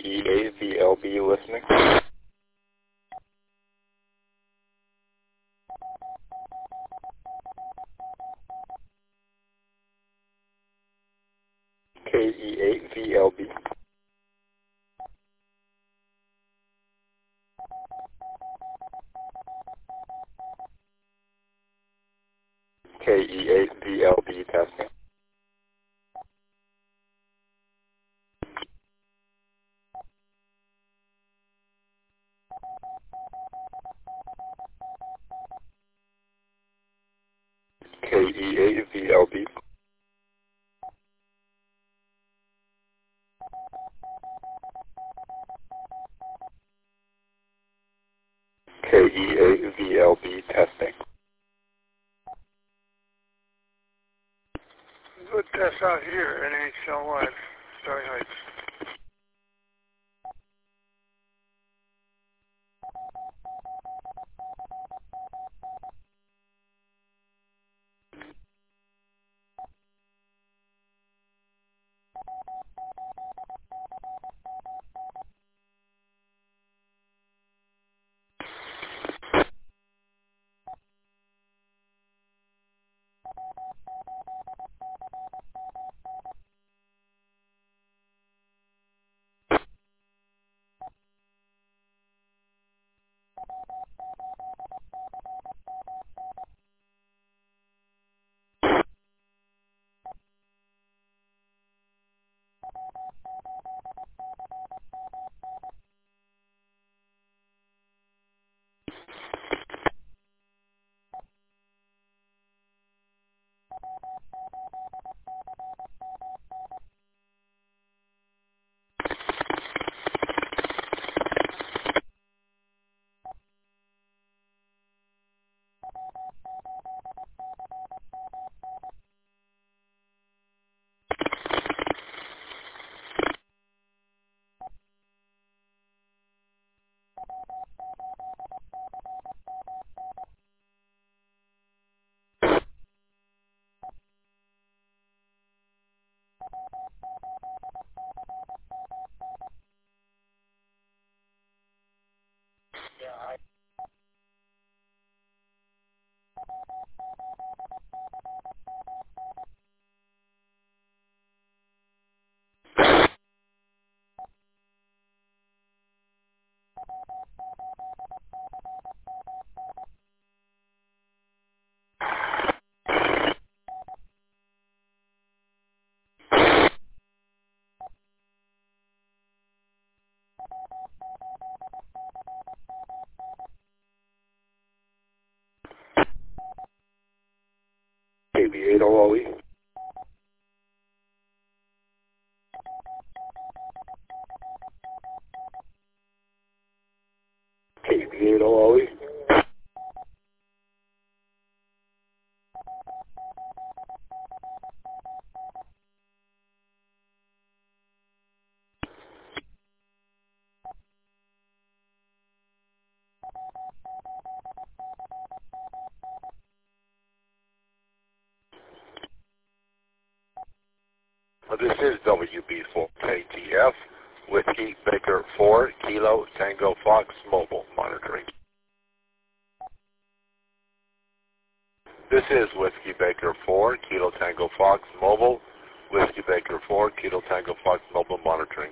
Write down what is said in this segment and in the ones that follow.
KEAVLB listening. KEAVLB. KEAVLB testing. KEAVLB. KEAVLB testing. Good test out here, NHL Live, Starry Heights. KB8OLE. KB8OLE. This is WB4KTF, Whiskey Baker 4, Kilo Tango Fox Mobile monitoring. This is Whiskey Baker 4, Kilo Tango Fox Mobile, Whiskey Baker 4, Kilo Tango Fox Mobile monitoring.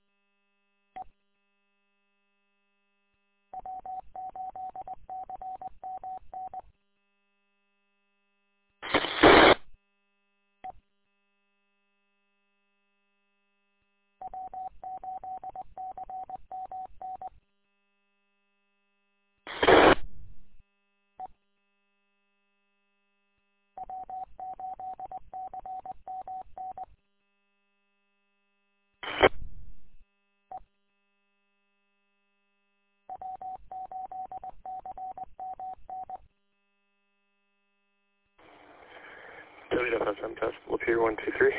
WFSM test, Lapeer 123.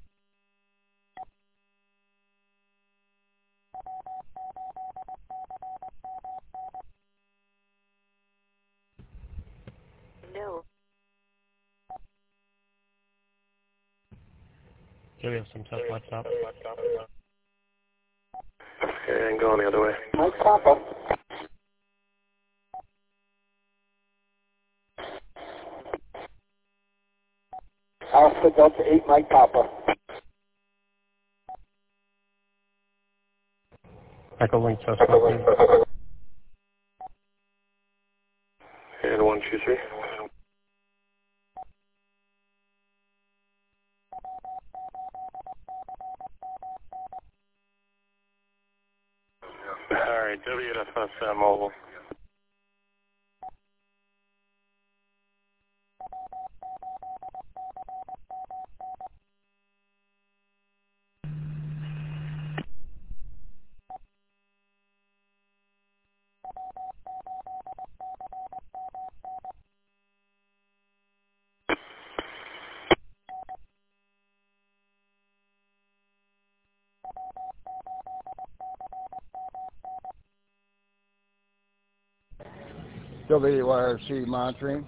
No. WFSM test, WhatsApp. And going the other way. Mike Papa. Alpha Delta 8, Mike Papa. Echo Link suspect. And 123. Alright, WFS mobile. WRC monitoring.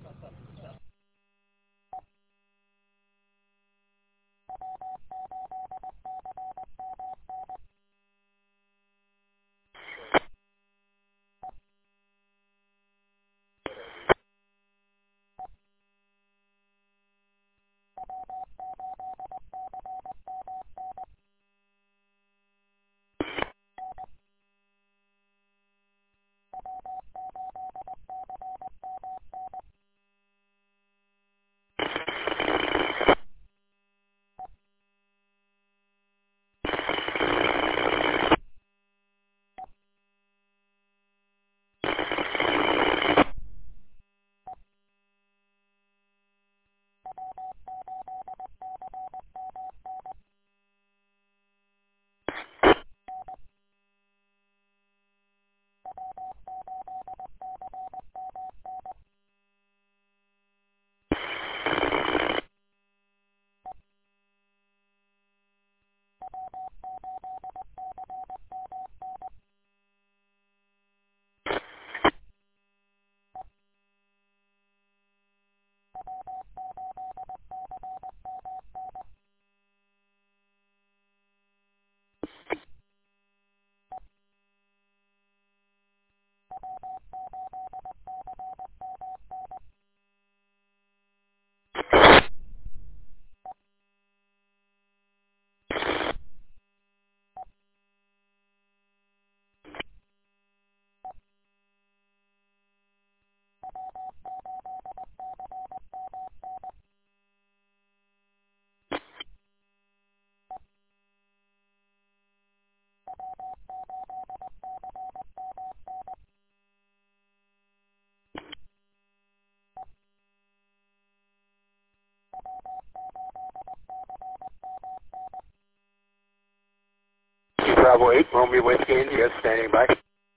Bravo 8, Romeo Whiskey India, standing by.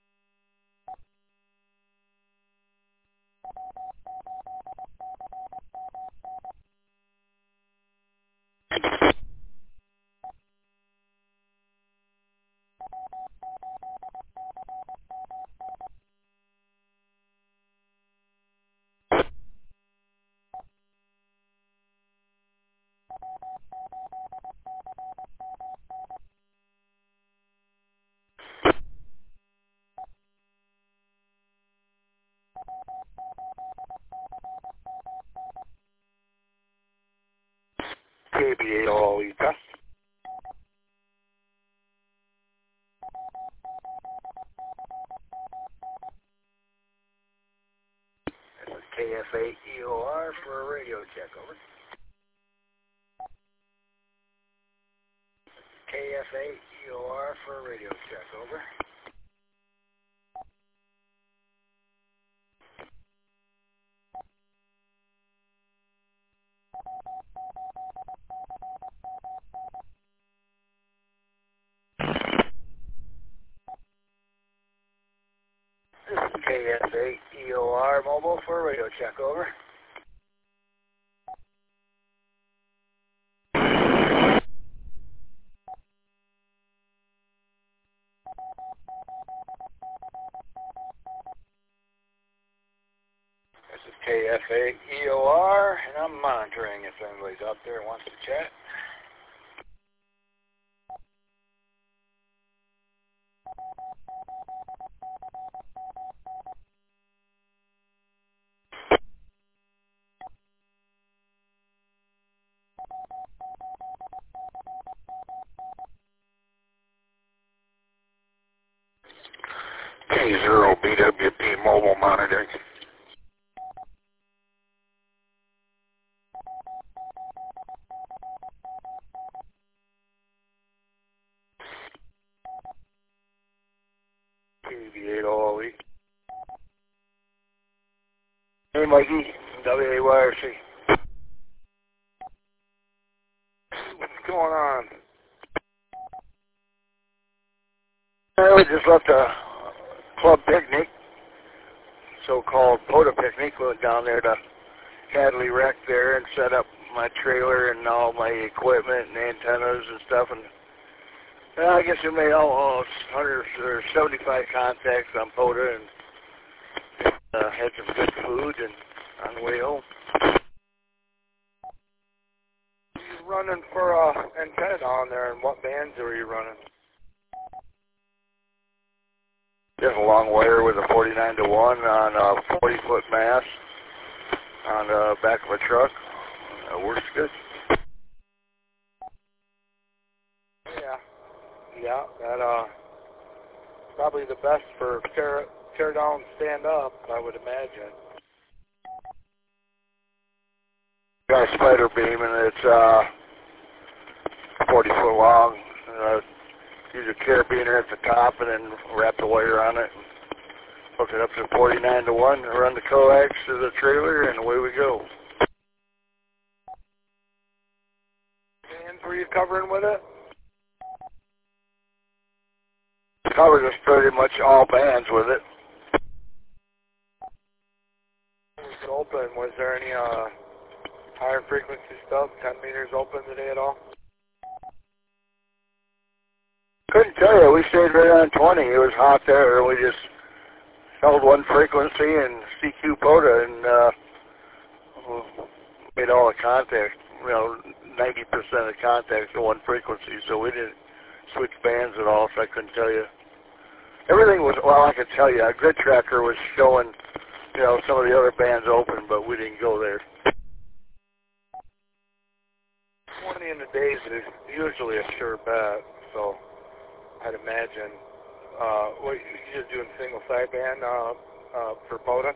KB8 all Utah. This is KF8 EOR for a radio check, over. KF8 EOR for a radio check, over. This is KF8 EOR mobile for a radio check, over. This is KF8 EOR, and I'm monitoring if anybody's out there and wants to chat. K0 BWP mobile monitoring. KV8OLE. Hey Mikey, WAYRC. What's going on? We just left a club picnic, so-called POTA picnic. We went down there to Hadley Rec there and set up my trailer and all my equipment and antennas and stuff. And I guess we made almost 175 contacts on POTA and had some good food and on the way home. You running for antenna down there, and what bands are you running? Just a long wire with a 49 to 1 on a 40-foot mast on the back of a truck. It works good. Yeah, that probably the best for tear down, stand up, I would imagine. Got a spider beam and it's 40 foot long. Use a carabiner at the top and then wrap the wire on it. Hook it up to 49 to 1, run the coax to the trailer, and away we go. Bands were you covering with it? Covered us pretty much all bands with it. It was open. Was there any higher frequency stuff? 10 meters open today at all? Couldn't tell you. We stayed right on 20. It was hot there. We just held one frequency and CQ POTA and made all the contact. 90% of contacts to one frequency. So we didn't switch bands at all. So I couldn't tell you. Everything was, well, I could tell you. Our grid tracker was showing, some of the other bands open, but we didn't go there. 20 in the days is usually a sure bet. So I'd imagine. What you're doing single sideband for POTA?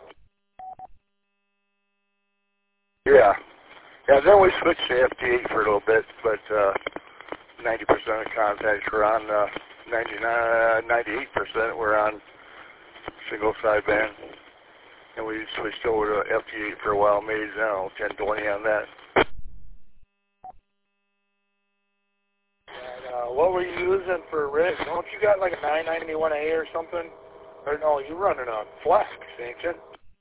Yeah. Yeah, then we switched to FT8 for a little bit, but 90% of contacts were on 98% were on single sideband. And we switched over to FT8 for a while, made 10, 20 on that. What were you using for rig? Don't you got like a 991A or something? Or no, you running a flex, ain't you?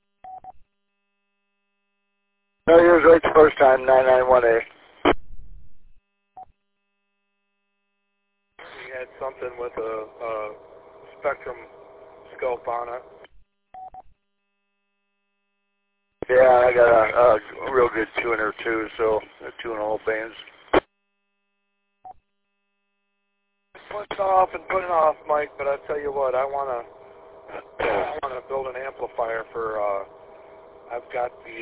No, yours right the first time, 991A. You had something with a spectrum scope on it. Yeah, I got a real good tuner too, so I tune all bands. Put it off and put it off, Mike, but I tell you what, I wanna build an amplifier for I've got the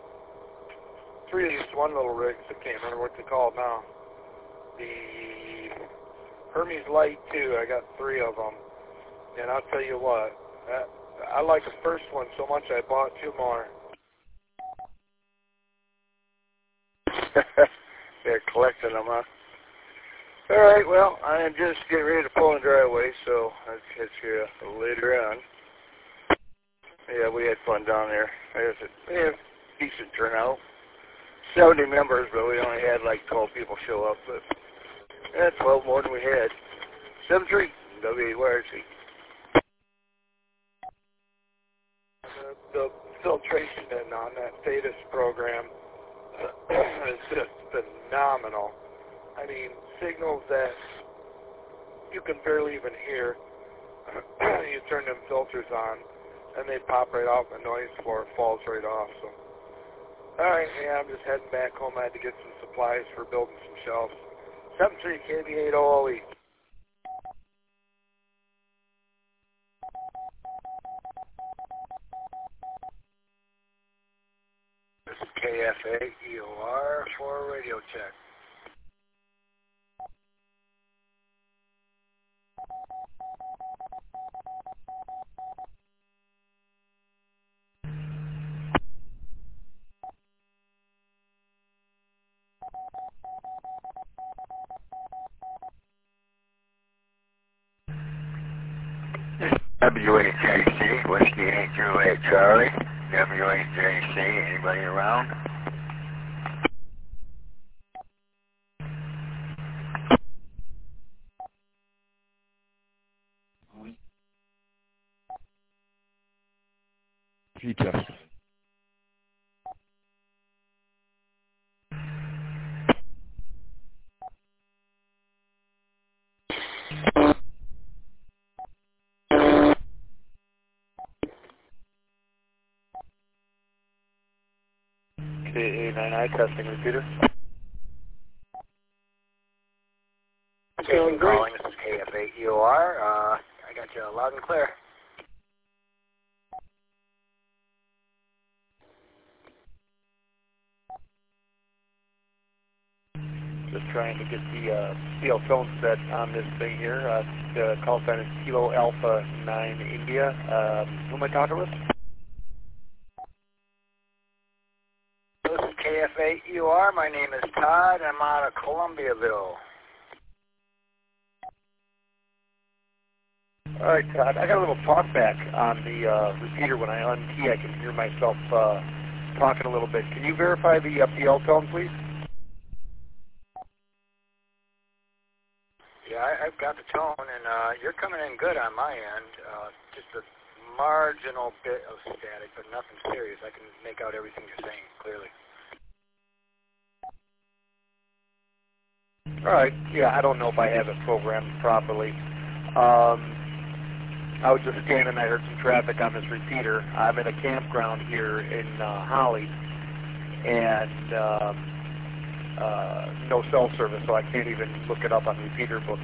3 of these one little rigs. I can't remember what they're called now. The Hermes Light 2. I got 3 of them, and I'll tell you what, I like the first one so much I bought 2 more. They're collecting them, huh? All right, well, I am just getting ready to pull in the driveway, so I'll catch you later on. Yeah, we had fun down there. We had a decent turnout. 70 members, but we only had like 12 people show up. But 12 more than we had. 7-3, WAYRC. The filtration in on that status program is just phenomenal. I mean, signals that you can barely even hear. You turn them filters on, and they pop right off. The noise floor falls right off. So, all right, yeah, I'm just heading back home. I had to get some supplies for building some shelves. 7-3 KV8OLE. This is KFA EOR for radio check. WHJC, Whiskey 808 Charlie. WHJC, anybody around? G-test. KA9I testing repeater. Feeling calling. This is KF8EOR. I got you loud and clear. Just trying to get the CL tone set on this thing here. The call sign is Kilo Alpha 9 India. Who am I talking with? This is KF8EOR. My name is Todd. I'm out of Columbiaville. All right, Todd. I got a little talkback on the repeater. When I unkey, I can hear myself talking a little bit. Can you verify the PL tone, please? Yeah, I've got the tone, and you're coming in good on my end. Just a marginal bit of static, but nothing serious. I can make out everything you're saying clearly. All right. Yeah, I don't know if I have it programmed properly. I was just scanning. I heard some traffic on this repeater. I'm at a campground here in Holly, and no cell service, so I can't even look it up on repeater book.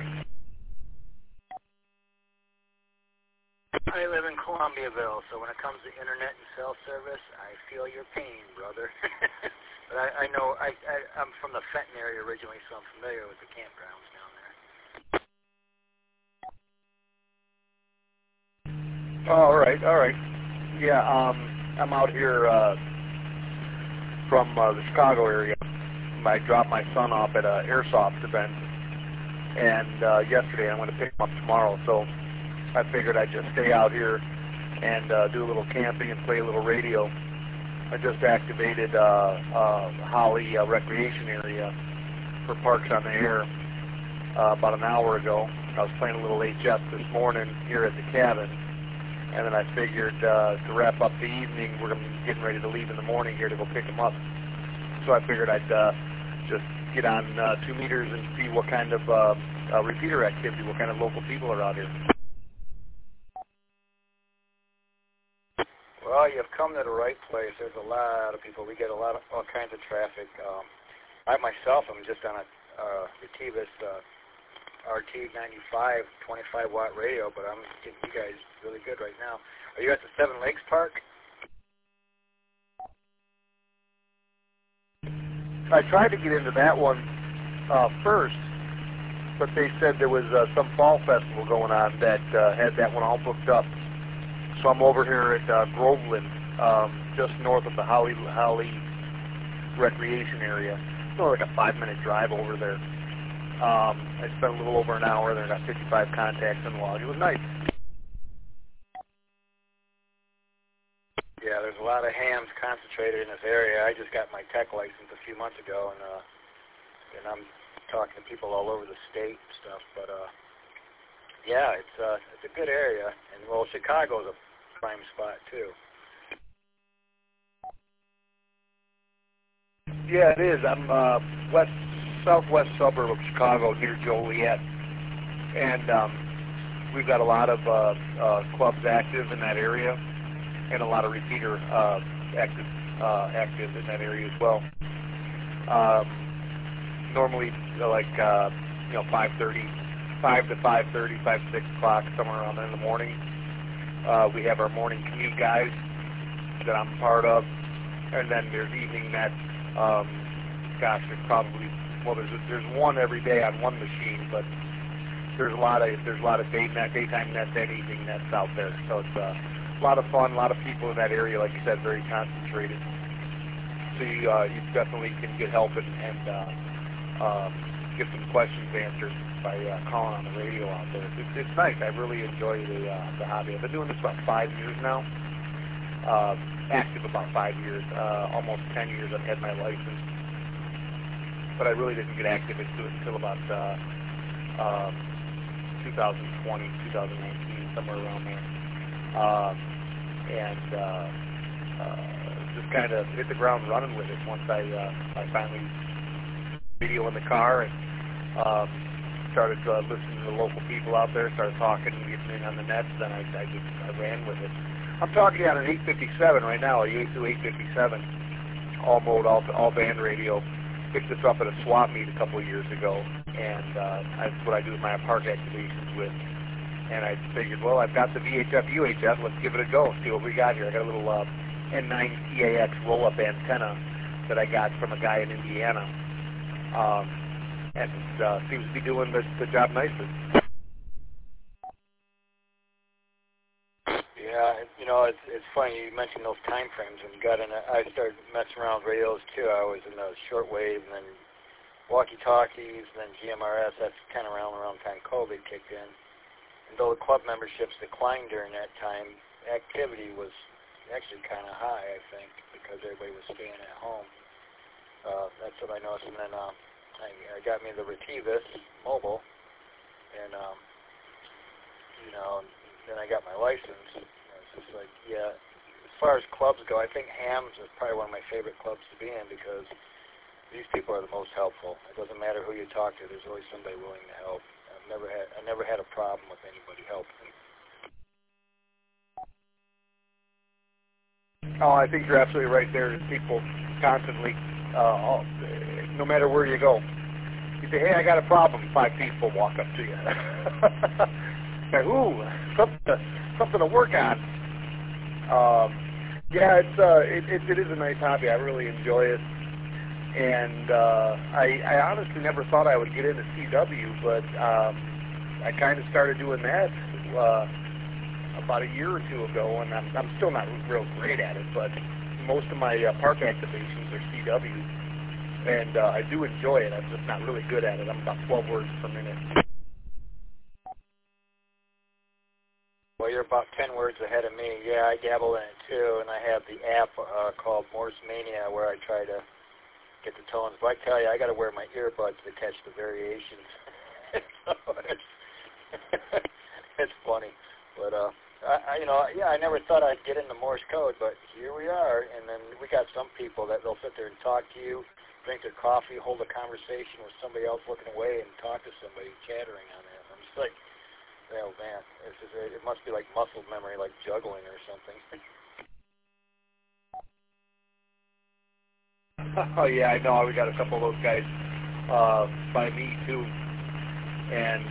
I live in Columbiaville, so when it comes to internet and cell service, I feel your pain, brother. But I know I'm from the Fenton area originally, so I'm familiar with the campgrounds down there. All right. Yeah, I'm out here from the Chicago area. I dropped my son off at an airsoft event, and yesterday I'm going to pick him up tomorrow. So I figured I'd just stay out here and do a little camping and play a little radio. I just activated Holly Recreation Area for Parks on the Air about an hour ago. I was playing a little HS this morning here at the cabin. And then I figured to wrap up the evening, we're getting ready to leave in the morning here to go pick them up. So I figured I'd just get on 2 meters and see what kind of repeater activity, what kind of local people are out here. Well, you've come to the right place. There's a lot of people. We get all kinds of traffic. I myself am just on a Retevis RT95 25-watt radio, but I'm getting you guys really good right now. Are you at the Seven Lakes Park? I tried to get into that one first, but they said there was some fall festival going on that had that one all booked up. So I'm over here at Groveland, just north of the Holly Recreation Area. It's only like a 5-minute drive over there. I spent a little over an hour there. Got 55 contacts in the log. It was nice. Yeah, there's a lot of hams concentrated in this area. I just got my tech license a few months ago, and I'm talking to people all over the state and stuff. But yeah, it's a good area, and well, Chicago's a prime spot too. Yeah, it is. I'm southwest suburb of Chicago near Joliet, and we've got a lot of clubs active in that area, and a lot of repeater active in that area as well. Normally, like 5:30, 5 to 5:30, 5 to 6 o'clock, somewhere around there in the morning. We have our morning commute guys that I'm part of, and then there's evening nets. There's probably there's one every day on one machine, but there's a lot of daytime nets and evening nets out there. So it's a lot of fun, a lot of people in that area, like you said, very concentrated. So you definitely can get help and get some questions answered by calling on the radio out there. It's nice. I really enjoy the hobby. I've been doing this about 5 years now. Active about 5 years. Almost 10 years I've had my license. But I really didn't get active into it until about 2020, 2019, somewhere around there. Just kind of hit the ground running with it once I finally video in the car and started listening to the local people out there, started talking and getting in on the nets, then I ran with it. I'm talking to you on an 857 right now, a U2 857, all mode, all band radio. Picked this up at a swap meet a couple of years ago, and that's what I do with my park activations with. And I figured, well, I've got the VHF UHF, let's give it a go, see what we got here. I got a little N9TAX roll-up antenna that I got from a guy in Indiana, and it seems to be doing the job nicely. Yeah, it's funny you mentioned those time frames. When I started messing around with radios too. I was in the shortwave, and then walkie-talkies, and then GMRS. That's kind of around the time COVID kicked in. And though the club memberships declined during that time, activity was actually kind of high, I think, because everybody was staying at home. That's what I noticed. And then I got me the Retevis mobile, and then I got my license. It's just like, yeah. As far as clubs go, I think Hams is probably one of my favorite clubs to be in because these people are the most helpful. It doesn't matter who you talk to; there's always somebody willing to help. I never had a problem with anybody helping. Oh, I think you're absolutely right there. There's people constantly, no matter where you go. You say, hey, I got a problem. 5 people walk up to you. Ooh, something to work on. Yeah, it is a nice hobby. I really enjoy it. And I honestly never thought I would get into CW, but I kind of started doing that about a year or two ago, and I'm still not real great at it, but most of my park activations are CW, and I do enjoy it. I'm just not really good at it. I'm about 12 words per minute. Well, you're about 10 words ahead of me. Yeah, I dabble in it too, and I have the app called Morse Mania where I try to get the tones. But I tell you, I got to wear my earbuds to catch the variations. It's funny, but I never thought I'd get into Morse code, but here we are. And then we got some people that they'll sit there and talk to you, drink their coffee, hold a conversation with somebody else looking away, and talk to somebody chattering on that. I'm just like, oh man, it must be like muscle memory, like juggling or something. Oh yeah, I know. We got a couple of those guys by me too, and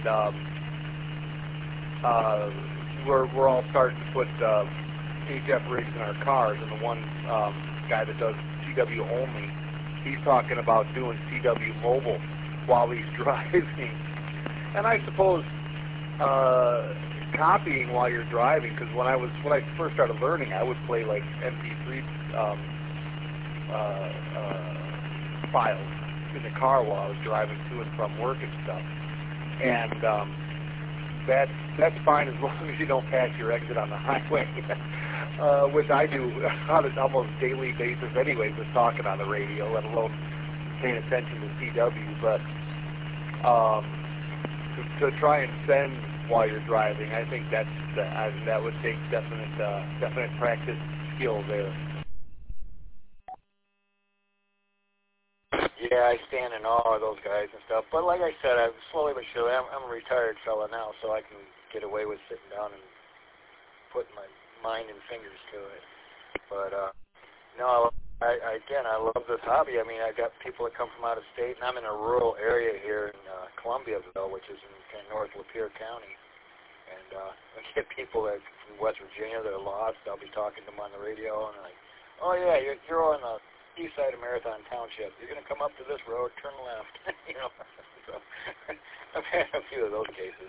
we're all starting to put HF rigs in our cars. And the one guy that does CW only, he's talking about doing CW mobile while he's driving. And I suppose copying while you're driving, because when I first started learning, I would play like MP3 files in the car while I was driving to and from work and stuff, and that's fine as long as you don't pass your exit on the highway, which I do on an almost daily basis anyway, just talking on the radio, let alone paying attention to CW. But to try and send while you're driving, I think that would take definite practice skill there. Yeah, I stand in awe of those guys and stuff. But like I said, I'm slowly but surely, I'm a retired fella now, so I can get away with sitting down and putting my mind and fingers to it. But I love this hobby. I mean, I got people that come from out of state, and I'm in a rural area here in Columbiaville, which is in kind of North Lapeer County. And I get people that from West Virginia that are lost. I'll be talking to them on the radio, and they're like, oh yeah, you're on the east side of Marathon Township. You're going to come up to this road, turn left. So I've had a few of those cases.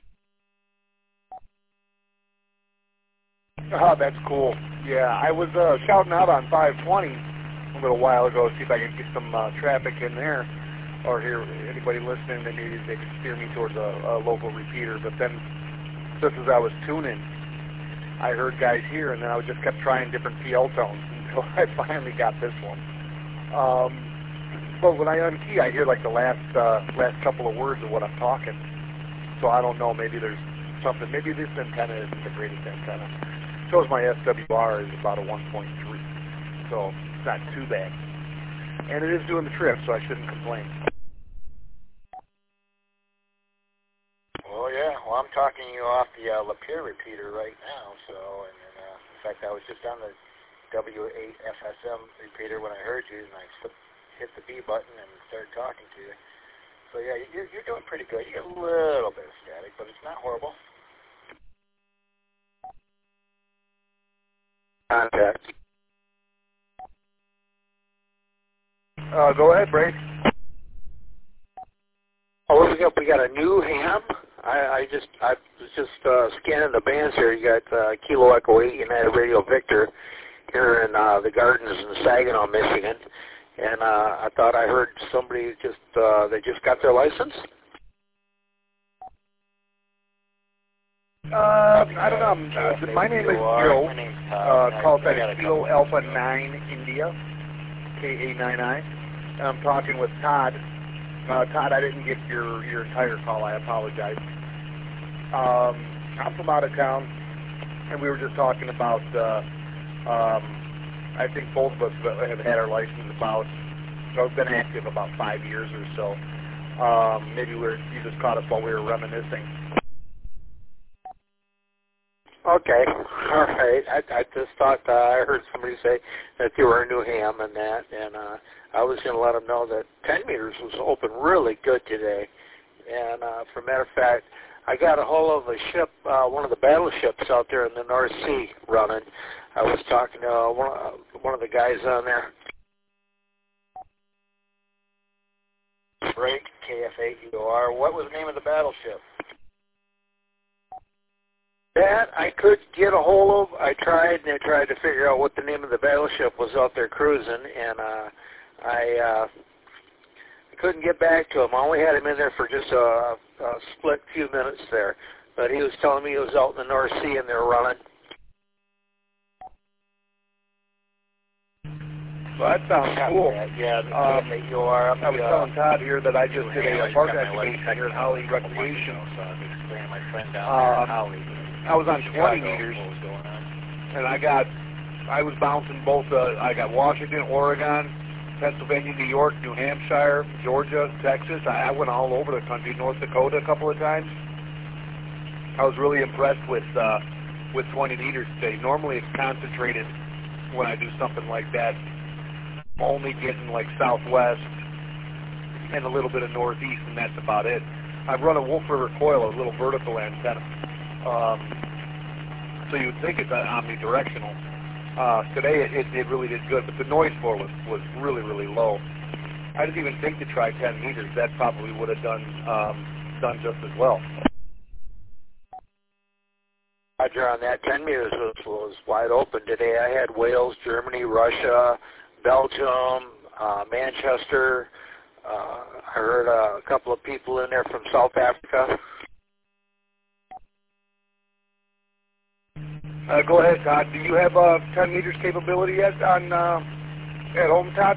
Oh, that's cool. Yeah, I was shouting out on 520 a little while ago, see if I could get some traffic in there. or hear anybody listening, then maybe they could steer me towards a local repeater. But then, just as I was tuning, I heard guys here, and then I just kept trying different PL tones until I finally got this one. But when I unkey, I hear like the last couple of words of what I'm talking. So I don't know, maybe there's something, maybe this antenna isn't the greatest antenna. Shows my SWR is about a 1.3, so it's not too bad. And it is doing the trip, so I shouldn't complain. Well, yeah. Well, I'm talking you off the Lapeer repeater right now. So, and then, in fact, I was just on the W8FSM repeater when I heard you, and I hit the B button and started talking to you. So, yeah, you're doing pretty good. You get a little bit of static, but it's not horrible. Contact. Go ahead, Brady. Oh, we got a new ham. I was just scanning the bands here. You got Kilo Echo 8 United Radio Victor here in the Gardens in Saginaw, Michigan, and I thought I heard somebody they just got their license. I don't know. My name is Joe. Call sign Kilo Alpha 9 India, KA99. I'm talking with Todd. Todd, I didn't get your entire call. I apologize. I'm from out of town, and we were just talking about, I think both of us have had our license about, we've been active about 5 years or so. Maybe you just caught us while we were reminiscing. Okay, all right. I just thought I heard somebody say that they were a new ham and that, and I was going to let them know that 10 meters was open really good today. And for a matter of fact, I got a hold of a ship, one of the battleships out there in the North Sea running. I was talking to one of the guys on there. Break, KF8EOR. What was the name of the battleship? That I could get a hold of. I tried to figure out what the name of the battleship was out there cruising, and I couldn't get back to him. I only had him in there for just a split few minutes there, but he was telling me he was out in the North Sea and they were running. Well, that sounds cool. Yeah, KF8EOR. I was telling Todd here that I just did a park activation here at Holly Recreation. I was on 20 meters, and I was bouncing both, I got Washington, Oregon, Pennsylvania, New York, New Hampshire, Georgia, Texas. I went all over the country, North Dakota a couple of times. I was really impressed with 20 meters today. Normally it's concentrated when I do something like that, only getting like southwest and a little bit of northeast, and that's about it. I've run a Wolf River coil, a little vertical antenna. So you would think it's omnidirectional. Today it really did good, but the noise floor was really, really low. I didn't even think to try 10 meters. That probably would have done just as well. Roger on that. 10 meters was wide open today. I had Wales, Germany, Russia, Belgium, Manchester. I heard a couple of people in there from South Africa. Go ahead, Todd. Do you have 10 meters capability yet at home, Todd?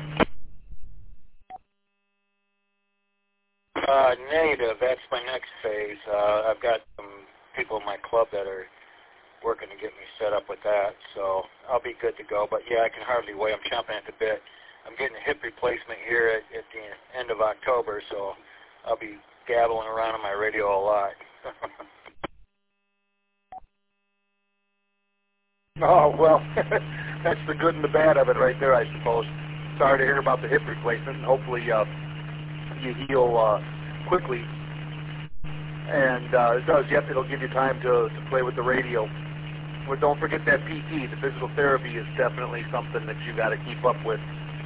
Negative. That's my next phase. I've got some people in my club that are working to get me set up with that, so I'll be good to go. But yeah, I can hardly wait. I'm chomping at the bit. I'm getting a hip replacement here at the end of October, so I'll be gabbling around on my radio a lot. Oh, well, that's the good and the bad of it right there, I suppose. Sorry to hear about the hip replacement. Hopefully you heal quickly. And it does. Yep, it'll give you time to play with the radio. But don't forget that PT, the physical therapy, is definitely something that you got to keep up with,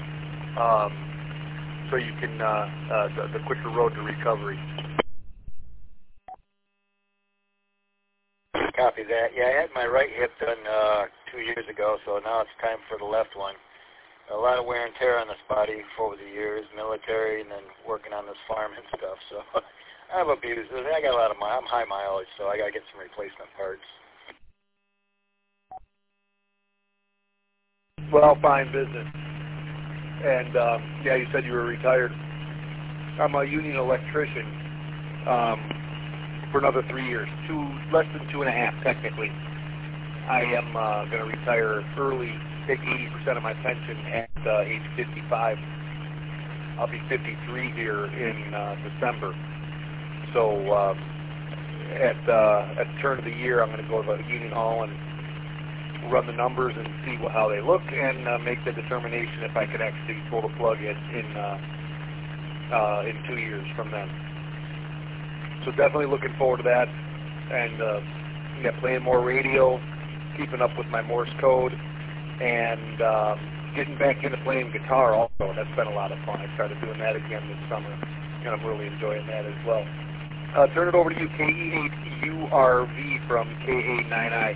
so you can the quicker road to recovery. Copy that. Yeah, I had my right hip done 2 years ago, so now it's time for the left one. a lot of wear and tear on this body over the years, military, and then working on this farm and stuff. So I've abused it. I got a lot of I'm high mileage, so I got to get some replacement parts. Well, fine business. And yeah, you said you were retired. I'm a union electrician for another 3 years, less than 2.5 technically. I am going to retire early, take 80% of my pension at age 55. I'll be 53 here in December. So at the turn of the year, I'm going to go to the union hall and run the numbers and see how they look, and make the determination if I could actually pull the plug in 2 years from then. So definitely looking forward to that, and yeah, playing more radio, keeping up with my Morse code, and getting back into playing guitar also. That's been a lot of fun. I started doing that again this summer, and I'm really enjoying that as well. Turn it over to you, KE8URV from KA9I.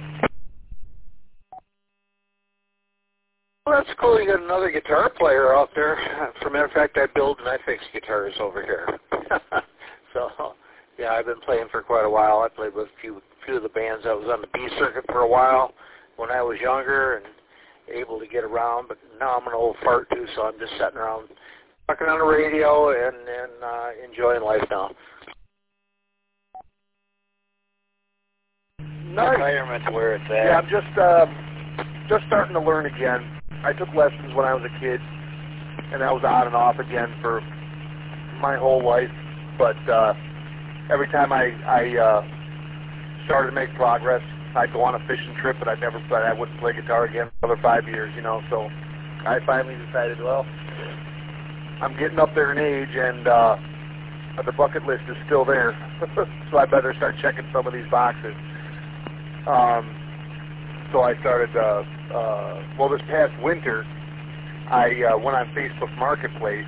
Well, that's cool. You got another guitar player out there. As a matter of fact, I build and I fix guitars over here. So, yeah, I've been playing for quite a while. I played with a few of the bands. I was on the B circuit for a while when I was younger and able to get around, but now I'm an old fart too, so I'm just sitting around talking on the radio and enjoying life now. Nice. Retirement where it's at. Yeah, I'm just starting to learn again. I took lessons when I was a kid, and that was on and off again for my whole life. But every time I started to make progress, I'd go on a fishing trip, but I wouldn't play guitar again for another 5 years, you know. So I finally decided, well, I'm getting up there in age, and the bucket list is still there, so I better start checking some of these boxes. So I started, well, this past winter, I went on Facebook Marketplace,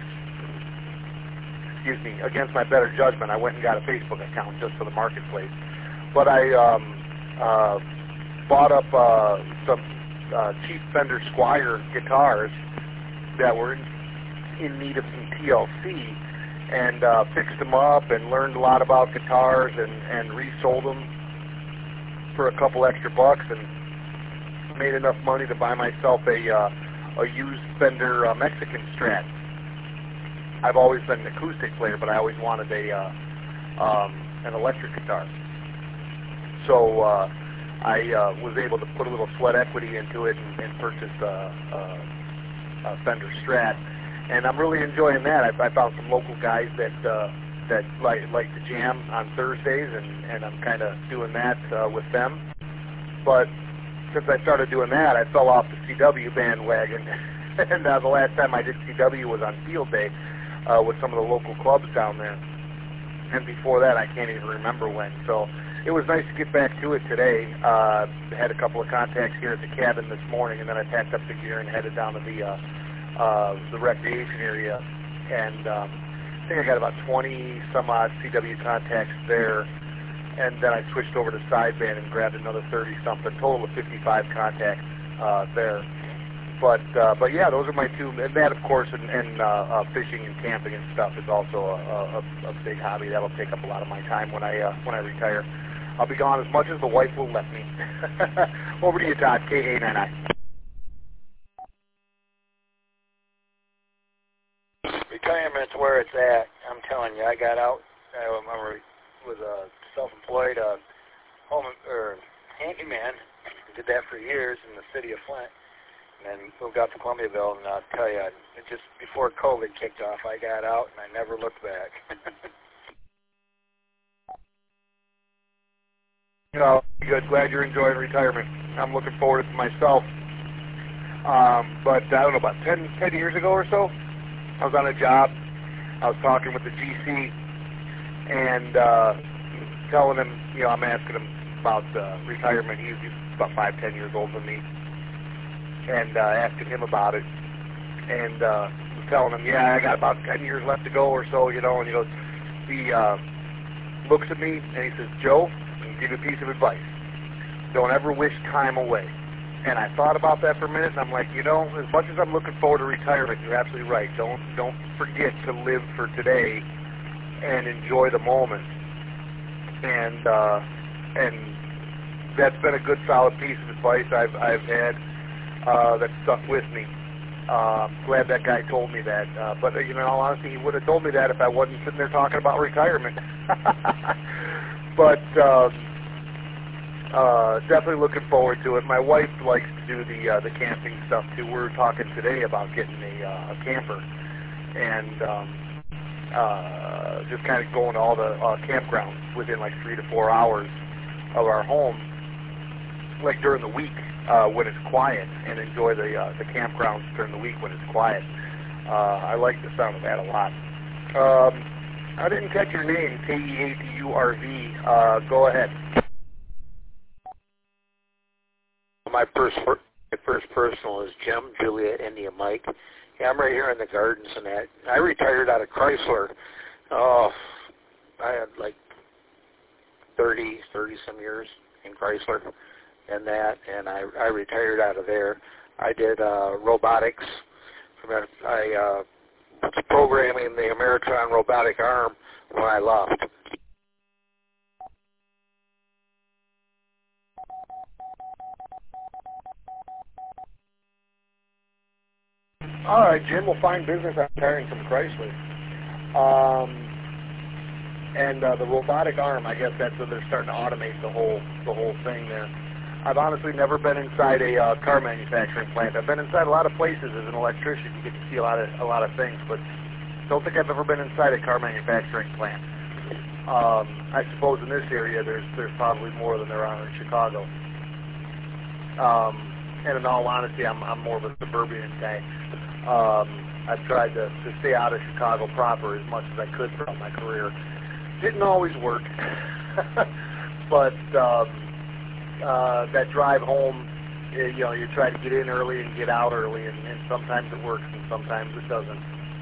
against my better judgment. I went and got a Facebook account just for the Marketplace. But I bought up some cheap Fender Squier guitars that were in need of some TLC, and fixed them up and learned a lot about guitars, and resold them for a couple extra bucks, and made enough money to buy myself a used Fender Mexican Strat. I've always been an acoustic player, but I always wanted an electric guitar. So I was able to put a little sweat equity into it and purchase a Fender Strat, and I'm really enjoying that. I found some local guys that like to jam on Thursdays, and I'm kind of doing that with them. But since I started doing that, I fell off the CW bandwagon, and the last time I did CW was on Field Day with some of the local clubs down there. And before that, I can't even remember when. So it was nice to get back to it today. Had a couple of contacts here at the cabin this morning, and then I packed up the gear and headed down to the recreation area. And I think I got about 20-some-odd CW contacts there. And then I switched over to sideband and grabbed another 30-something, total of 55 contacts there. But yeah, those are my two. And that, of course, and fishing and camping and stuff is also a big hobby. That'll take up a lot of my time when I retire. I'll be gone as much as the wife will let me. Over to you, Todd, KA9I. Retirement's where it's at. I'm telling you, I got out. I was self-employed home or handyman. Did that for years in the city of Flint, and then moved out to Columbiaville. And I'll tell you, just before COVID kicked off, I got out and I never looked back. You know, good. Glad you're enjoying retirement. I'm looking forward to it myself. But I don't know, about 10 years ago or so, I was on a job. I was talking with the GC and telling him, you know, I'm asking him about retirement. He's about 5-10 years older than me, and asking him about it. And was telling him, yeah, I got about 10 years left to go or so, you know. And he goes, he looks at me and he says, Joe, I'll give you a piece of advice. Don't ever wish time away. And I thought about that for a minute, and I'm like, you know, as much as I'm looking forward to retirement, you're absolutely right. Don't forget to live for today and enjoy the moment. And that's been a good, solid piece of advice I've had that stuck with me. Glad that guy told me that. But you know, in all honesty, he would have told me that if I wasn't sitting there talking about retirement. But definitely looking forward to it. My wife likes to do the camping stuff too. We were talking today about getting a camper and just kind of going to all the campgrounds within like 3 to 4 hours of our home, like during the week when it's quiet, and enjoy the campgrounds during the week when it's quiet. I like the sound of that a lot. I didn't catch your name, Keaturv. Go ahead. My first personal is Jim, Juliet, India, Mike. Yeah, I'm right here in the gardens and that. I retired out of Chrysler. Oh, I had like 30-some years in Chrysler and that, and I retired out of there. I did robotics. I was programming the Ameritron robotic arm when I left. All right, Jim will find business out retiring from Chrysler. And the robotic arm, I guess that's when they're starting to automate the whole thing there. I've honestly never been inside a car manufacturing plant. I've been inside a lot of places as an electrician. You get to see a lot of things, but don't think I've ever been inside a car manufacturing plant. I suppose in this area there's probably more than there are in Chicago. And in all honesty, I'm more of a suburban guy. I've tried to stay out of Chicago proper as much as I could throughout my career. Didn't always work, but that drive home, you know, you try to get in early and get out early, and sometimes it works and sometimes it doesn't.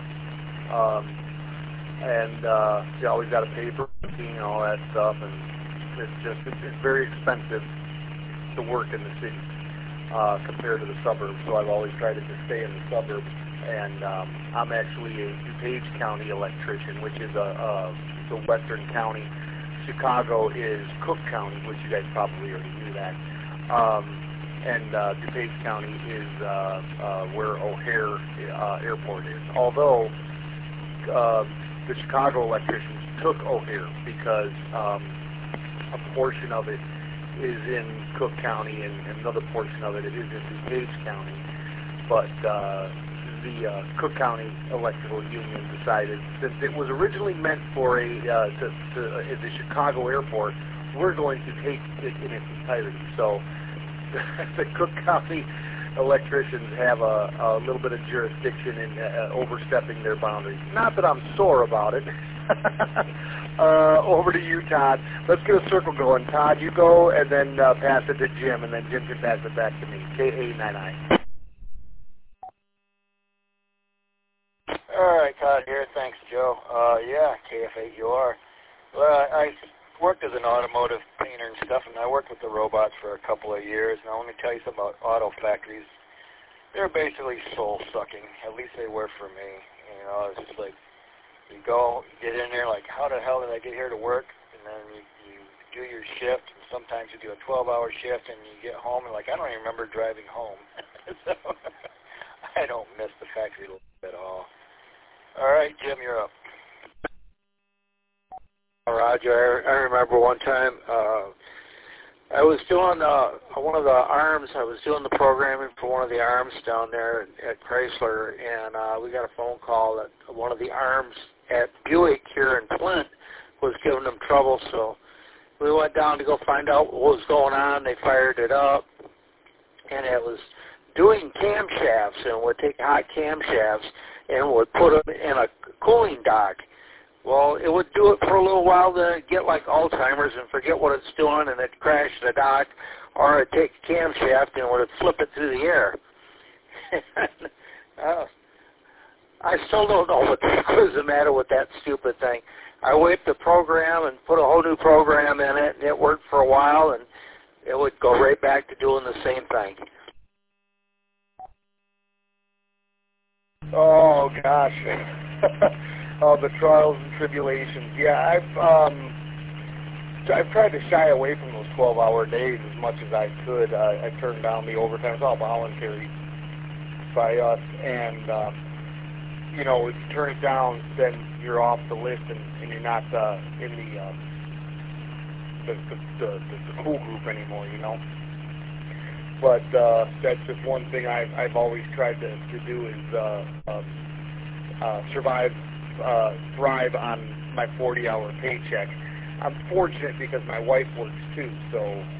You always got to pay for and all that stuff, and it's very expensive to work in the city compared to the suburbs. So I've always tried to just stay in the suburbs. And I'm actually a DuPage County electrician, which is a western county. Chicago is Cook County, which you guys probably already knew that. And DuPage County is where O'Hare Airport is. Although the Chicago electricians took O'Hare because a portion of it is in Cook County and another portion of it is in DuPage County. But the Cook County Electrical Union decided, since it was originally meant for the Chicago airport, we're going to take it in its entirety. So the Cook County electricians have a little bit of jurisdiction in overstepping their boundaries. Not that I'm sore about it. Over to you, Todd. Let's get a circle going. Todd, you go, and then pass it to Jim, and then Jim can pass it back to me. KA99. All right, Todd here. Thanks, Joe. Yeah, KF8UR. Well, I worked as an automotive painter and stuff, and I worked with the robots for a couple of years. Now, let me tell you something about auto factories. They're basically soul-sucking. At least they were for me. You know, it's just like, you go, you get in there, like, how the hell did I get here to work? And then you do your shift, and sometimes you do a 12-hour shift, and you get home, and like, I don't even remember driving home. So, I don't miss the factory at all. All right, Jim, you're up. Roger, I remember one time I was doing one of the arms. I was doing the programming for one of the arms down there at Chrysler, and we got a phone call that one of the arms at Buick here in Flint was giving them trouble. So we went down to go find out what was going on. They fired it up, and it was doing camshafts, and would take hot camshafts and would put them in a cooling dock. Well, it would do it for a little while, then it'd get like Alzheimer's and forget what it's doing, and it'd crash the dock, or it'd take a camshaft and would flip it through the air. I still don't know what was the matter with that stupid thing. I wiped the program and put a whole new program in it, and it worked for a while, and it would go right back to doing the same thing. Oh gosh, oh the trials and tribulations. Yeah, I've tried to shy away from those 12-hour days as much as I could. I turned down the overtime. It's all voluntary by us, and you know, if you turn it down, then you're off the list, and you're not in the cool group anymore. You know. But that's just one thing I've always tried to do is thrive on my 40-hour paycheck. I'm fortunate because my wife works too, so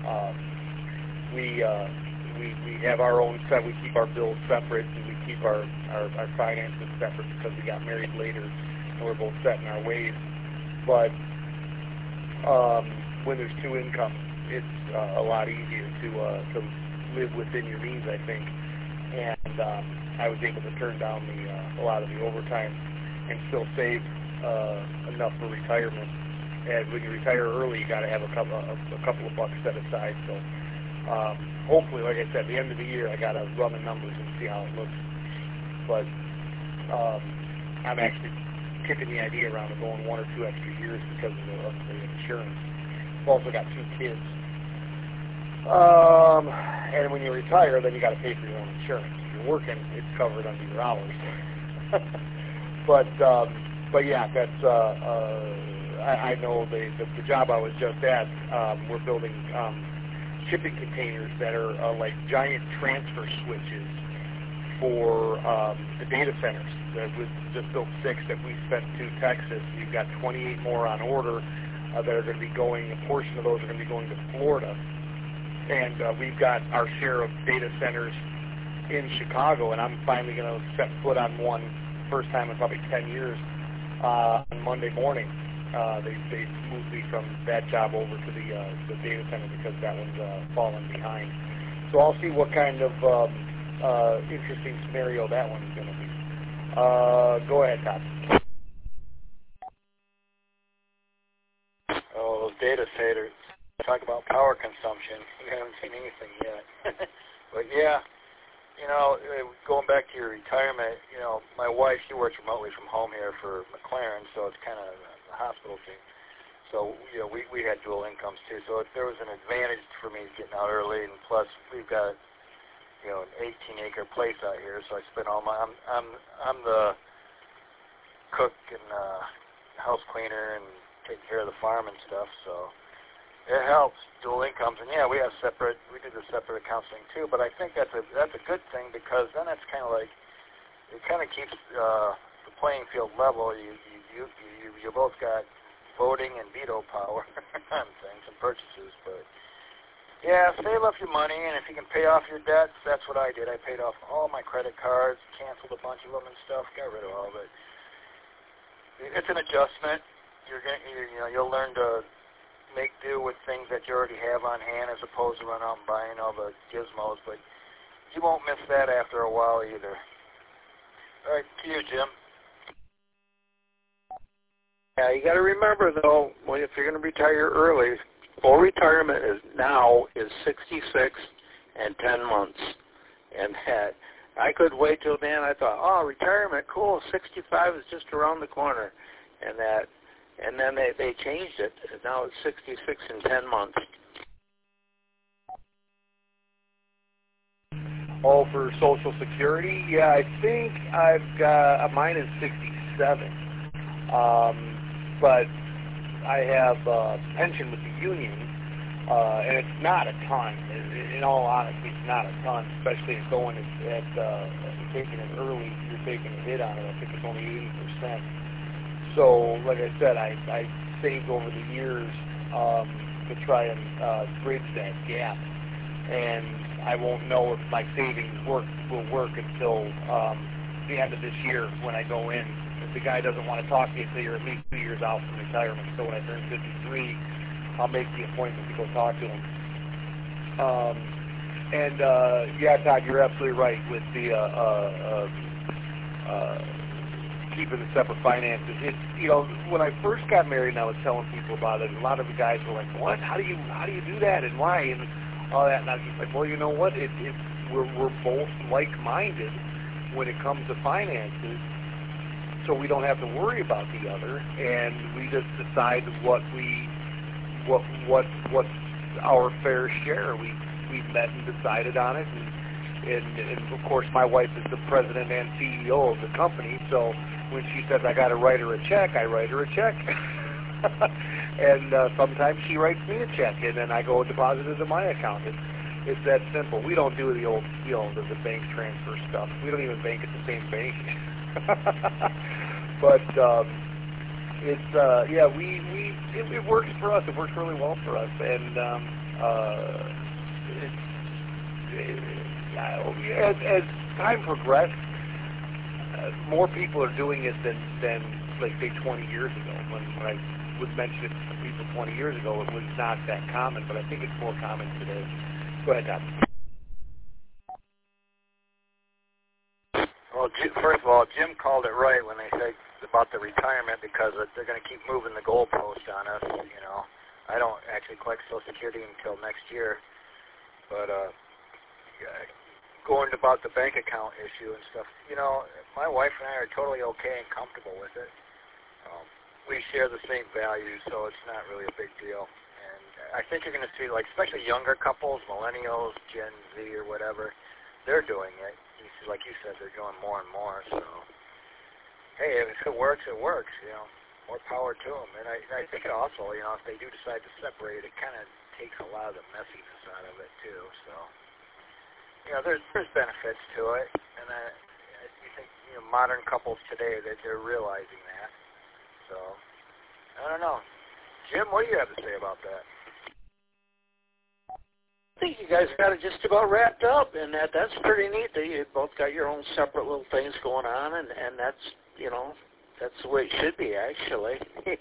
we have our own set. We keep our bills separate, and we keep our finances separate because we got married later, and we're both set in our ways. But when there's two incomes, it's a lot easier to live within your means, I think. And I was able to turn down a lot of the overtime and still save enough for retirement. And when you retire early, you got to have a couple of bucks set aside. So hopefully, like I said, at the end of the year, I got to run the numbers and see how it looks. But I'm actually kicking the idea around of going 1 or 2 extra years because of the insurance. I've also got 2 kids. And when you retire, then you got to pay for your own insurance. If you're working, it's covered under your hours. But yeah, that's I know the job I was just at. We're building shipping containers that are like giant transfer switches for the data centers. We've just built 6 that we sent to Texas. We've got 28 more on order that are going to be going. A portion of those are going to be going to Florida. And we've got our share of data centers in Chicago, and I'm finally going to set foot on one, first time in probably 10 years, on Monday morning. They moved me from that job over to the data center because that one's fallen behind. So I'll see what kind of interesting scenario that one's going to be. Go ahead, Todd. Oh, those data centers. Talk about power consumption. We haven't seen anything yet. But yeah, you know, going back to your retirement, you know, my wife, she works remotely from home here for McLaren, so it's kind of a hospital thing. So, you know, we had dual incomes too. So there was an advantage for me getting out early, and plus we've got, you know, an 18-acre place out here, so I spend all my, I'm the cook and house cleaner and taking care of the farm and stuff, so it helps, dual incomes. And yeah, we do the separate accounts thing too, but I think that's a good thing, because then it's kind of like, it kind of keeps the playing field level. You both got voting and veto power on things and purchases, but yeah, save up your money, and if you can pay off your debts, that's what I did. I paid off all my credit cards, canceled a bunch of them and stuff, got rid of all of it. It's an adjustment. You'll learn to make do with things that you already have on hand as opposed to run out and buying all the gizmos, but you won't miss that after a while either. All right, to you, Jim. Yeah, you got to remember, though, if you're going to retire early, full retirement is 66 and 10 months. And I could wait till then. I thought, oh, retirement, cool, 65 is just around the corner. And then they changed it. Now it's 66 and 10 months. Oh, for Social Security? Yeah, I think I've got, mine is 67. But I have a pension with the union, and it's not a ton. In all honesty, it's not a ton, especially if going at taking it early, you're taking a hit on it. I think it's only 80%. So, like I said, I saved over the years to try and bridge that gap. And I won't know if my savings will work until the end of this year when I go in. If the guy doesn't want to talk to you until you're at least 2 years out from retirement. So when I turn 53, I'll make the appointment to go talk to him. Yeah, Todd, you're absolutely right with the keeping the separate finances. It's, you know, when I first got married and I was telling people about it, a lot of the guys were like, "What? How do you do that? And why?" And all that. And I was just like, "Well, you know what? We're both like-minded. when it comes to finances, so we don't have to worry about the other, and we just decide what's our fair share. We met and decided on it, and of course my wife is the president and CEO of the company, so when she says I got to write her a check, I write her a check. And sometimes she writes me a check, and then I go deposit it into my account. It's that simple. We don't do the old, the bank transfer stuff. We don't even bank at the same bank. But it works for us. It works really well for us, and as time progressed, more people are doing it than like say 20 years ago. When I would mention it to people 20 years ago, it was not that common, but I think it's more common today. Go ahead, Tom. Well, first of all, Jim called it right when they said about the retirement, because they're going to keep moving the goalpost on us. I don't actually collect Social Security until next year, but going about the bank account issue and stuff, my wife and I are totally okay and comfortable with it. We share the same values, so it's not really a big deal. And I think you're going to see, like, especially younger couples, millennials, Gen Z or whatever, they're doing it. Like you said, they're doing more and more. So, hey, if it works, it works. More power to them. And I think it also, if they do decide to separate, it kind of takes a lot of the messiness out of it too. So, there's benefits to it, and I think modern couples today that they're realizing that. So, I don't know. Jim, what do you have to say about that? I think you guys got it just about wrapped up, and that's pretty neat that you both got your own separate little things going on, and that's, that's the way it should be, actually.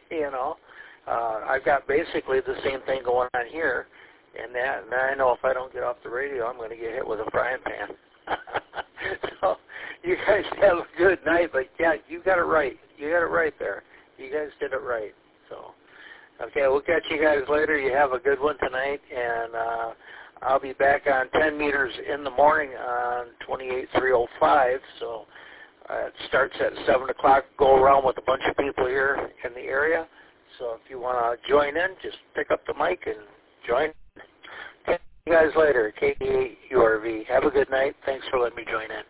I've got basically the same thing going on here, and I know if I don't get off the radio, I'm going to get hit with a frying pan. So, you guys have a good night, but yeah, you got it right. You got it right there. You guys did it right. So, okay, we'll catch you guys later. You have a good one tonight, and I'll be back on 10 meters in the morning on 28305. So it starts at 7 o'clock. Go around with a bunch of people here in the area. So if you want to join in, just pick up the mic and join. Catch you guys later. KD8URV. Have a good night. Thanks for letting me join in.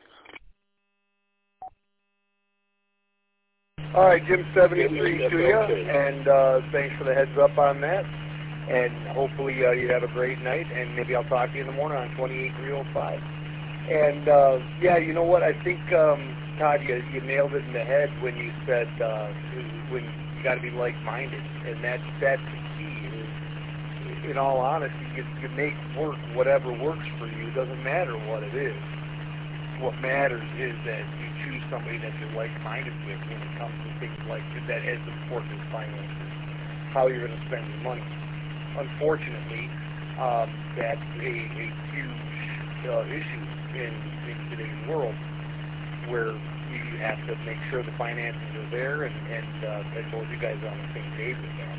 All right, Jim 73 to you, and thanks for the heads up on that. And hopefully you have a great night, and maybe I'll talk to you in the morning on 28305. And yeah, you know what? I think Todd, you nailed it in the head when you said when you got to be like-minded, and that's the key. In all honesty, you make work whatever works for you. It doesn't matter what it is. What matters is that you choose somebody that you're like-minded with when it comes to things like that as important as finances, how you're going to spend your money. Unfortunately, that's a huge issue in today's world, where you have to make sure the finances are there, and both you guys are on the same page with that.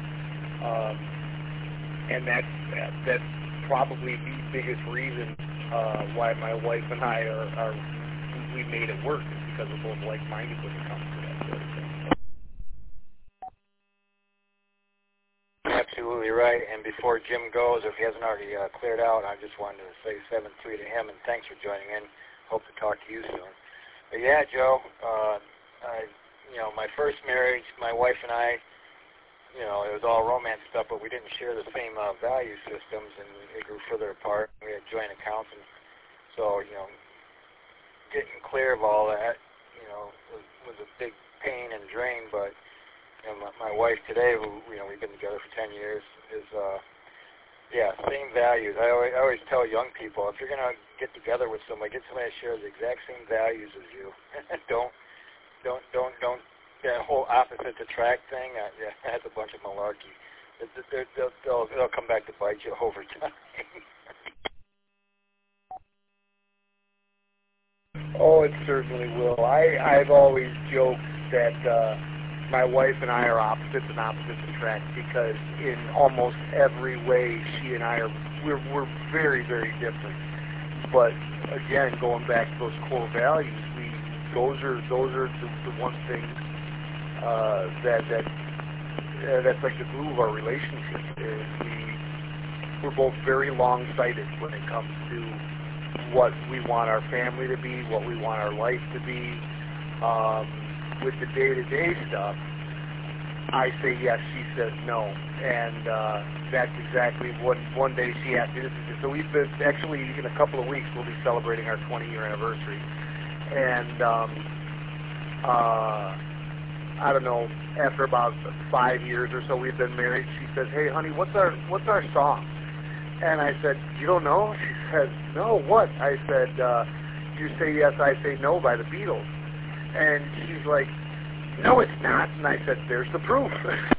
And that's probably the biggest reason why my wife and I we made it work, is because we're both like-minded when it comes to that sort of thing. Absolutely right. And before Jim goes, if he hasn't already cleared out, I just wanted to say 7-3 to him, and thanks for joining in. Hope to talk to you soon. But yeah, Joe, my first marriage, my wife and I, it was all romance stuff, but we didn't share the same value systems, and it grew further apart. We had joint accounts, and so, getting clear of all that, was a big pain and drain. But my wife today, who we've been together for 10 years, is same values. I always tell young people, if you're gonna get together with somebody, get somebody that shares the exact same values as you. don't that whole opposites attract thing. That's a bunch of malarkey. They'll come back to bite you over time. Oh, it certainly will. I've always joked that my wife and I are opposites, and opposites attract, because in almost every way she and I we're very, very different. But again, going back to those core values, those are the one thing that's like the glue of our relationship. Is we're both very long-sighted when it comes to what we want our family to be, what we want our life to be. With the day-to-day stuff, I say yes, she says no, and that's exactly what one day she asked me. So we've been, actually, in a couple of weeks, we'll be celebrating our 20-year anniversary, and I don't know, after about 5 years or so we've been married, she says, "Hey, honey, what's our song?" And I said, "You don't know?" She says, "No, what?" I said, "You Say Yes, I Say No" by the Beatles. And she's like, "No, it's not." And I said, "There's the proof."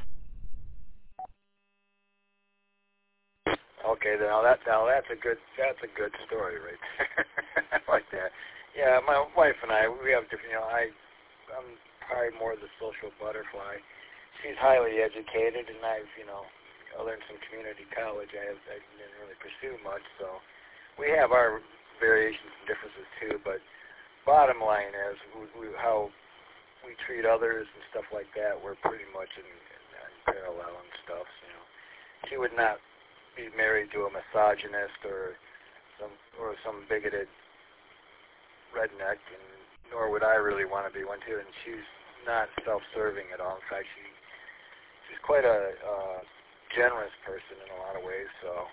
Okay, now that's a good story right there. I like that. Yeah, my wife and I, we have different. I'm probably more the social butterfly. She's highly educated, and I learned some community college. I didn't really pursue much, so we have our variations and differences too. But bottom line is how we treat others and stuff like that. We're pretty much in parallel and stuff. She would not be married to a misogynist or some bigoted redneck, and nor would I really want to be one too. And she's not self-serving at all. In fact, she's quite a generous person in a lot of ways. So,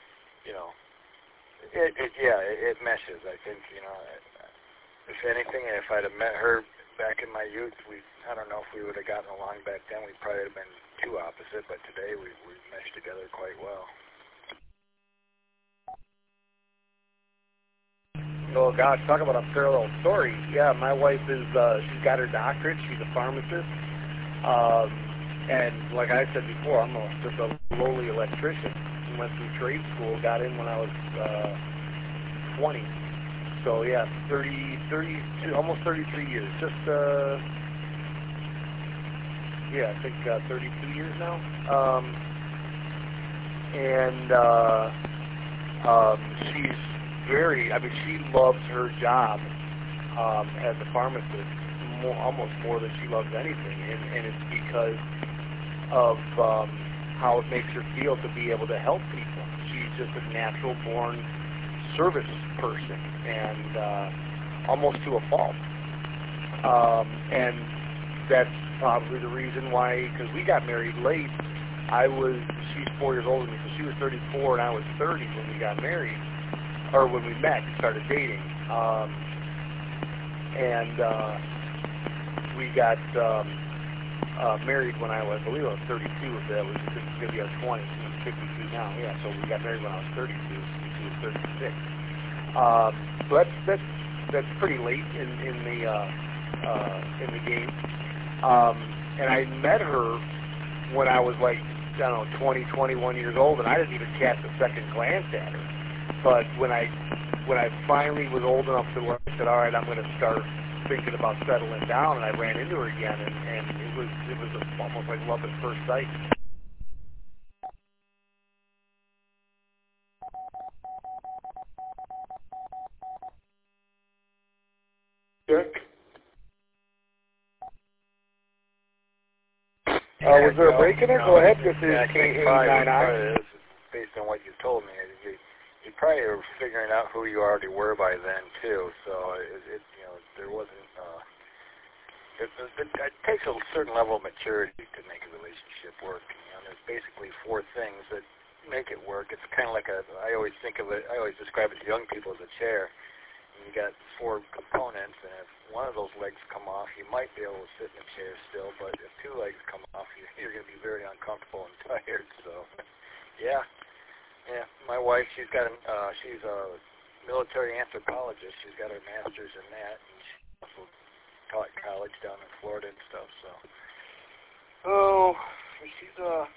it meshes. I think, if anything, if I'd have met her back in my youth, I don't know if we would have gotten along back then. We probably would have been too opposite, but today we meshed together quite well. Oh gosh, talk about a parallel story. Yeah, my wife is, she's got her doctorate. She's a pharmacist. And like I said before, I'm just a lowly electrician. Went through trade school, got in when I was 20. So yeah, 32, almost 33 years. Just, I think 32 years now. She's she loves her job as a pharmacist almost more than she loves anything, and it's because of how it makes her feel to be able to help people. She's just a natural-born service person, and almost to a fault. And that's probably the reason why, because we got married late. She's 4 years older than me, so she was 34 and I was 30 when we got married, or when we met and started dating. We got married when I believe I was 32. That was going to be our 20. She's 52 now. Yeah, so we got married when I was 32. She was 36. So that's pretty late in the game. And I met her when I was like, 20, 21 years old, and I didn't even cast a second glance at her. But when I finally was old enough to where I said, all right, I'm going to start thinking about settling down, and I ran into her again, and it was almost like love at first sight. Dick? Was there a break in it? Go ahead. This is K899. Based on what you told me, you probably were figuring out who you already were by then too. So there wasn't. It takes a certain level of maturity to make a relationship work. There's basically 4 things that make it work. It's kind of like I always think of it. I always describe it to young people as a chair. You got 4 components, and if one of those legs come off, you might be able to sit in the chair still, but if 2 legs come off, you're going to be very uncomfortable and tired. So, yeah. My wife, she's a military anthropologist. She's got her master's in that, and she also taught college down in Florida and stuff. So, she's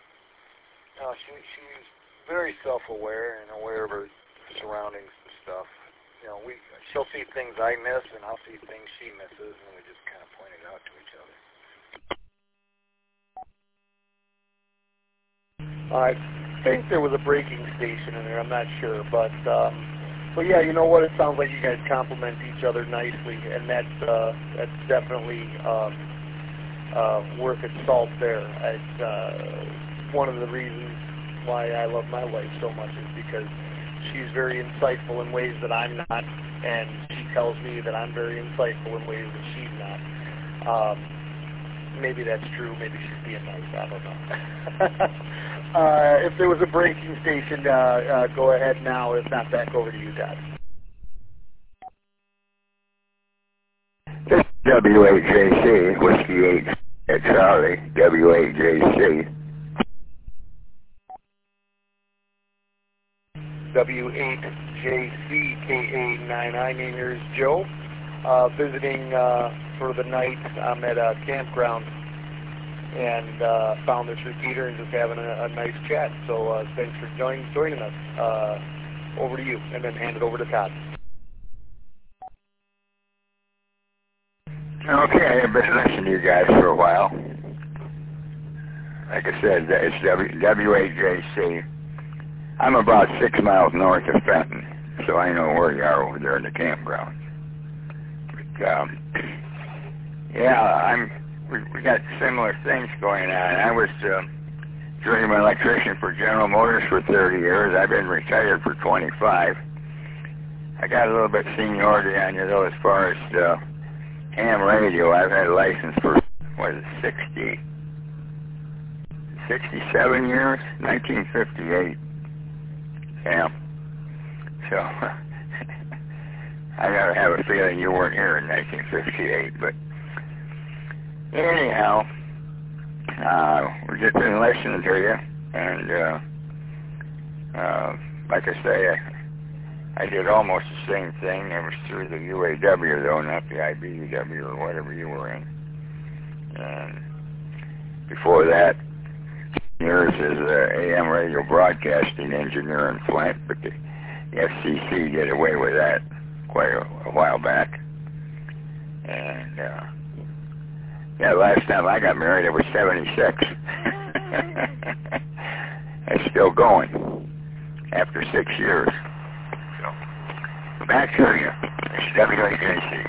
very self-aware and aware of her surroundings and stuff. She'll see things I miss, and I'll see things she misses, and we just kind of point it out to each other. I think there was a braking station in there. I'm not sure, but Well, yeah, you know what? It sounds like you guys complement each other nicely, and that's definitely worth its salt there. It's one of the reasons why I love my wife so much is because she's very insightful in ways that I'm not, and she tells me that I'm very insightful in ways that she's not. Maybe that's true. Maybe she's being nice. I don't know. If there was a breaking station, go ahead now. If not, back over to you, Todd. This WHJC, Whiskey 8 at Charlie, WHJC. W8JCKA99. Name here is Joe. Visiting for the night. I'm at a campground and found this repeater and just having a nice chat. So thanks for joining us. Over to you, and then hand it over to Todd. Okay, I've been listening to you guys for a while. Like I said, it's WHJC. I'm about 6 miles north of Fenton, so I know where you are over there in the campground. But, yeah, we got similar things going on. I was journeyman electrician for General Motors for 30 years. I've been retired for 25. I got a little bit seniority on you, though, as far as ham radio. I've had a license for, 67 years? 1958. Yeah. So, I gotta have a feeling you weren't here in 1958, but anyhow, we've just been listening to you, and like I say, I did almost the same thing. It was through the UAW, though, not the IBEW or whatever you were in. And before that, years as AM radio broadcasting engineer in Flint, but the FCC did away with that quite a while back. And yeah, last time I got married, I was 76. It's still going after 6 years. So back to you. It's WHJC.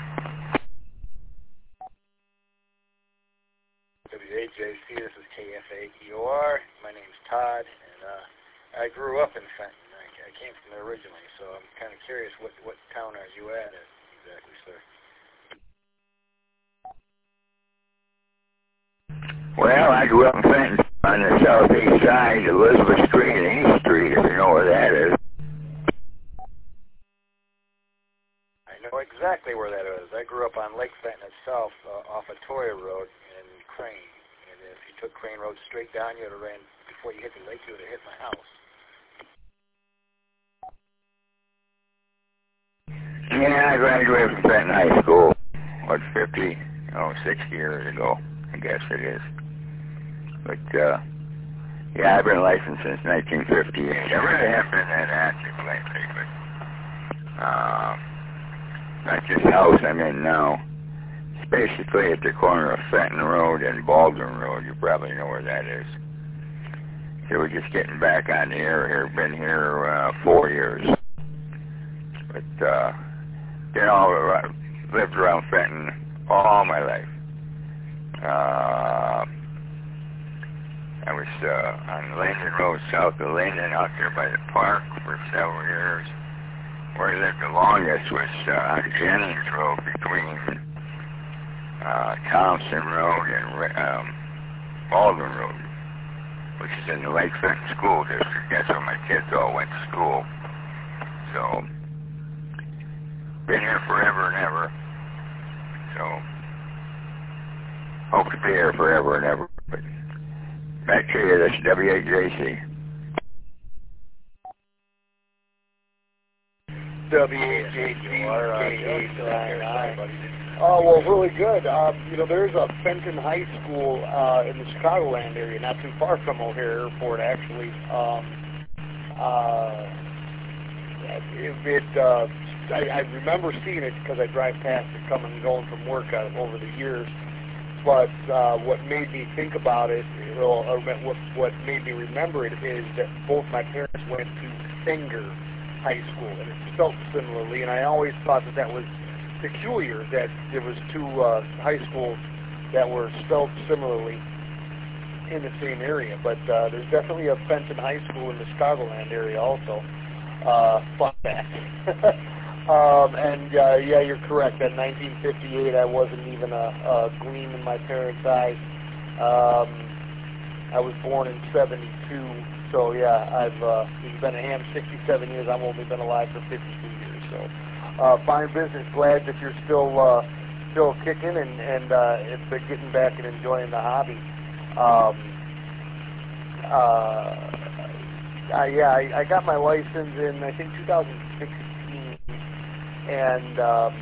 WHJC, this is KFAEOR. My name's Todd, and I grew up in Fenton. I came from there originally, so I'm kind of curious, what town are you at exactly, sir? Well, I grew up in Fenton on the southeast side, Elizabeth Street and East Street, if you know where that is. I know exactly where that is. I grew up on Lake Fenton itself, off of Toya Road in Crane. And if you took Crane Road straight down, you would have ran, before you hit the lake, you would have hit my house. Yeah, I graduated from Fenton High School, 60 years ago, I guess it is. But, yeah, I've been licensed since 1958. I really haven't been that active lately, but, not this house I'm in now. It's basically at the corner of Fenton Road and Baldwin Road. You probably know where that is. So we're just getting back on the air here. Been here 4 years. But, lived around Fenton all my life. I was on Linden Road, south of Linden, out there by the park for several years. Where I lived the longest was on Jennings Road between Thompson Road and Baldwin Road, which is in the Lake Fenton School District. That's where my kids all went to school. So, been here forever and ever. So, hope to be here forever and ever. But back to you, that's WHJC. WHJC. Oh, well, really good. There's a Fenton High School in the Chicagoland area, not too far from O'Hare Airport, actually. I remember seeing it because I drive past it coming and going from work over the years. But what made me think about it, or what made me remember it, is that both my parents went to Singer high school, and it's spelled similarly. And I always thought that was peculiar that there was two high schools that were spelled similarly in the same area. But there's definitely a Fenton High School in the Chicagoland area also. Fun fact. Yeah, you're correct. In 1958, I wasn't even a gleam in my parents' eyes. I was born in 72, so yeah, I've been a ham 67 years. I've only been alive for 52 years. So, fine business. Glad that you're still kicking and it's getting back and enjoying the hobby. I got my license in I think 2016, and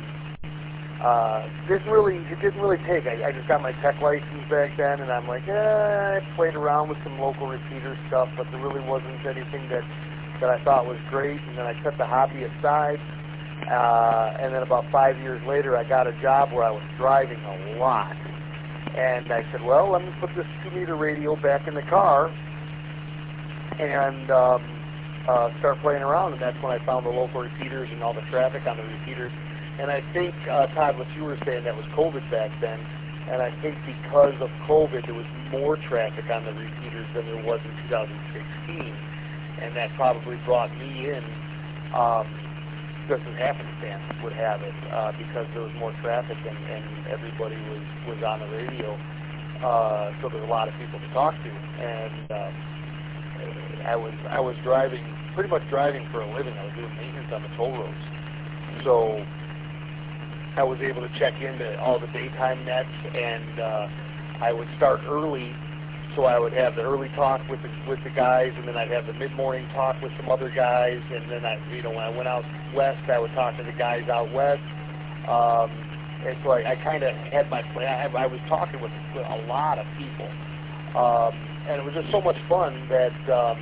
it didn't really take. I just got my tech license back then, and I'm like, I played around with some local repeater stuff, but there really wasn't anything that I thought was great. And then I set the hobby aside, and then about 5 years later, I got a job where I was driving a lot, and I said, well, let me put this 2-meter radio back in the car and start playing around. And that's when I found the local repeaters and all the traffic on the repeaters. And I think, Todd, what you were saying, that was COVID back then. And I think because of COVID, there was more traffic on the repeaters than there was in 2016. And that probably brought me in, just as happenstance would have it, because there was more traffic and everybody was on the radio. So there's a lot of people to talk to. And I was driving, pretty much driving for a living. I was doing maintenance on the toll roads. So I was able to check into all the daytime nets, and I would start early, so I would have the early talk with the guys, and then I'd have the mid-morning talk with some other guys, and then when I went out west, I would talk to the guys out west, and so I kind of had my plan. I was talking with a lot of people, and it was just so much fun that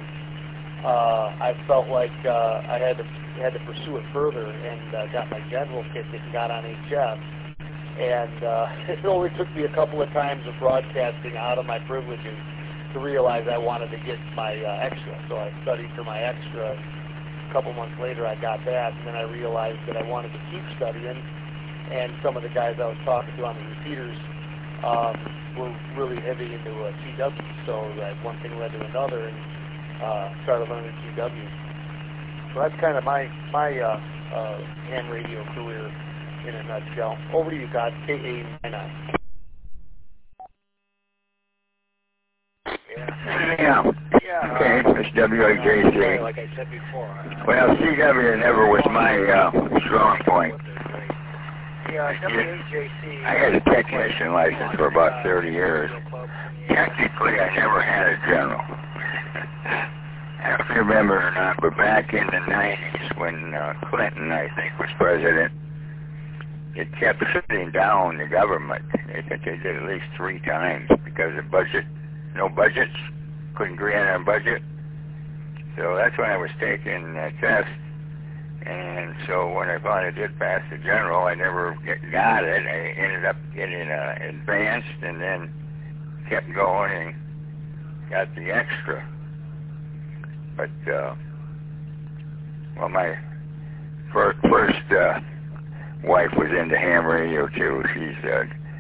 I felt like I had to pursue it further, and got my general ticket and got on HF. And it only took me a couple of times of broadcasting out of my privileges to realize I wanted to get my extra. So I studied for my extra. A couple months later, I got that, and then I realized that I wanted to keep studying. And some of the guys I was talking to on the repeaters were really heavy into CW. So one thing led to another, and started learning CW. So that's kind of my ham radio career in a nutshell. Over to you, God. KA99. Yeah. Okay, it's WAJC. Like I said before. Well, CW never was my strong point. Yeah, WAJC. I had a technician license for about 30 years. Technically, I never had a general. I don't remember or not, but back in the 90s when Clinton, I think, was president, it kept shutting down the government. I think they did at least 3 times because of budget. No budgets. Couldn't agree on a budget. So that's when I was taking a test. And so when I finally did pass the general, I never got it. I ended up getting advanced and then kept going and got the extra. But, well, my first wife was into ham radio, too. She's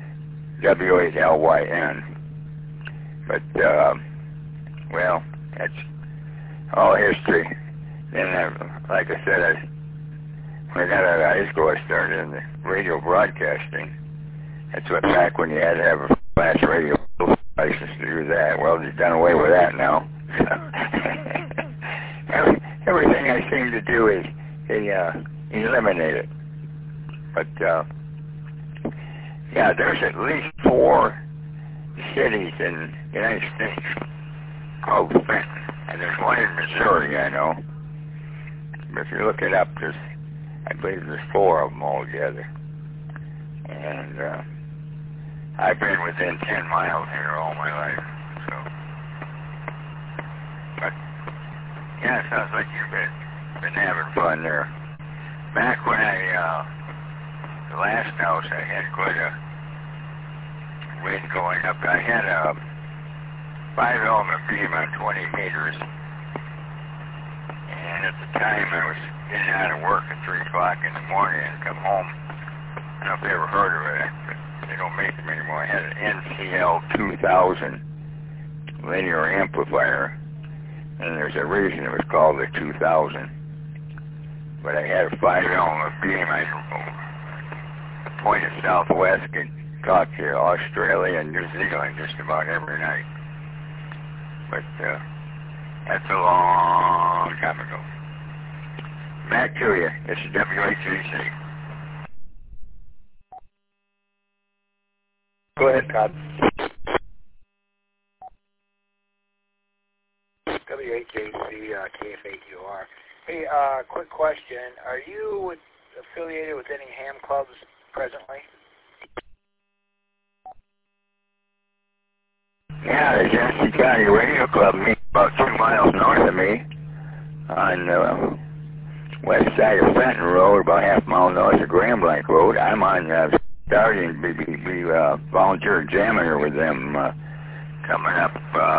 W8LYN. But, well, that's all history. Then, like I said, when I got out of high school, I started in the radio broadcasting. That's what back when you had to have a flash radio license to do that. Well, they've done away with that now. Everything I seem to do is eliminate it. But yeah, there's at least 4 cities in the United States called Fenton, and there's one in Missouri, I know. But if you look it up, I believe there's 4 of them altogether. And I've been within 10 miles here all my life. So, but yeah, it sounds like you've been having fun there. Back when the last house, I had quite a wind going up. I had a 5-element beam on 20 meters, and And at the time, I was getting out of work at 3 o'clock in the morning and come home. I don't know if you ever heard of it, but they don't make them anymore. I had an NCL 2000 linear amplifier, and there's a reason it was called the 2000. But I had a 5-element beam. I pointed southwest and talked to Australia and New Zealand just about every night. But that's a long time ago. Back to you. This is WHAC. Go ahead, Todd. WHAC, KFAQR. Hey, quick question. Are you affiliated with any ham clubs presently? Yeah, the Genesee County Radio Club meets about 2 miles north of me on the west side of Fenton Road, about half mile north of Grand Blanc Road. I'm on starting to be volunteer examiner with them coming up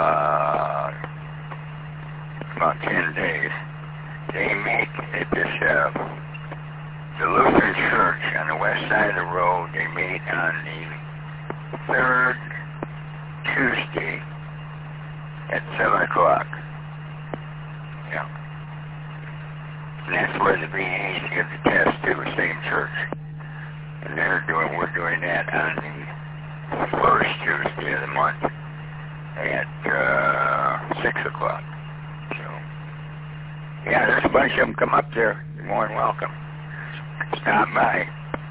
about 10 days. They meet at this the Lutheran Church on the west side of the road. They meet on the 3rd Tuesday at 7 o'clock. Yeah. And that's where the VAs give the test to the same church. And we're doing that on the 1st Tuesday of the month at 6 o'clock. So, yeah, there's a bunch of them come up there. You're more than welcome. Stop by.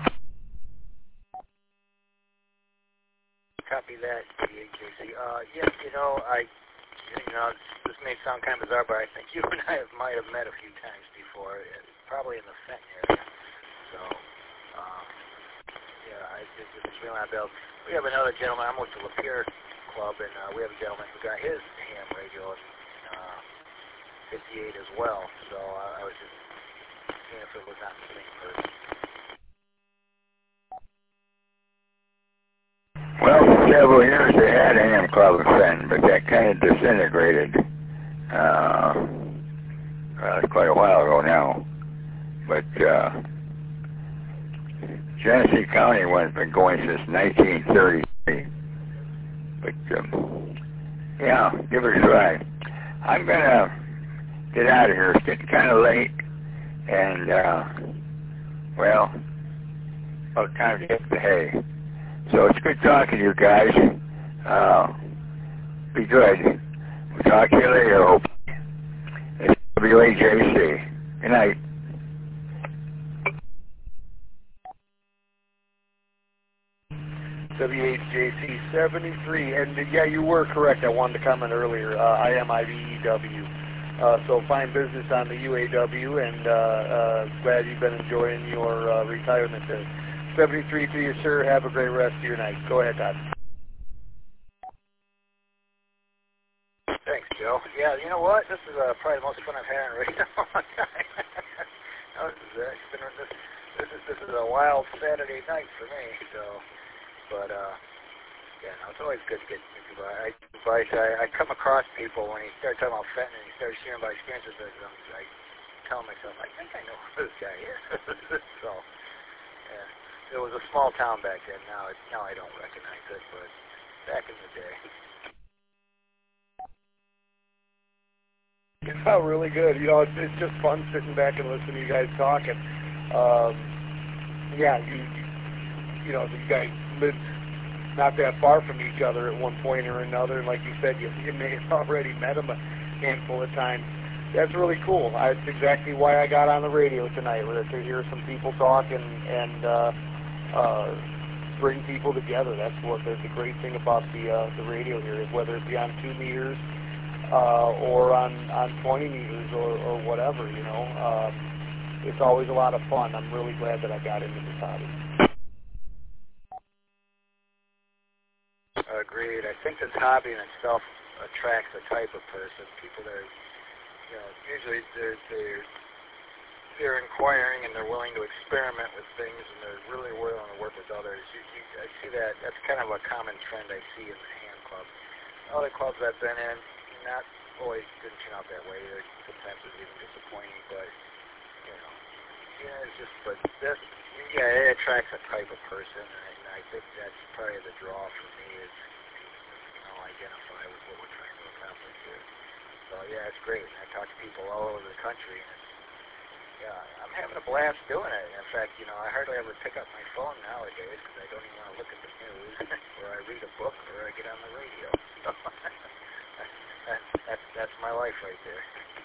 Copy that, DHAC. Yes, this may sound kind of bizarre, but I think you and I might have met a few times before, probably in the Fenton area. So, I just realized we have another gentleman. I'm with the Lapeer Club, and we have a gentleman who got his ham radio in 58 as well. So I was just seeing if it was not the same person. Well, for several years they had a ham club in Fenton, but that kind of disintegrated quite a while ago now. But Genesee County one's been going since 1933. But yeah, give it a try. I'm gonna get out of here. It's getting kind of late, and well, about time to hit the hay. So it's good talking to you guys. Be good. We'll talk to you later, I hope. It's WHAC. Good night. WHJC 73, and yeah, you were correct. I wanted to comment earlier. I am IBEW. So fine business on the UAW, and glad you've been enjoying your retirement there. 73 to you, sir. Have a great rest of your night. Go ahead, Todd. Thanks, Joe. Yeah, you know what? This is probably the most fun I've had on radio in a long time. This is a wild Saturday night for me. So, but yeah, no, it's always good to get people. I come across people when you start talking about Fenton and you start sharing about experiences. I tell myself, I think I know who this guy is. So, yeah. It was a small town back then. Now I don't recognize it, but back in the day. Oh, really good. It's just fun sitting back and listening to you guys talk. And yeah, you guys lived not that far from each other at one point or another. And like you said, you may have already met him a handful of times. That's really cool. That's exactly why I got on the radio tonight, to hear some people talk and bring people together. That's what the great thing about the radio here is, whether it be on 2 meters or on 20 meters or whatever, it's always a lot of fun. I'm really glad that I got into this hobby. Agreed. I think this hobby in itself attracts a type of person. People that are, usually they're inquiring and they're willing to experiment with things and they're really willing to work with others. I see that. That's kind of a common trend I see in the ham club. Other clubs I've been in, not always didn't turn out that way. Sometimes it was even disappointing, but, you know, yeah, it's just, but this, yeah, it attracts a type of person, and I think that's probably the draw for me is, you know, identify with what we're trying to accomplish here. So, yeah, it's great. I talk to people all over the country, and it's, yeah, I'm having a blast doing it. In fact, you know, I hardly ever pick up my phone nowadays because I don't even want to look at the news, or I read a book, or I get on the radio. So that's my life right there.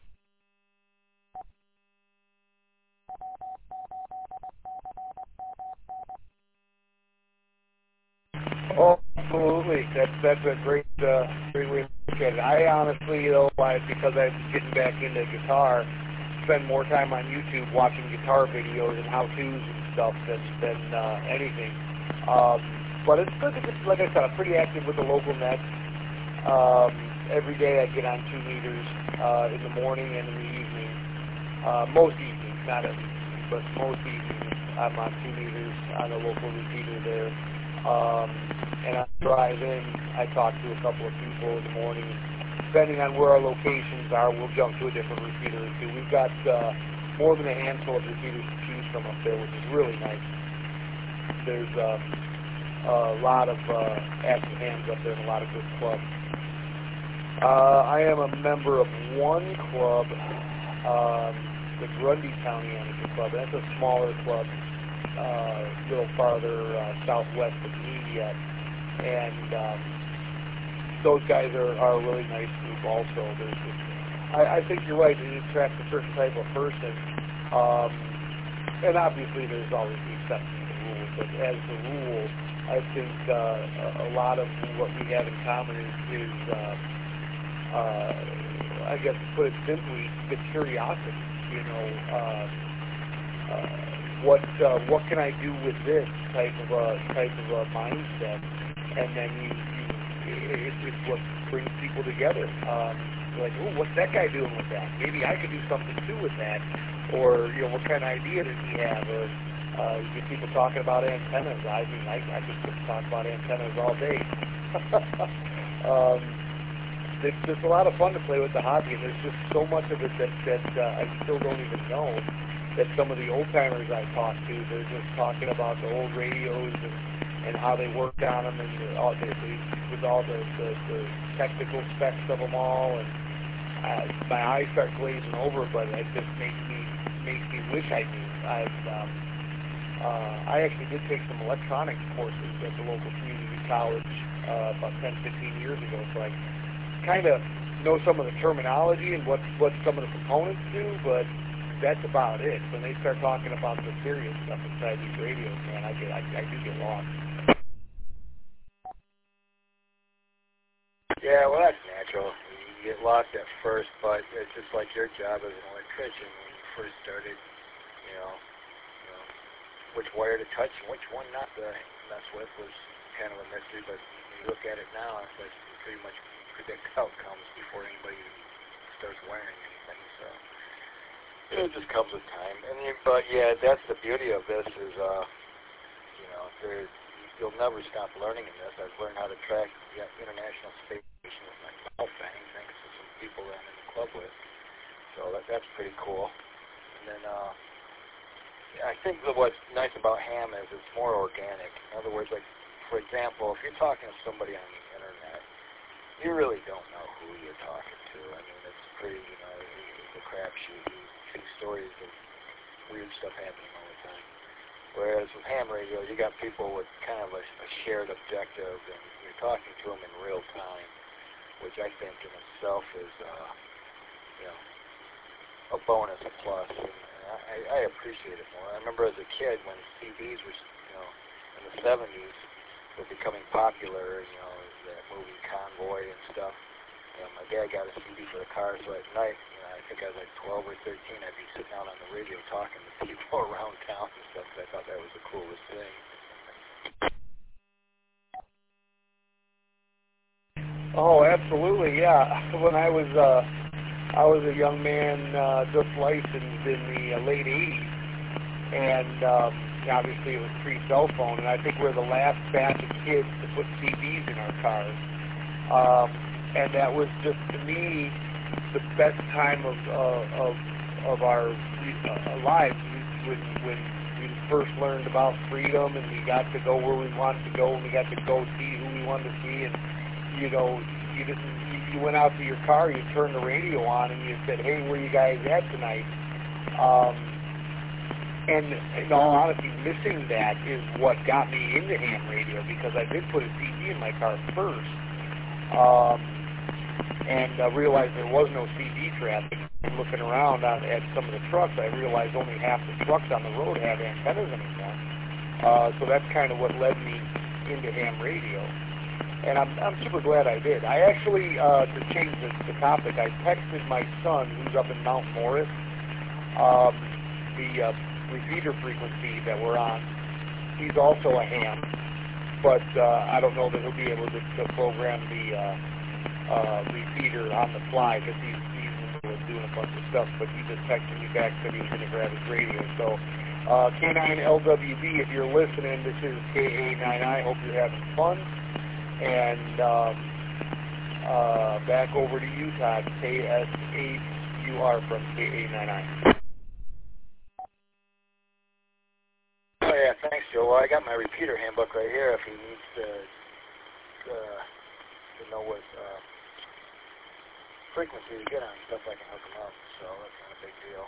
Oh, absolutely. That's a great way to look at it. I honestly, though, because I'm getting back into guitar, spend more time on YouTube watching guitar videos and how-tos and stuff than anything. But it's good to get, like I said, I'm pretty active with the local nets. Every day I get on 2 meters in the morning and in the evening. Most evenings, not every evening, but most evenings I'm on 2 meters on a local repeater there. And on the drive in, I talk to a couple of people in the morning. Depending on where our locations are, we'll jump to a different repeater or two. We've got more than a handful of repeaters to choose from up there, which is really nice. There's a lot of active hands up there and a lot of good clubs. I am a member of one club, the Grundy County Amateur Club. That's a smaller club, a little farther southwest of me yet. And those guys are a really nice group also. I think you're right. It attracts a certain type of person. And obviously there's always the exception to the rule. But as the rule, I think a lot of what we have in common is I guess to put it simply, the curiosity. You know, what can I do with this type of a mindset, and then it's what brings people together. Like, oh, what's that guy doing with that? Maybe I could do something too with that, or you know, what kind of idea does he have? Or you get people talking about antennas. I mean, I could talk about antennas all day. It's just a lot of fun to play with the hobby, and there's just so much of it that I still don't even know. That some of the old timers I talk to, they're just talking about the old radios and how they worked on them, and with all the technical specs of them all, and my eyes start glazing over. But it just makes me wish I knew. I actually did take some electronics courses at the local community college about 10, 15 years ago, so I kind of know some of the terminology and what some of the components do, but that's about it. When they start talking about the serious stuff inside these radios, man, I do get lost. Yeah, well, that's natural. You get lost at first, but it's just like your job as an electrician when you first started. You know, which wire to touch and which one not to mess with was kind of a mystery. But when you look at it now, it's like you pretty much predict outcomes before anybody starts wiring anything. So it just comes with time. But yeah, that's the beauty of this is, you know, you'll never stop learning in this. I've learned how to track the International Space Station with my mouth bang, thanks to some people that I'm in the club with. So that's pretty cool. And then I think that what's nice about ham is it's more organic. In other words, like, for example, if you're talking to somebody on the internet, you really don't know who you're talking to. I mean, it's pretty, you know, it's a crapshoot. You see stories of weird stuff happening all the time. Whereas with ham radio, you got people with kind of a shared objective, and you're talking to them in real time, which I think in itself is, you know, a bonus, a plus. And I appreciate it more. I remember as a kid when CDs were, you know, in the 70s were becoming popular, you know, that movie Convoy and stuff. You know, my dad got a CD for the car, so at night, you know, I think I was like 12 or 13, I'd be sitting out on the radio talking to people around town and stuff, because I thought that was the coolest thing. Oh, absolutely, yeah. When I was a young man, just licensed in the late 80s, and obviously it was pre-cell phone, and I think we're the last batch of kids to put CDs in our cars. And that was just, to me, the best time of our lives when we first learned about freedom, and we got to go where we wanted to go, and we got to go see who we wanted to see, and you went out to your car, you turned the radio on, and you said, "Hey, where you guys at tonight?" And in all honesty, missing that is what got me into ham radio, because I did put a CD in my car first, and realized there was no CD traffic. And looking around at some of the trucks, I realized only half the trucks on the road have antennas anymore. So that's kind of what led me into ham radio. And I'm super glad I did. I actually, to change the topic, I texted my son, who's up in Mount Morris, the repeater frequency that we're on. He's also a ham, but I don't know that he'll be able to program the repeater on the fly, because he's doing a bunch of stuff, but he just texted me back that he was going to grab his radio. So K9LWB, if you're listening, this is KA9I. Hope you're having fun. And back over to you, Todd. KSHUR from KA9I. Oh yeah, thanks, Joe. Well, I got my repeater handbook right here. If he needs to know what frequency to get on stuff, I can hook him up. So that's not a big deal.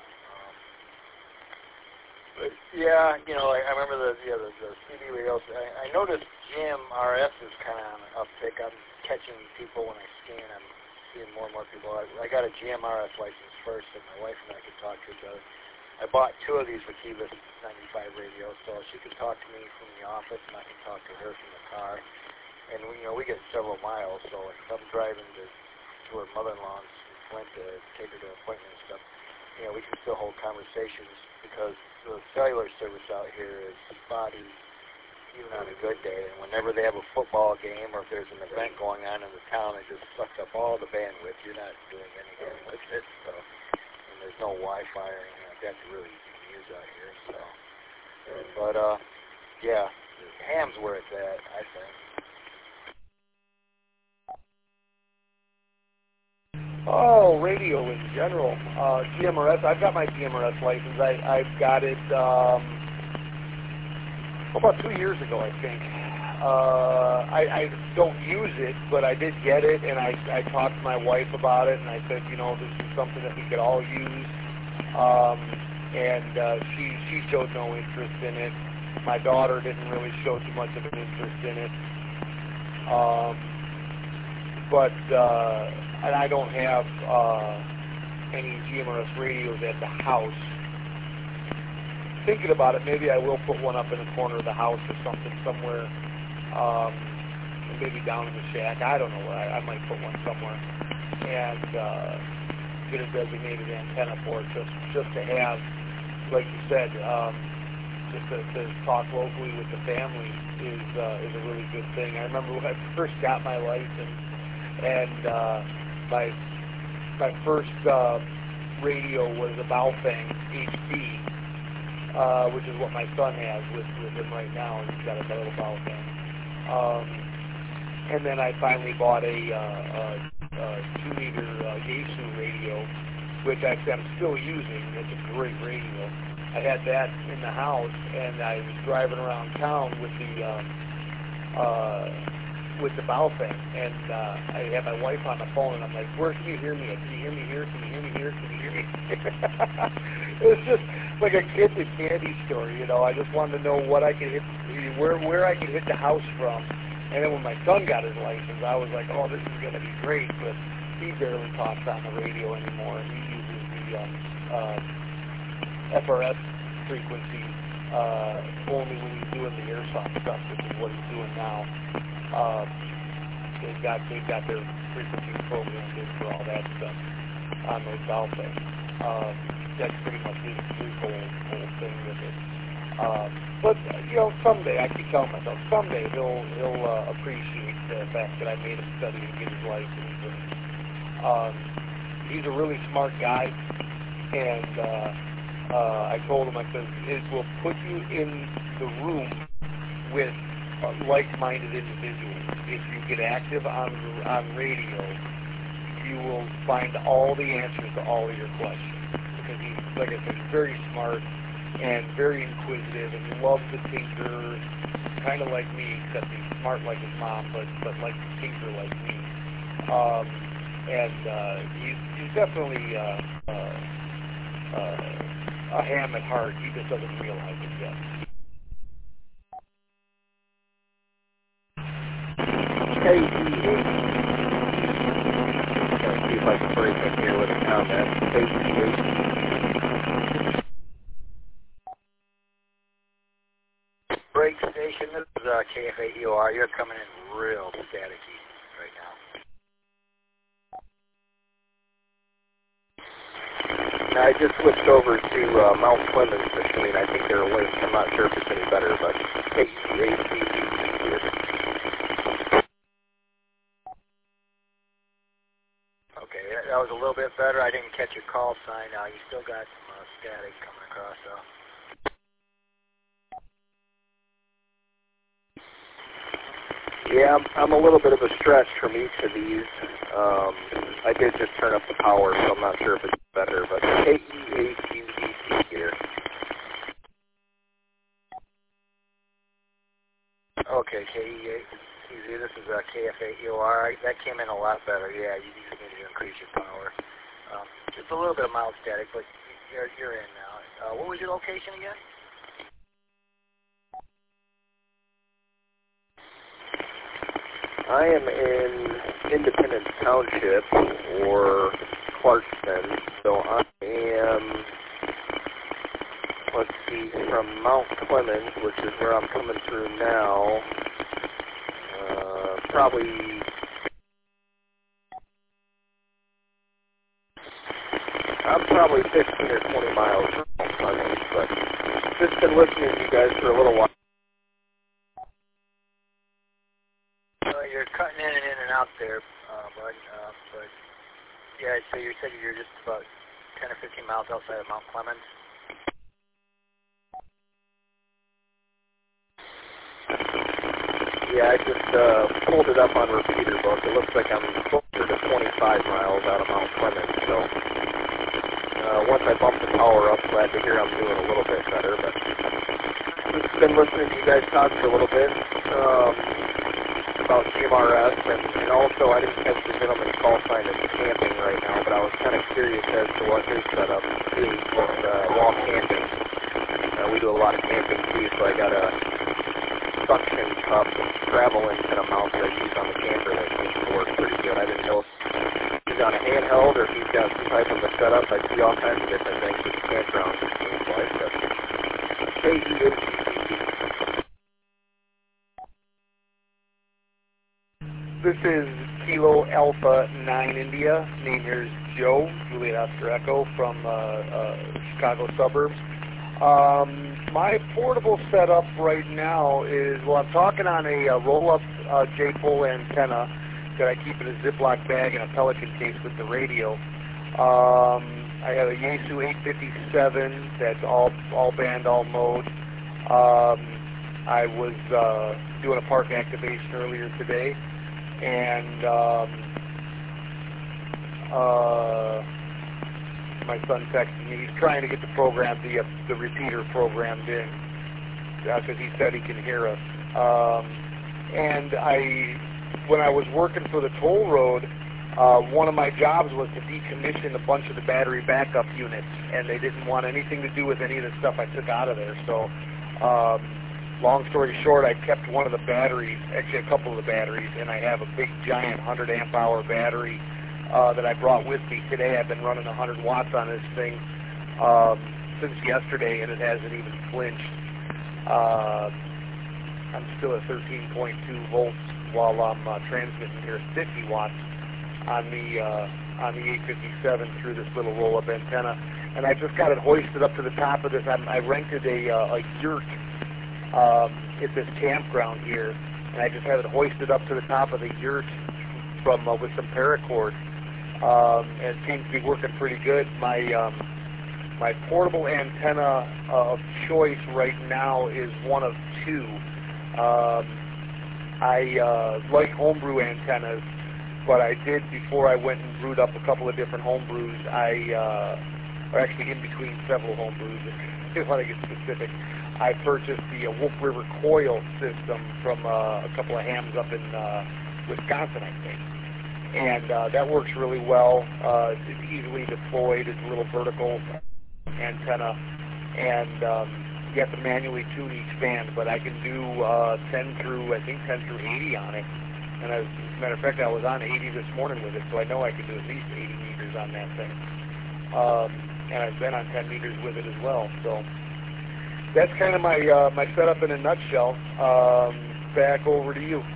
But yeah, I remember the CD radios. I noticed GMRS is kind of on an uptick. I'm catching people when I scan. I'm seeing more and more people. I got a GMRS license first, and my wife and I could talk to each other. I bought 2 of these Wakibus 95 radios, so she can talk to me from the office, and I can talk to her from the car. And we get several miles, so if I'm driving to her mother-in-law's in Flint to take her to an appointment and stuff, we can still hold conversations, because the cellular service out here is spotty even on a good day. And whenever they have a football game, or if there's an event going on in the town, it just sucks up all the bandwidth. You're not doing anything with it, so, and there's no Wi-Fi or anything like that to really use out here. So, but yeah, ham's where it's at, I think. Oh, radio in general. GMRS, I've got my GMRS license. I've got it about 2 years ago, I think. I don't use it, but I did get it, and I talked to my wife about it, and I said, this is something that we could all use. And she showed no interest in it. My daughter didn't really show too much of an interest in it. And I don't have any GMRS radios at the house. Thinking about it, maybe I will put one up in the corner of the house or something somewhere, maybe down in the shack. I don't know. I might put one somewhere and get a designated antenna for it, just to have, like you said, just to talk locally with the family is a really good thing. I remember when I first got my license, and my first radio was a Baofeng HD, which is what my son has with him right now. He's got a little Baofeng. And then I finally bought a 2-meter Yaesu radio, which actually I'm still using. It's a great radio. I had that in the house, and I was driving around town with the Baofeng, and I had my wife on the phone, and I'm like, "Where can you hear me? Can you hear me here? Can you hear me here? Can you hear me?" It was just like a kid in a candy store, I just wanted to know what I could hit, where I could hit the house from. And then when my son got his license, I was like, "Oh, this is going to be great," but he barely talks on the radio anymore, and he uses the FRS frequency only when he's doing the airsoft stuff, which is what he's doing now. They've got their frequency programmed in for all that stuff on those Baofeng. That's pretty much his whole thing with it. But someday, I keep telling myself, someday he'll appreciate the fact that I made him study and get his license. And he's a really smart guy, and I told him, I said, it will put you in the room with like-minded individuals. If you get active on radio, you will find all the answers to all of your questions. Because he's, like I said, very smart and very inquisitive and loves to tinker, kind of like me, except he's smart like his mom, but likes to tinker like me. He's definitely a ham at heart. He just doesn't realize it yet. See if I can break in here with a comment. Break station, this is KF8EOR. You're coming in real staticky right now. I just switched over to Mount Clemens machine. I think they're linked. I'm not sure if it's any better, but here. Okay, that was a little bit better. I didn't catch your call sign. You still got some static coming across, though. Yeah, I'm a little bit of a stretch from each of these. I did just turn up the power, so I'm not sure if it's better, but KE8UDC here. Okay, KE8UDC, this is KF8EOR. That came in a lot better. Yeah, you just need to increase your power. Just a little bit of mild static, but you're in now. What was your location again? I am in Independence Township, or Clarkston, so I am, let's see, from Mount Clemens, which is where I'm coming through now, probably, I'm probably 15 or 20 miles from Mount Clemens, but just been listening to you guys for a little while. You're cutting in and out there, bud. But yeah, so you said you're just about 10 or 15 miles outside of Mount Clemens. Yeah, I just pulled it up on Repeater Book. It looks like I'm closer to 25 miles out of Mount Clemens. So once I bump the power up, glad to hear I'm doing a little bit better. But just been listening to you guys talk for a little bit. About GMRS, and also I didn't catch the gentleman's call sign that's camping right now, but I was kind of curious as to what his setup is with wall camping. We do a lot of camping too, so I got a suction cup travel antenna mount that I use on the camper that seems to work pretty good. I didn't know if he's on a handheld or if he's got some type of a setup. I see all kinds of different things with the campground, it seems like. But This is Kilo Alpha 9 India. Name here is Joe, Juliet Oscar Echo from Chicago suburbs. My portable setup right now is, well, I'm talking on a roll-up J-pole antenna that I keep in a Ziploc bag in a Pelican case with the radio. I have a Yaesu 857 that's all band, all mode. I was doing a park activation earlier today, and my son texted me. He's trying to get the repeater programmed in because he said he can hear us. And when I was working for the toll road, one of my jobs was to decommission a bunch of the battery backup units, and they didn't want anything to do with any of the stuff I took out of there. So long story short, I kept one of the batteries, actually a couple of the batteries, and I have a big giant 100 amp hour battery that I brought with me today. I've been running 100 watts on this thing since yesterday, and it hasn't even flinched. I'm still at 13.2 volts while I'm transmitting here 50 watts on the 857 through this little roll-up antenna. And I just got it hoisted up to the top of this. I rented a yurt at this campground here, and I just have it hoisted up to the top of the yurt from with some paracord, and it seems to be working pretty good. My portable antenna of choice right now is one of two. I like homebrew antennas, but I did, before I went and brewed up a couple of different home brews, or actually in between several home brews, if I want to get specific, I purchased the Wolf River Coil system from a couple of hams up in Wisconsin, I think. And that works really well. It's easily deployed. It's a little vertical antenna, and you have to manually tune each band, but I can do 10 through 80 on it. And as a matter of fact, I was on 80 this morning with it, so I know I could do at least 80 meters on that thing. And I've been on 10 meters with it as well. So that's kind of my my setup in a nutshell. Back over to you.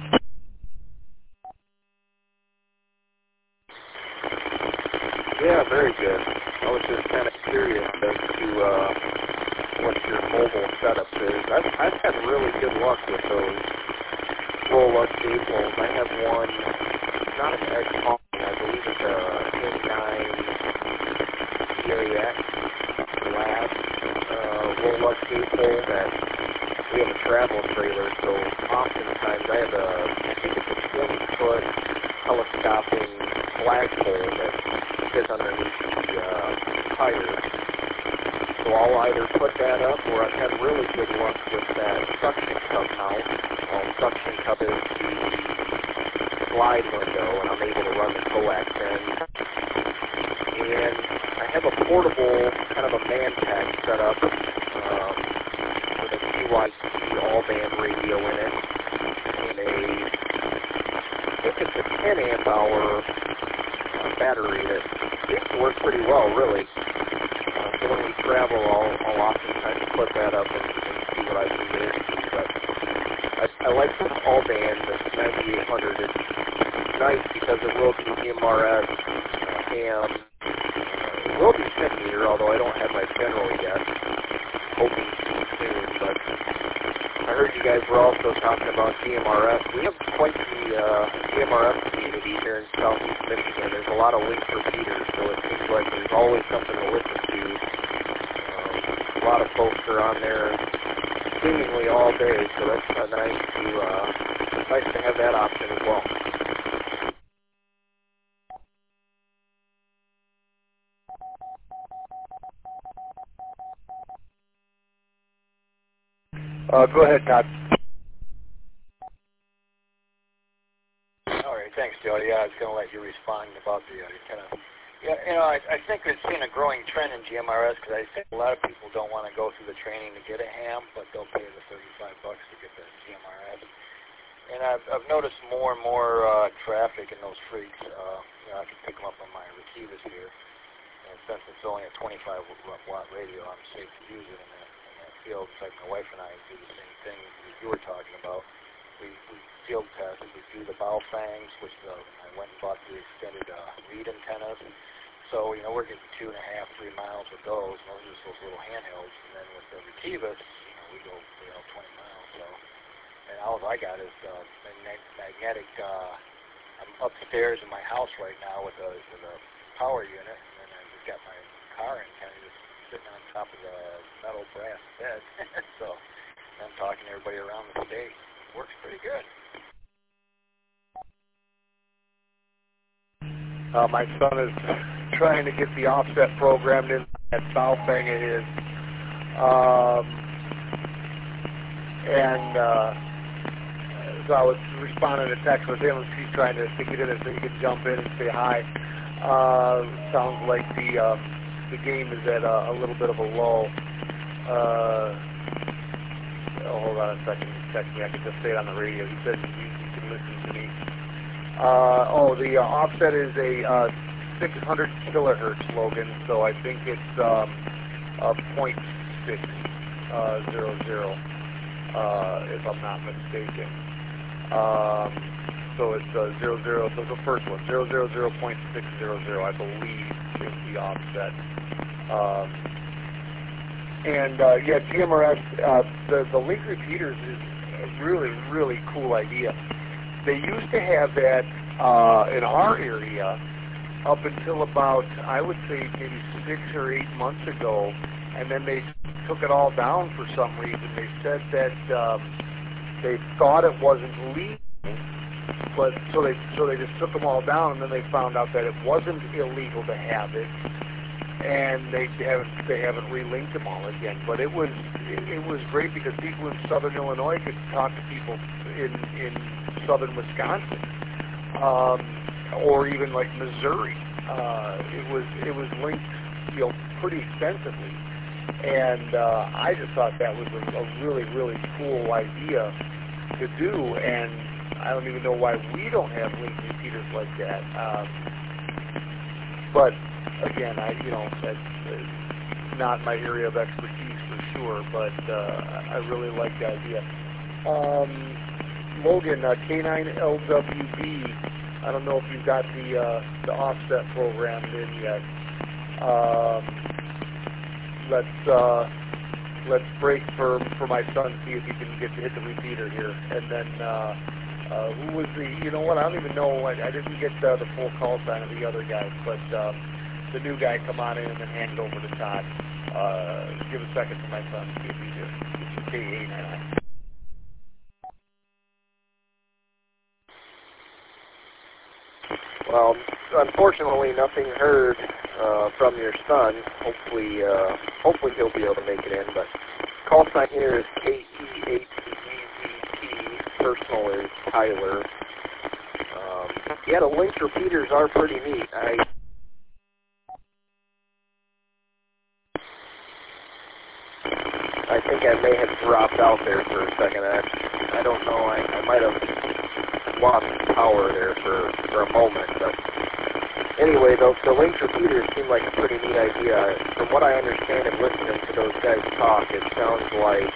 Yeah, very good. I was just kind of curious as to what your mobile setup is. I've had really good luck with those roll-up staples. I have one, not an Egg Pong, I believe it's a N9 CAX Lab roll-up staple that we have a travel trailer, so oftentimes I have I think it's a 20-foot telescoping flagpole that sits underneath the tire. So I'll either put that up, or I've had really good luck with that suction cup mount. Suction cup is the slide window, and I'm able to run the coax in. And I have a portable, kind of a man-pack set up with a CYC all-band radio in it, and I think it's a 10 amp hour battery that seems to work pretty well, really. So when we travel, I'll oftentimes put that up and see what I can get into. But I like this all-band, this 9800. It's nice because it will be MRS, ham. It will be 10 meter, although I don't have my general yet. Hoping soon, but I heard you guys were also talking about GMRS. We have quite the GMRS community here in southeast Michigan. There's a lot of link repeaters, so it seems like there's always something to listen to. A lot of folks are on there seemingly all day, so that's nice to have that option as well. Go ahead, Todd. All right, thanks, Joe. Yeah, I was going to let you respond about the I think we've seen a growing trend in GMRS because I think a lot of people don't want to go through the training to get a ham, but they'll pay the $35 to get the GMRS. And I've noticed more and more traffic in those freaks. I can pick them up on my Rakivas here, and since it's only a 25-watt radio, I'm safe to use it in that field. It's like my wife and I do the same thing that you were talking about. We field test. We do the bow fangs, which I went and bought the extended reed antennas. So, we're getting 2.5, 3 miles with those. And those are just those little handhelds. And then with the Rakivas, we go 20 miles. So, and all I got is magnetic. I'm upstairs in my house right now with a power unit, and then I just got my car antenna just sitting on top of the metal brass bed. So I'm talking to everybody around the state. It works pretty good. My son is trying to get the offset programmed in that bow thing of his. So I was responding to text with him. He's trying to get in it so he can jump in and say hi. Sounds like the game is at a little bit of a lull. Hold on a second. He texted me. I can just say it on the radio. He said you can listen to me. The offset is a 600 kilohertz, Logan. So I think it's a 0.600, if I'm not mistaken. So it's 00. So the first one, 000.600, I believe, is the offset. GMRS, the link repeaters is a really, really cool idea. They used to have that in our area up until about, I would say, maybe 6 or 8 months ago, and then they took it all down for some reason. They said that they thought it wasn't legal, But so they just took them all down, and then they found out that it wasn't illegal to have it, and they haven't relinked them all again. But it was great because people in Southern Illinois could talk to people in Southern Wisconsin, or even like Missouri. It was linked, pretty extensively, and I just thought that was a really, really cool idea to do, and I don't even know why we don't have linked repeaters like that. But again, that's not my area of expertise for sure, but I really like the idea. Logan, K9LWB, I don't know if you've got the offset program in yet. Let's break for my son, see if he can get to hit the repeater here. And then, who was I don't even know. I didn't get the full call sign of the other guys, but the new guy come on in and then hand it over to Todd. Give a second for my son, see if he just gets your K899. Well, unfortunately, nothing heard from your son. Hopefully he'll be able to make it in. But call sign here is KEHZZT. Personal is Tyler. Yeah, the linked repeaters are pretty neat. I think I may have dropped out there for a second. I don't know. I might have lost power there for a moment. But anyway, the linked repeaters seem like a pretty neat idea. From what I understand of listening to those guys talk, it sounds like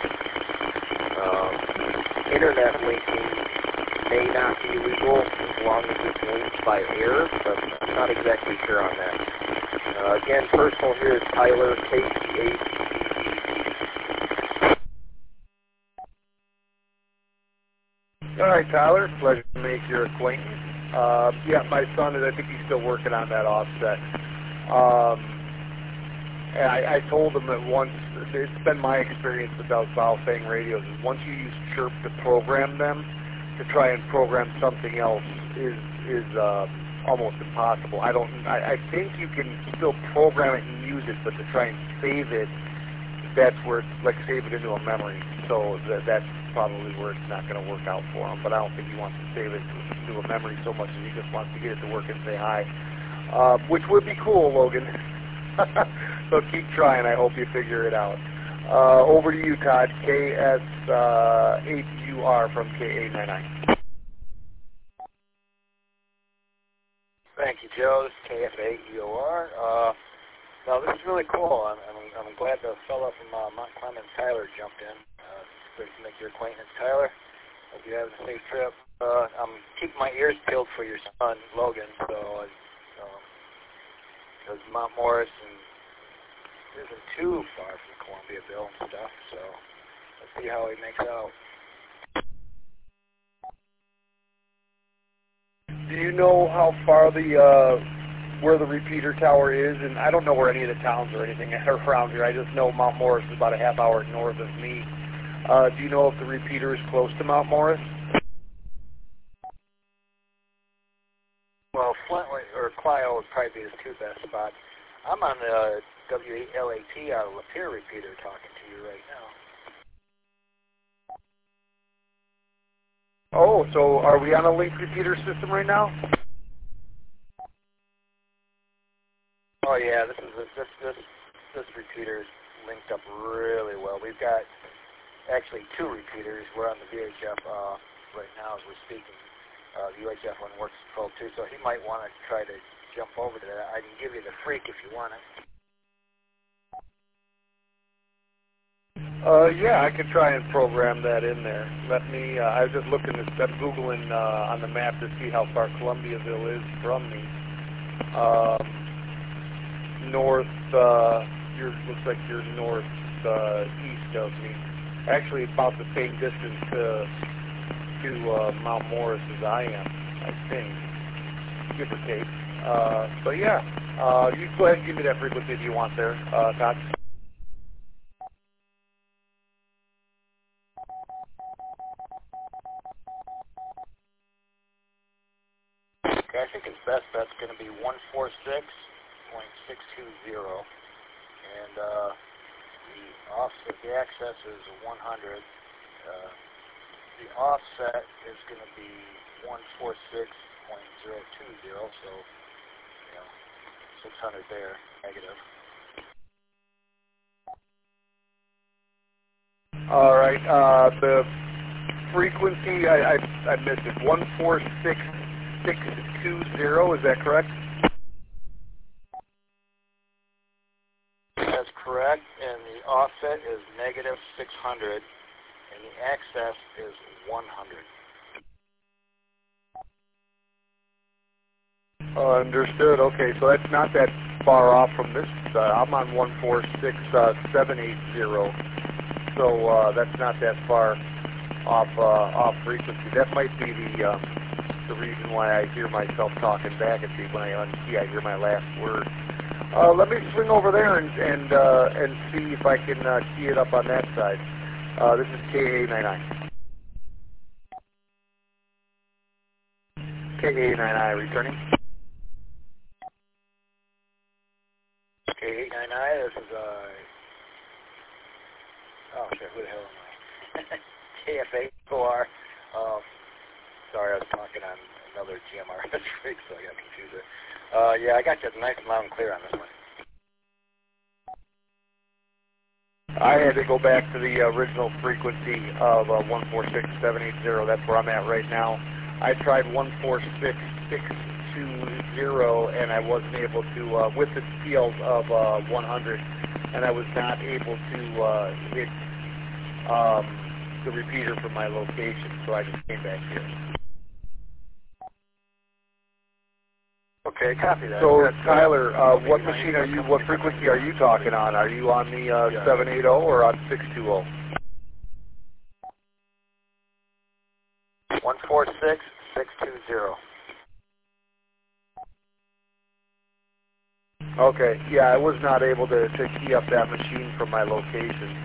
internet linking may not be legal as long as it's linked by air, but I'm not exactly sure on that. Again, personal here is Tyler, KEHZZT. All right, Tyler, pleasure to make your acquaintance. Yeah, my son, I think he's still working on that offset. And I told him that once, it's been my experience with those Baofeng radios, is once you use Chirp to program them, to try and program something else is almost impossible. I think you can still program it and use it, but to try and save it, that's where it's like save it into a memory. So that's probably where it's not going to work out for him. But I don't think he wants to save it into a memory so much as he just wants to get it to work and say hi, which would be cool, Logan. So keep trying. I hope you figure it out. Over to you, Todd. KS8UR from KA99. Thank you, Joe. This is KF8UR. No, this is really cool. I'm glad the fellow from Mount Clemens, Tyler, jumped in. It's great to make your acquaintance, Tyler. Hope you're having a safe trip. I'm keeping my ears peeled for your son, Logan. So, because Mount Morris and isn't too far from Columbiaville and stuff. So let's see how he makes out. Do you know how far where the repeater tower is? And I don't know where any of the towns or anything are around here. I just know Mount Morris is about a half hour north of me. Do you know if the repeater is close to Mount Morris? Well, Flint or Clio would probably be his two best spots. I'm on the W8LAT out of Lapeer repeater talking to you right now. Oh, so are we on a linked repeater system right now? Oh yeah, this repeater is linked up really well. We've got actually two repeaters. We're on the VHF right now as we're speaking. The UHF one works control too, so he might want to try to jump over to that. I can give you the freak if you want it. Yeah, I could try and program that in there. Let me, I was just looking at, I'm Googling on the map to see how far Columbiaville is from me. North, looks like you're northeast of me. Actually, about the same distance to Mount Morris as I am, I think, give or take. But yeah, you go ahead and give me that frequency if you want there, Todd. Okay, I think his best bet's going to be 146.620, and the offset, the access is 100. The offset is going to be 146.020, so 600 there, negative. All right. The frequency, I missed it. 146.620. Is that correct? That's correct, and the offset is negative 600, and the access is 100. Understood. Okay, so that's not that far off from this. I'm on 146.780, so that's not that far off frequency. That might be the reason why I hear myself talking back at me when I unkey. I hear my last word. Let me swing over there and see if I can key it up on that side. This is KA99. KA99 returning. KA99, this is oh shit, who the hell am I? KF8OR. Sorry, I was talking on another GMRS rig, so I got confused there. Yeah, I got you nice and loud and clear on this one. I had to go back to the original frequency of 146.780. That's where I'm at right now. I tried 146.620, and I wasn't able to, with the field of 100, and I was not able to hit the repeater from my location, so I just came back here. Okay, copy that. So, Tyler, what machine are you, what frequency are you talking on? Are you on the 780 or on 620? 146.620. Okay, yeah, I was not able to key up that machine from my location.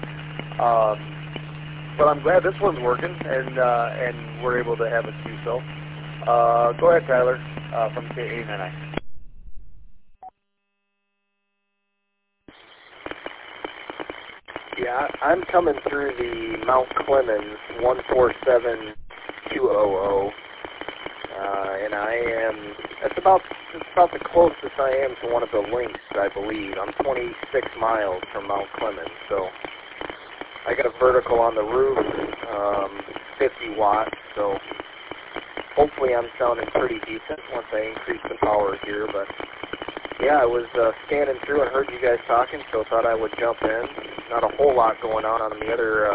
But I'm glad this one's working, and we're able to have it do so. Go ahead, Tyler, from KA99. Yeah, I'm coming through the Mount Clemens 147.200, and I am, it's about the closest I am to one of the links, I believe. I'm 26 miles from Mount Clemens, so I got a vertical on the roof, 50 watts, so hopefully I'm sounding pretty decent once I increase the power here, but yeah, I was scanning through and heard you guys talking, so thought I would jump in. Not a whole lot going on the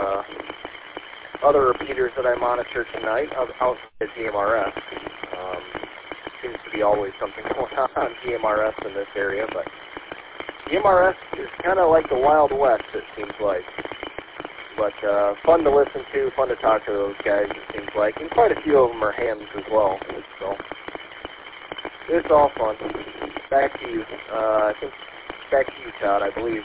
other repeaters that I monitor tonight outside of GMRS. Seems to be always something going on GMRS in this area, but GMRS is kind of like the Wild West, it seems like. But fun to listen to, fun to talk to those guys, it seems like. And quite a few of them are hams as well. So it's all fun. Back to you. I think back to you, Todd, I believe.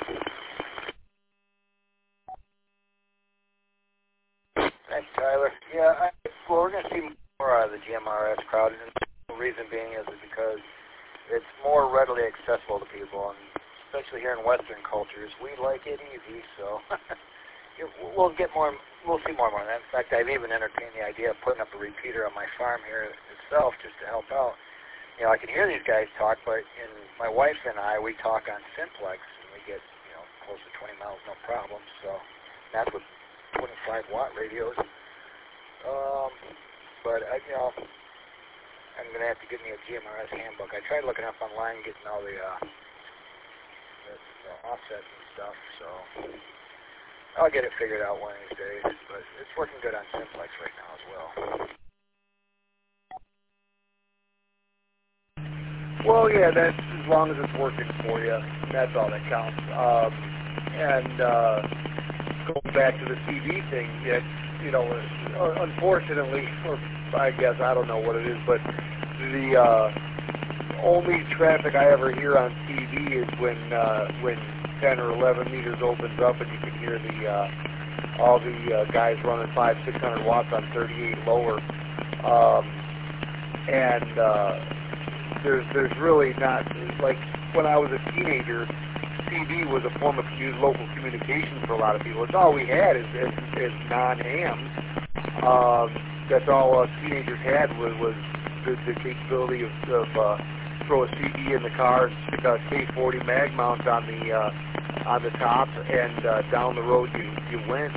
Thanks, Tyler. Yeah, well, we're going to see more out of the GMRS crowd, and the reason being is because it's more readily accessible to people, and especially here in Western cultures, we like it easy, so we'll see more and more of that. In fact, I've even entertained the idea of putting up a repeater on my farm here itself just to help out. You know, I can hear these guys talk, but my wife and I, we talk on simplex, and we get, close to 20 miles, no problem. So that's with 25-watt radios. But I'm going to have to get me a GMRS handbook. I tried looking up online, getting all the offsets and stuff. So I'll get it figured out one of these days. But it's working good on simplex right now as well. Well, yeah, that's as long as it's working for you. That's all that counts. And going back to the TV thing, unfortunately, or I guess I don't know what it is, but the only traffic I ever hear on TV is when 10 or 11 meters opens up and you can hear all the guys running 500-600 watts on 38 lower. there's really not, like when I was a teenager, TV was a form of local communication for a lot of people. It's all we had is non-hams. That's all us teenagers had was the capability of throw a CD in the car, stick a K40 mag mount on the top, and down the road you went.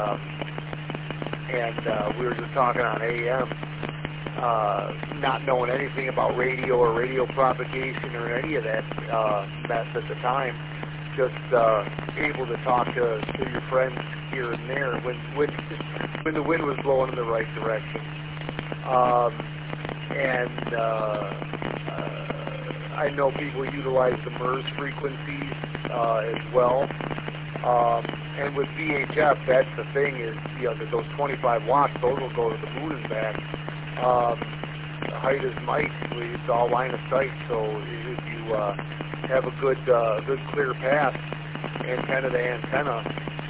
And we were just talking on AM, not knowing anything about radio or radio propagation or any of that mess at the time. Just able to talk to your friends here and there when the wind was blowing in the right direction. I know people utilize the MERS frequencies as well. And with VHF, that's the thing is, those 25 watts, those will go to the moon and back. Height is might. It's all line of sight. So if you have a good clear path antenna to antenna,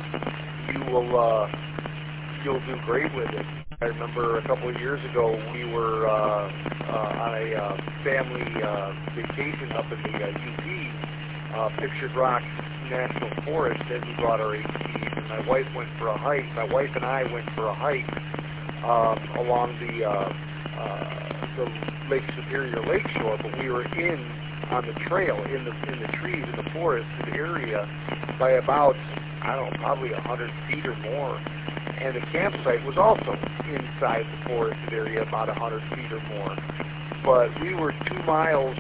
you'll do great with it. I remember a couple of years ago we were on a family vacation up in the UP, Pictured Rock National Forest, and we brought our ATVs, and my wife went for a hike. My wife and I went for a hike along the Lake Superior lakeshore, but we were on the trail, in the trees, in the forest, in the area, by about, I don't know, probably 100 feet or more. And the campsite was also inside the forested area, about 100 feet or more. But we were 2 miles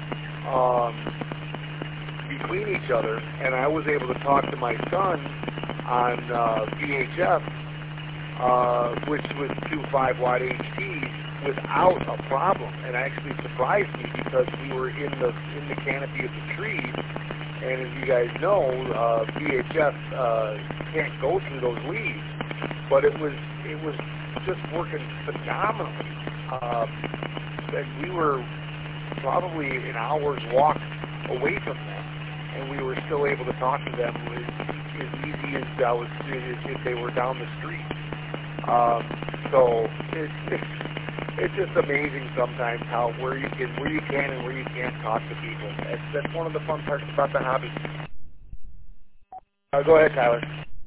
between each other, and I was able to talk to my son on VHF, which was 2 5-watt HTs, without a problem. And actually surprised me because we were in the canopy of the trees, and as you guys know, VHF can't go through those leaves. But it was just working phenomenally. And we were probably an hour's walk away from them, and we were still able to talk to them as easy as if they were down the street. So it's just amazing sometimes where you can and where you can't talk to people. That's one of the fun parts about the hobby. Go ahead, Tyler.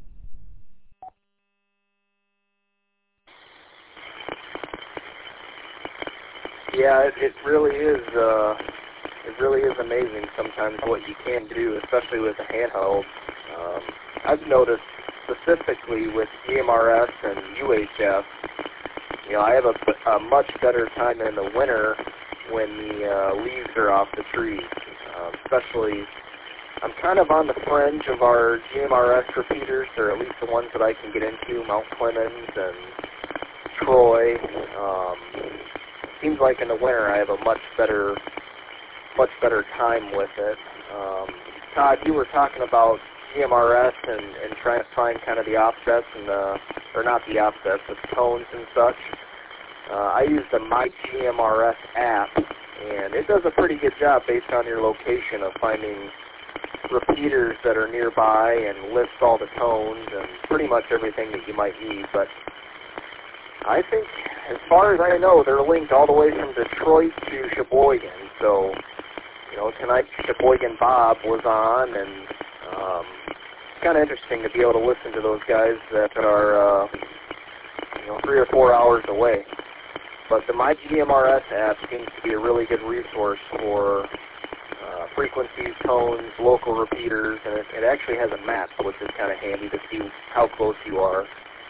Yeah, it really is. It really is amazing sometimes what you can do, especially with a handheld. I've noticed specifically with GMRS and UHF. I have a much better time in the winter when the leaves are off the trees. Especially, I'm kind of on the fringe of our GMRS repeaters, or at least the ones that I can get into, Mount Clemens and Troy. Seems like in the winter I have a much better time with it. Todd, you were talking about GMRS and trying to find kind of the offsets and or not the offsets, but the tones and such. I use the MyGMRS app, and it does a pretty good job based on your location of finding repeaters that are nearby and lists all the tones and pretty much everything that you might need. But I think, as far as I know, they're linked all the way from Detroit to Sheboygan. So, tonight Sheboygan Bob was on, and it's kind of interesting to be able to listen to those guys that are, 3 or 4 hours away. But the MyGMRS app seems to be a really good resource for frequencies, tones, local repeaters, and it actually has a map, which is kind of handy to see how close you are.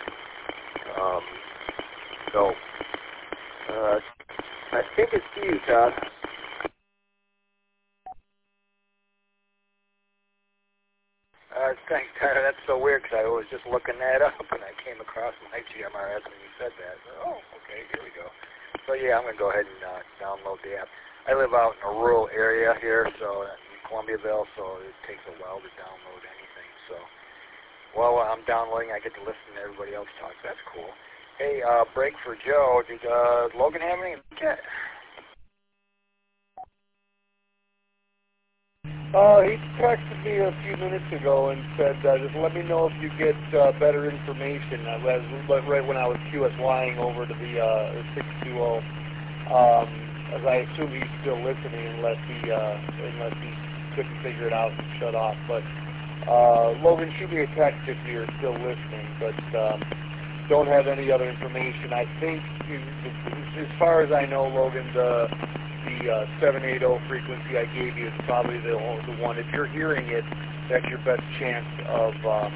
I think it's you, Todd. Thanks, Tyler. That's so weird because I was just looking that up and I came across my GMRS when you said that. Oh, okay, here we go. So yeah, I'm going to go ahead and download the app. I live out in a rural area here, so in Columbiaville, so it takes a while to download anything. So while I'm downloading, I get to listen to everybody else talk. That's cool. Hey, break for Joe. Did Logan have any? He texted me a few minutes ago and said, just let me know if you get better information. Right when I was QSYing over to the 620, as I assume he's still listening unless he couldn't figure it out and shut off. But Logan, shoot me a text if you're still listening, but don't have any other information. I think, as far as I know, Logan, the 780 frequency I gave you is probably the one. If you're hearing it, that's your best chance of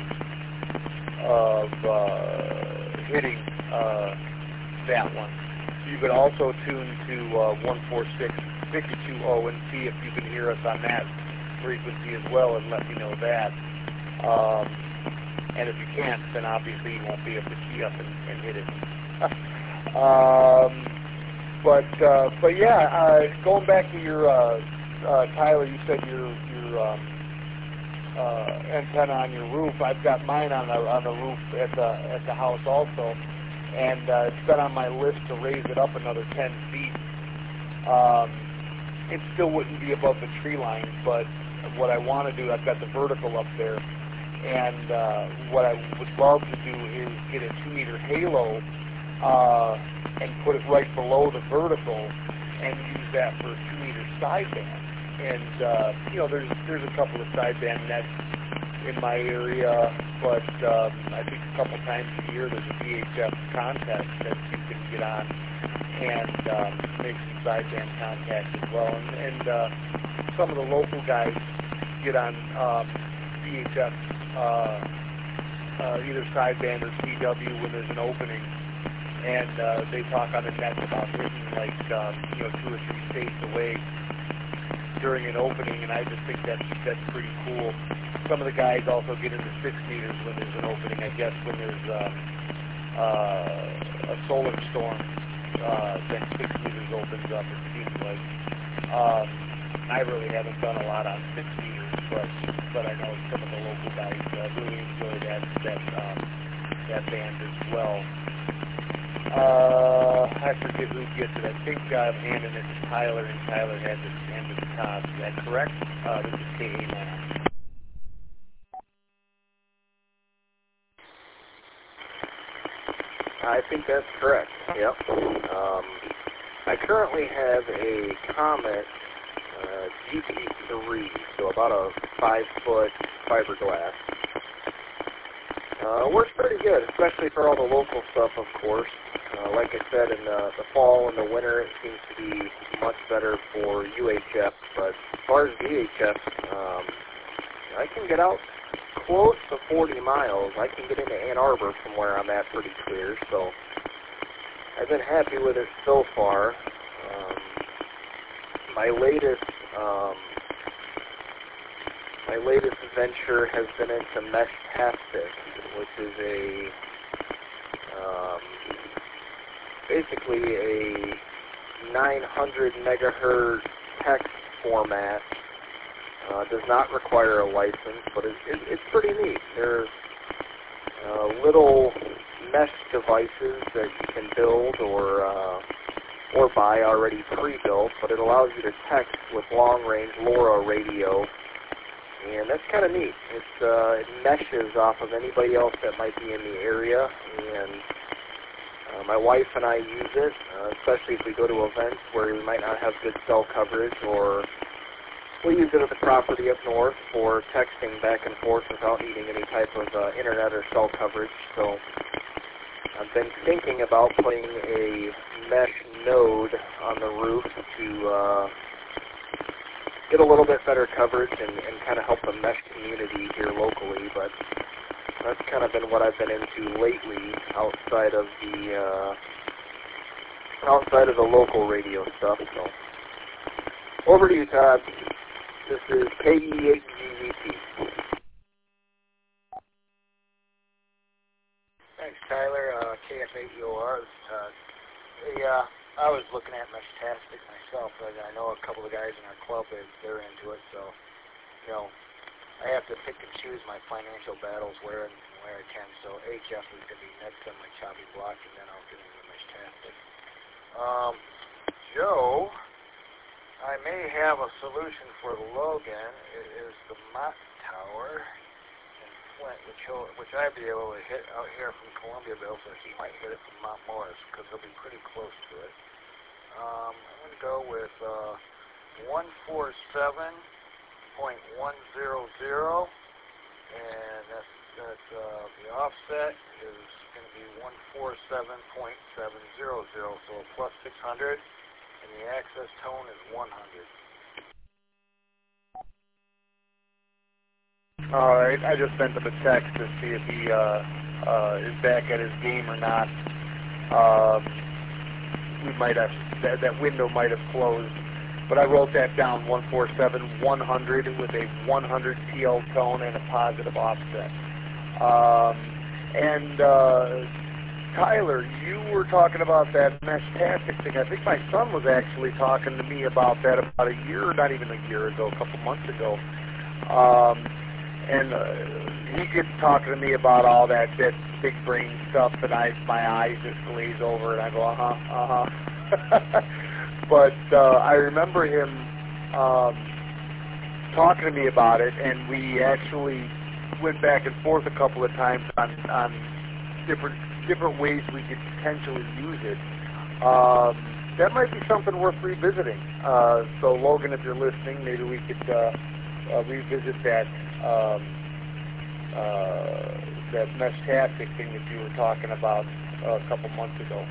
hitting that one. You could also tune to 146-520 and see if you can hear us on that frequency as well, and let me know that. And if you can't, then obviously you won't be able to key up and hit it. But yeah, going back to your Tyler, you said your antenna on your roof. I've got mine on the roof at the house also, and it's been on my list to raise it up another 10 feet. It still wouldn't be above the tree line, but what I want to do, I've got the vertical up there, and what I would love to do is get a 2-meter halo and put it right below the vertical and use that for a 2-meter sideband. And there's a couple of sideband nets in my area, but I think a couple times a year there's a VHF contest that you can get on and make some sideband contacts as well. And some of the local guys get on VHF, either sideband or CW when there's an opening, and they talk on the net about hitting like 2 or 3 states away during an opening, and I just think that's pretty cool. Some of the guys also get into 6 meters when there's an opening. I guess when there's a solar storm, then 6 meters opens up, it seems like. I really haven't done a lot on 6 meters, but I know some of the local guys really enjoy that band as well. I forget who gets it. I think I'm handing it to Tyler, and Tyler had this hand at the top. Is that correct? This is KA now. I think that's correct. Yep. I currently have a Comet GT3, so about a 5-foot fiberglass. Works pretty good, especially for all the local stuff, of course. Like I said, in the fall and the winter, it seems to be much better for UHF. But as far as VHF, I can get out close to 40 miles. I can get into Ann Arbor from where I'm at pretty clear. So I've been happy with it so far. My latest venture has been into Meshtastic, which is basically a 900 megahertz text format. Does not require a license, but it's pretty neat. There's little mesh devices that you can build or buy already pre-built, but it allows you to text with long-range LoRa radio, and that's kind of neat. It meshes off of anybody else that might be in the area, and my wife and I use it, especially if we go to events where we might not have good cell coverage, or we use it at the property up north for texting back and forth without needing any type of internet or cell coverage. So I've been thinking about putting a mesh node on the roof to get a little bit better coverage and kind of help the mesh community here locally. But that's kind of been what I've been into lately, outside of the local radio stuff. So over to you, Todd. This is KE8GVT. Thanks, Tyler. KF8EOR. I was looking at Meshtastic myself. I know a couple of guys in our club, they're into it, so, I have to pick and choose my financial battles where I can. So HF is going to be next on my choppy block, and then I'll get into Meshtastic. Joe, I may have a solution for Logan. It is the Mott Tower in Flint, which I'd be able to hit out here from Columbiaville, so he might hit it from Mount Morris, because he'll be pretty close to it. I'm going to go with 147.100, and that's the offset is going to be 147.700, so a plus 600, and the access tone is 100. All right, I just sent him a text to see if he is back at his game or not. We might have that window might have closed, but I wrote that down: 147-100 with a 100 TL tone and a positive offset. Tyler, you were talking about that Mesh-Tastic thing. I think my son was actually talking to me about that about a year, not even a year ago, a couple months ago. He gets talking to me about all that big brain stuff, and my eyes just glaze over, and I go, But I remember him talking to me about it, and we actually went back and forth a couple of times on different ways we could potentially use it. That might be something worth revisiting. So Logan, if you're listening, maybe we could revisit that Mesh-Tastic thing that you were talking about a couple months ago.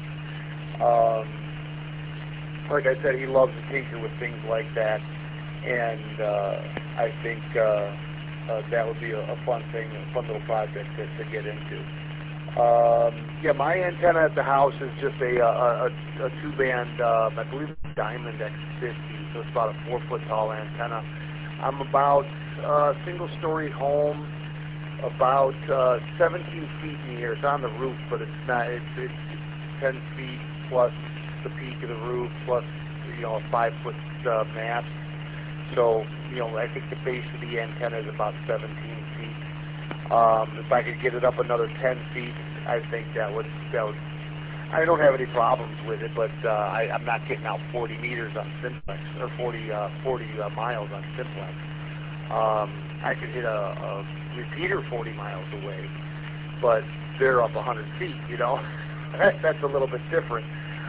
Like I said, he loves to tinker with things like that, and I think that would be a fun thing, a fun little project to get into. Yeah, my antenna at the house is just a two-band, I believe it's Diamond X50, so it's about a 4-foot tall antenna. I'm about single-story home, about 17 feet in the air. It's on the roof, but it's not. It's 10 feet plus the peak of the roof, plus a 5-foot mast. So I think the base of the antenna is about 17 feet. If I could get it up another 10 feet, I think that would. I don't have any problems with it, but I'm not getting out 40 meters on Simplex, or 40 miles on Simplex. I could hit a repeater 40 miles away, but they're up 100 feet, That's a little bit different.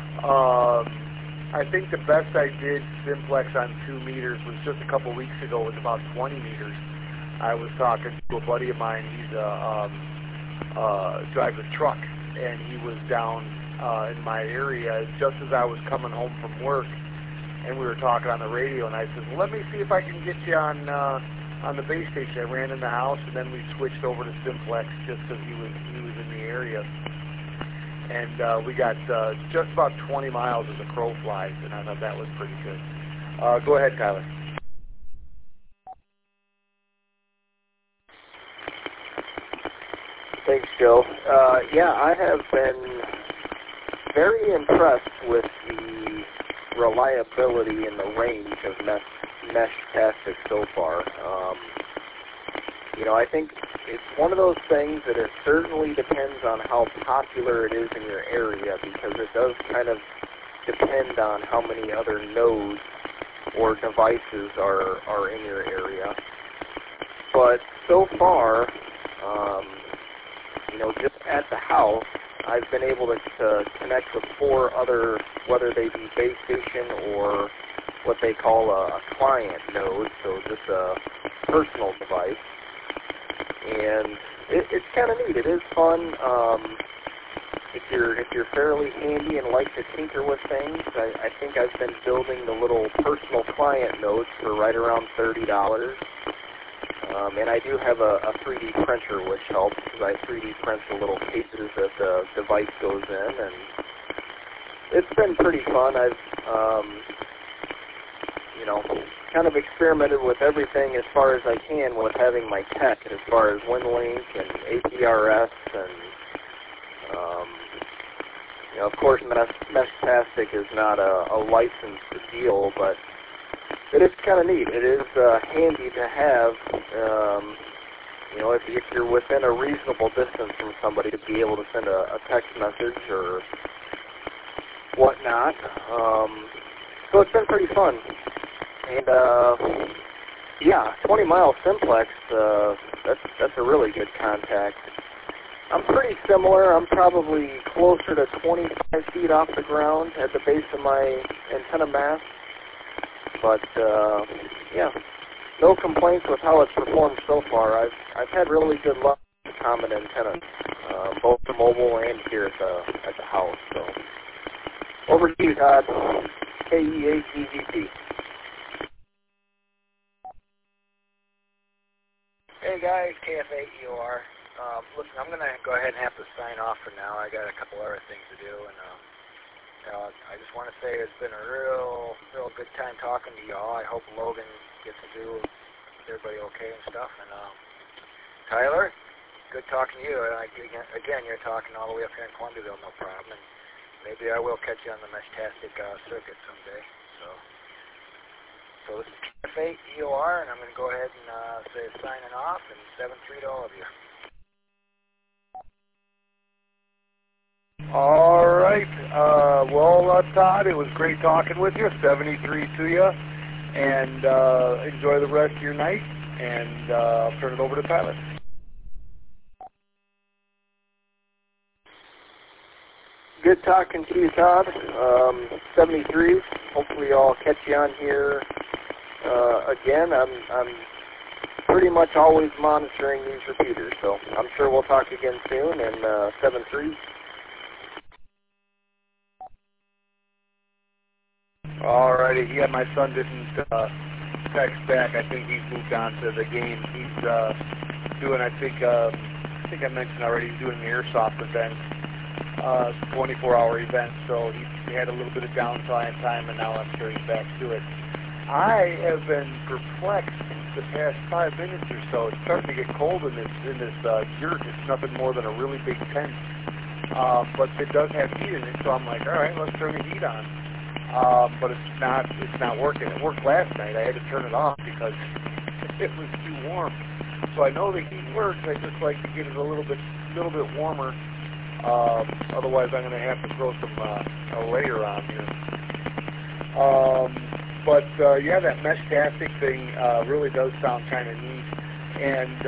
I think the best I did Simplex on 2 meters was just a couple weeks ago. It was about 20 meters. I was talking to a buddy of mine. He's drives a truck, and he was down in my area just as I was coming home from work, and we were talking on the radio, and I said, well, let me see if I can get you on the base station. I ran in the house, and then we switched over to Simplex just because he was in the area, and we got just about 20 miles as a crow flies, and I thought that was pretty good. Go ahead, Tyler. Thanks, Joe. Yeah, I have been very impressed with the reliability and the range of Mesh-Tastic so far. I think it's one of those things that it certainly depends on how popular it is in your area, because it does kind of depend on how many other nodes or devices are in your area. But so far, just at the house, I've been able to connect with 4 other, whether they be base station or what they call a client node, so just a personal device. And it's kind of neat. It is fun. If you're fairly handy and like to tinker with things, I think I've been building the little personal client nodes for right around $30. And I do have a 3D printer, which helps, because I 3D print the little cases that the device goes in, and it's been pretty fun. I've, kind of experimented with everything as far as I can with having my tech, as far as WinLink and APRS, and, of course, Mesh-Tastic is not a licensed deal, but it is kind of neat. It is handy to have, if you're within a reasonable distance from somebody, to be able to send a text message or whatnot. So it's been pretty fun. And, 20-mile Simplex, that's a really good contact. I'm pretty similar. I'm probably closer to 25 feet off the ground at the base of my antenna mast. But, yeah, no complaints with how it's performed so far. I've had really good luck with common antennas, both the mobile and here at the house. So, over to you, Todd. KE8DVP. Hey guys, KF8EOR. Listen, I'm going to go ahead and have to sign off for now. I got a couple other things to do, and I just want to say it's been a real good time talking to y'all. I hope Logan gets to do everybody okay and stuff. And Tyler, good talking to you. Again, you're talking all the way up here in Columbiaville, no problem. And maybe I will catch you on the Meshtastic circuit someday. So this is KF8EOR, and I'm going to go ahead and say signing off, and 7-3 to all of you. All right. Well, Todd, it was great talking with you. 73 to you. And enjoy the rest of your night. And I'll turn it over to Tyler. Good talking to you, Todd. 73. Hopefully I'll catch you on here again. I'm pretty much always monitoring these repeaters, so I'm sure we'll talk again soon. And 7-3. Alrighty, yeah, my son didn't text back. I think he's moved on to the game. He's doing, I think I mentioned already, he's doing an airsoft event, 24-hour event, so he had a little bit of downtime time, and now I'm sure he's back to it. I have been perplexed the past 5 minutes or so. It's starting to get cold in this yurt. It's nothing more than a really big tent, but it does have heat in it, so I'm like, all right, let's turn the heat on. But it's not working. It worked last night. I had to turn it off because it was too warm. So I know the heat works. I just like to get it a little bit warmer. Otherwise, I'm going to have to throw some a layer on here. But yeah, that Meshtastic thing really does sound kind of neat. And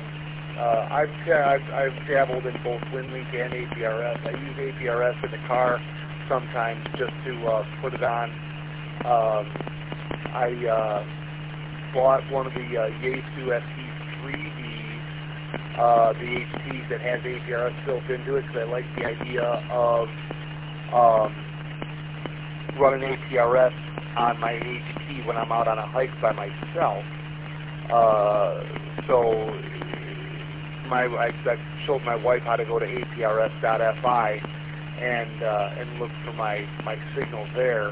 I've dabbled in both WinLink and APRS. I use APRS in the car sometimes just to put it on. I bought one of the Yaesu ST3Ds, the HT that has APRS built into it, because I like the idea of running APRS on my HT when I'm out on a hike by myself. So I showed my wife how to go to aprs.fi and look for my signal there.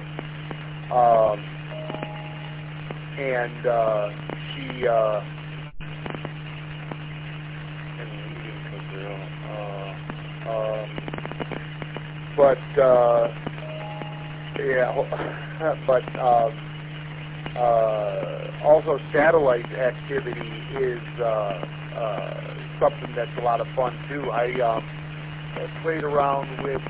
She also satellite activity is something that's a lot of fun too. I played around with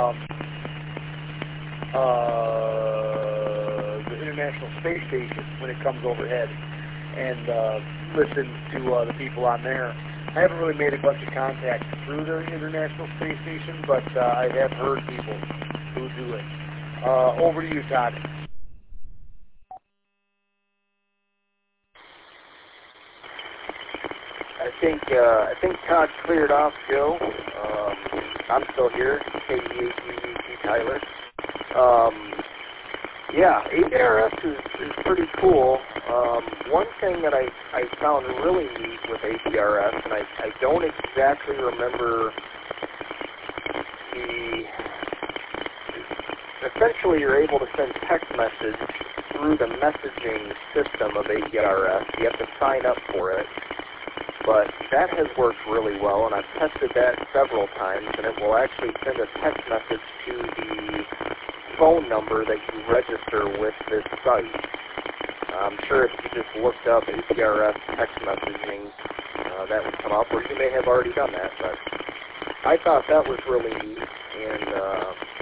the International Space Station when it comes overhead, and listened to the people on there. I haven't really made a bunch of contacts through the International Space Station, but I have heard people who do it. Over to you, Todd. I think Todd cleared off Joe. I'm still here, KE8DVP Tyler. Yeah, APRS is pretty cool. One thing that I found really neat with APRS, and I don't exactly remember essentially you're able to send text message through the messaging system of APRS. You have to sign up for it. But that has worked really well, and I've tested that several times, and it will actually send a text message to the phone number that you register with this site. I'm sure if you just looked up APRS text messaging, that would come up, or you may have already done that, but I thought that was really neat, and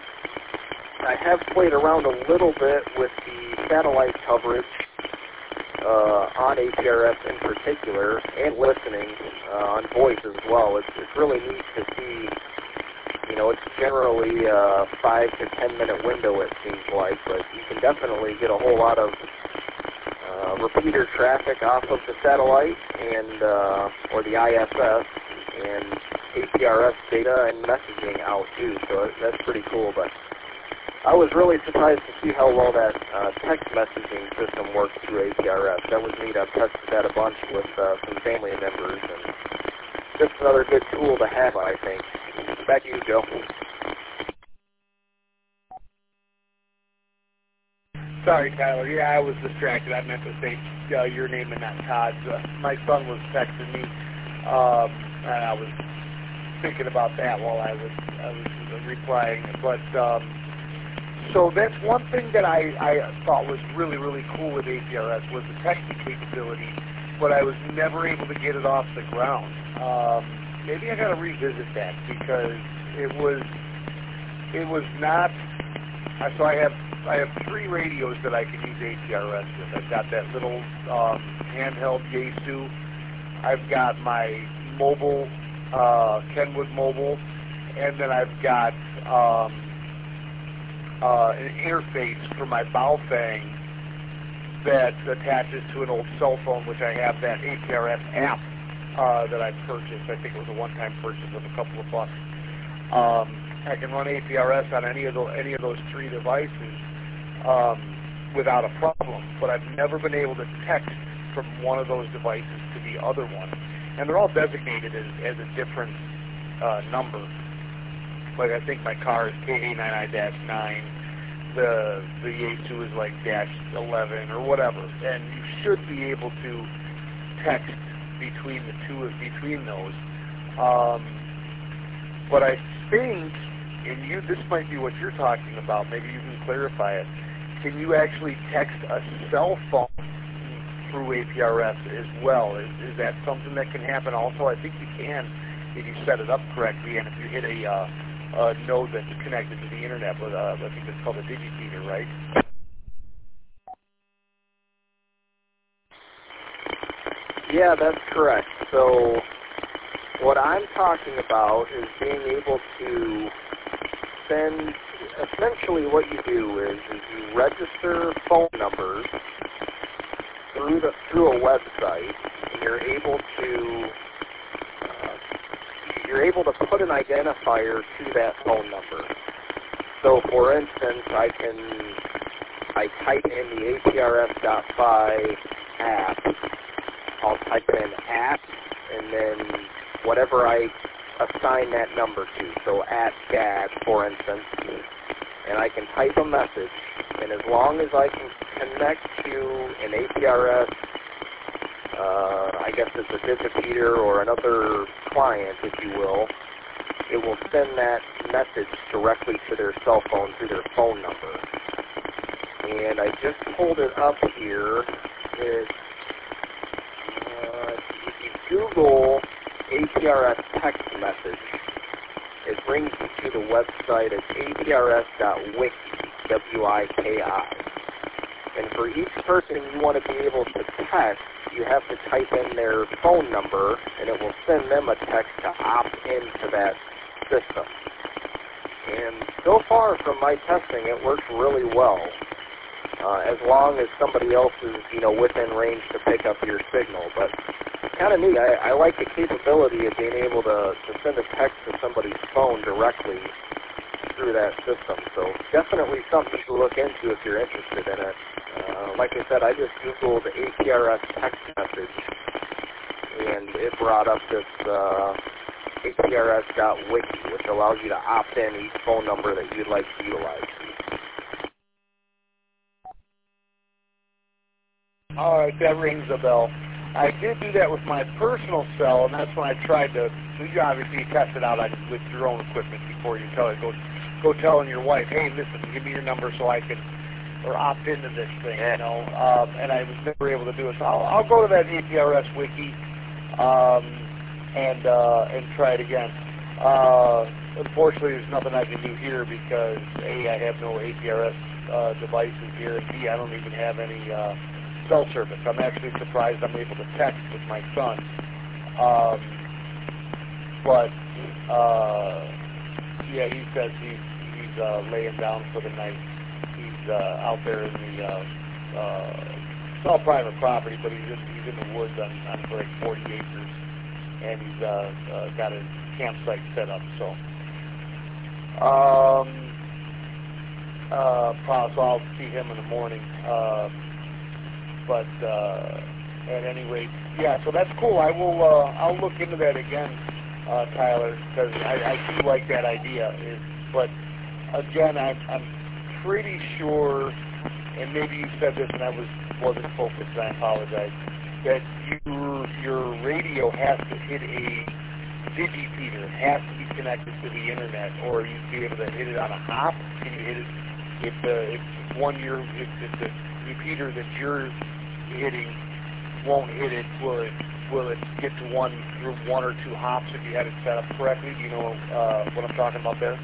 I have played around a little bit with the satellite coverage on APRS in particular, and listening on voice as well. It's really neat to see. You know, it's generally a 5 to 10 minute window, it seems like, but you can definitely get a whole lot of repeater traffic off of the satellite and or the ISS, and APRS data and messaging out too. So that's pretty cool. But I was really surprised to see how well that text messaging system works through APRS. That was neat. I've tested that a bunch with some family members, and just another good tool to have, I think. Back to you, Joe. Sorry, Tyler. Yeah, I was distracted. I meant to say your name and not Todd's. My son was texting me, and I was thinking about that while I was replying. But so that's one thing that I thought was really, really cool with APRS was the texting capability, but I was never able to get it off the ground. Maybe I got to revisit that because it was not. So I have 3 radios that I can use APRS with. I've got that little handheld Yaesu. I've got my mobile Kenwood mobile, and then I've got an interface for my Baofeng that attaches to an old cell phone, which I have that APRS app that I purchased. I think it was a one-time purchase of a couple of bucks. I can run APRS on any of those 3 devices without a problem, but I've never been able to text from one of those devices to the other one. And they're all designated as a different number. Like I think my car is KA99-9, the Yaesu is like -11 or whatever, and you should be able to text between those. But I think, and this might be what you're talking about, maybe you can clarify it. Can you actually text a cell phone through APRS as well? Is that something that can happen also? I think you can if you set it up correctly, and if you hit a node that's connected to the internet with I think it's called a digifeeder, right? Yeah, that's correct. So what I'm talking about is being able to send, essentially what you do is you register phone numbers through a website, and you're able to put an identifier to that phone number. So for instance, I type in the APRS.fi app. I'll type in app and then whatever I assign that number to. So @GAD, for instance, and I can type a message, and as long as I can connect to an APRS, I guess it's a digifeeder or another client, if you will, it will send that message directly to their cell phone through their phone number. And I just pulled it up here. It's, if you Google APRS text message, it brings you to the website at aprs.wiki, W-I-K-I. And for each person you want to be able to text, you have to type in their phone number, and it will send them a text to opt into that system. And so far from my testing, it works really well, as long as somebody else is, within range to pick up your signal. But it's kind of neat. I like the capability of being able to send a text to somebody's phone directly through that system. So definitely something to look into if you're interested in it. Like I said, I just Googled APRS text message, and it brought up this aprs.wiki, which allows you to opt in each phone number that you'd like to utilize. All right, that rings a bell. I did do that with my personal cell, and that's when I tried to. You obviously test it out with your own equipment before you tell it. Go telling your wife, hey, listen, give me your number so I can, or opt into this thing, And I was never able to do it. So I'll go to that APRS wiki and try it again. Unfortunately, there's nothing I can do here because A, I have no APRS devices here, and B, I don't even have any cell service. I'm actually surprised I'm able to text with my son. Yeah, he says he's laying down for the night. He's out there in the it's all private property, but he's in the woods on like 40 acres, and he's got a campsite set up. So so I'll see him in the morning. At any rate, yeah. So that's cool. I'll look into that again, Tyler, because I do like that idea. But again, I'm pretty sure, and maybe you said this and I wasn't focused, and I apologize, that your radio has to hit a digipeater. It has to be connected to the internet, or you'd be able to hit it on a hop. Can you hit it if the repeater that you're hitting won't hit it? Will it get to one through one or two hops if you had it set up correctly? Do you know what I'm talking about there?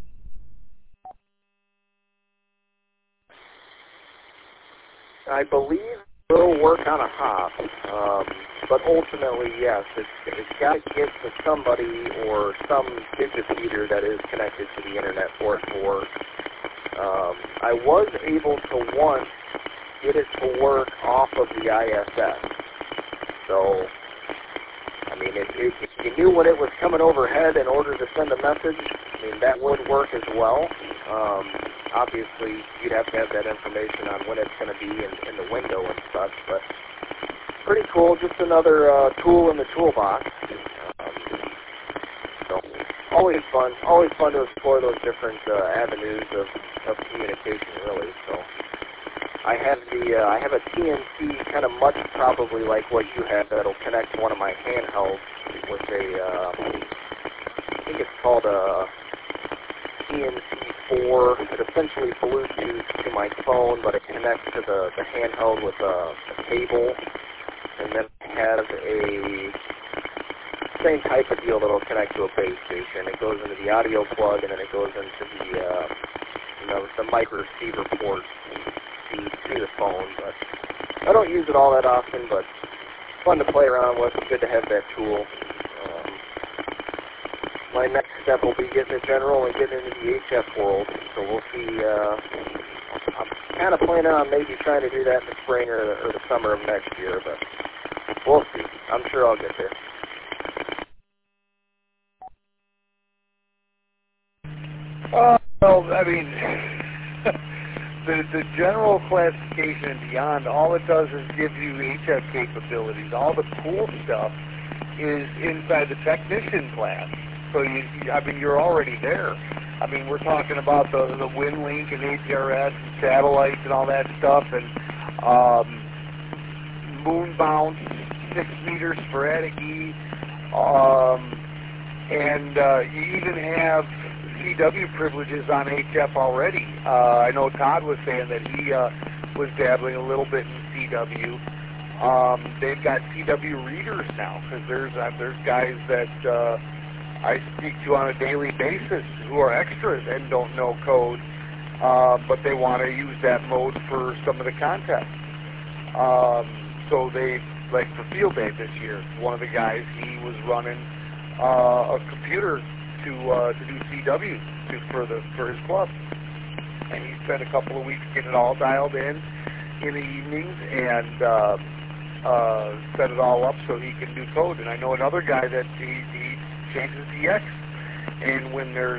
I believe it'll work on a hop, but ultimately, yes, it's got to get to somebody or some digipeater that is connected to the internet for it to work. I was able to once get it to work off of the ISS. So, I mean, if you knew when it was coming overhead in order to send a message, I mean, that would work as well. Obviously, you'd have to have that information on when it's going to be in the window and such, but pretty cool. Just another tool in the toolbox. So, always fun to explore those different avenues of communication, really. So, I have a TNC, kind of much probably like what you have, that'll connect to one of my handhelds with a, I think it's called a TNC4. It essentially Bluetooth to my phone, but it connects to the handheld with a cable, and then it has a same type of deal that'll connect to a base station. It goes into the audio plug, and then it goes into the micro receiver port to the phone. But I don't use it all that often, but fun to play around with. It's good to have that tool. My next step will be getting to general and getting into the HF world. So we'll see. I'm kind of planning on maybe trying to do that in the spring or the summer of next year, but we'll see. I'm sure I'll get there. Well, I mean, the general classification and beyond, all it does is give you HF capabilities. All the cool stuff is inside the technician class. So you're already there. I mean, we're talking about the WinLink and APRS and satellites and all that stuff, and moon bounce, 6 meter sporadic E, and you even have CW privileges on HF already. I know Todd was saying that he was dabbling a little bit in CW. They've got CW readers now, because there's guys that I speak to on a daily basis who are extras and don't know code, but they want to use that mode for some of the contests. So they, like for Field Day this year, one of the guys, he was running a computer to do CW for his club, and he spent a couple of weeks getting it all dialed in the evenings and set it all up so he can do code. And I know another guy that he changes DX, and when there's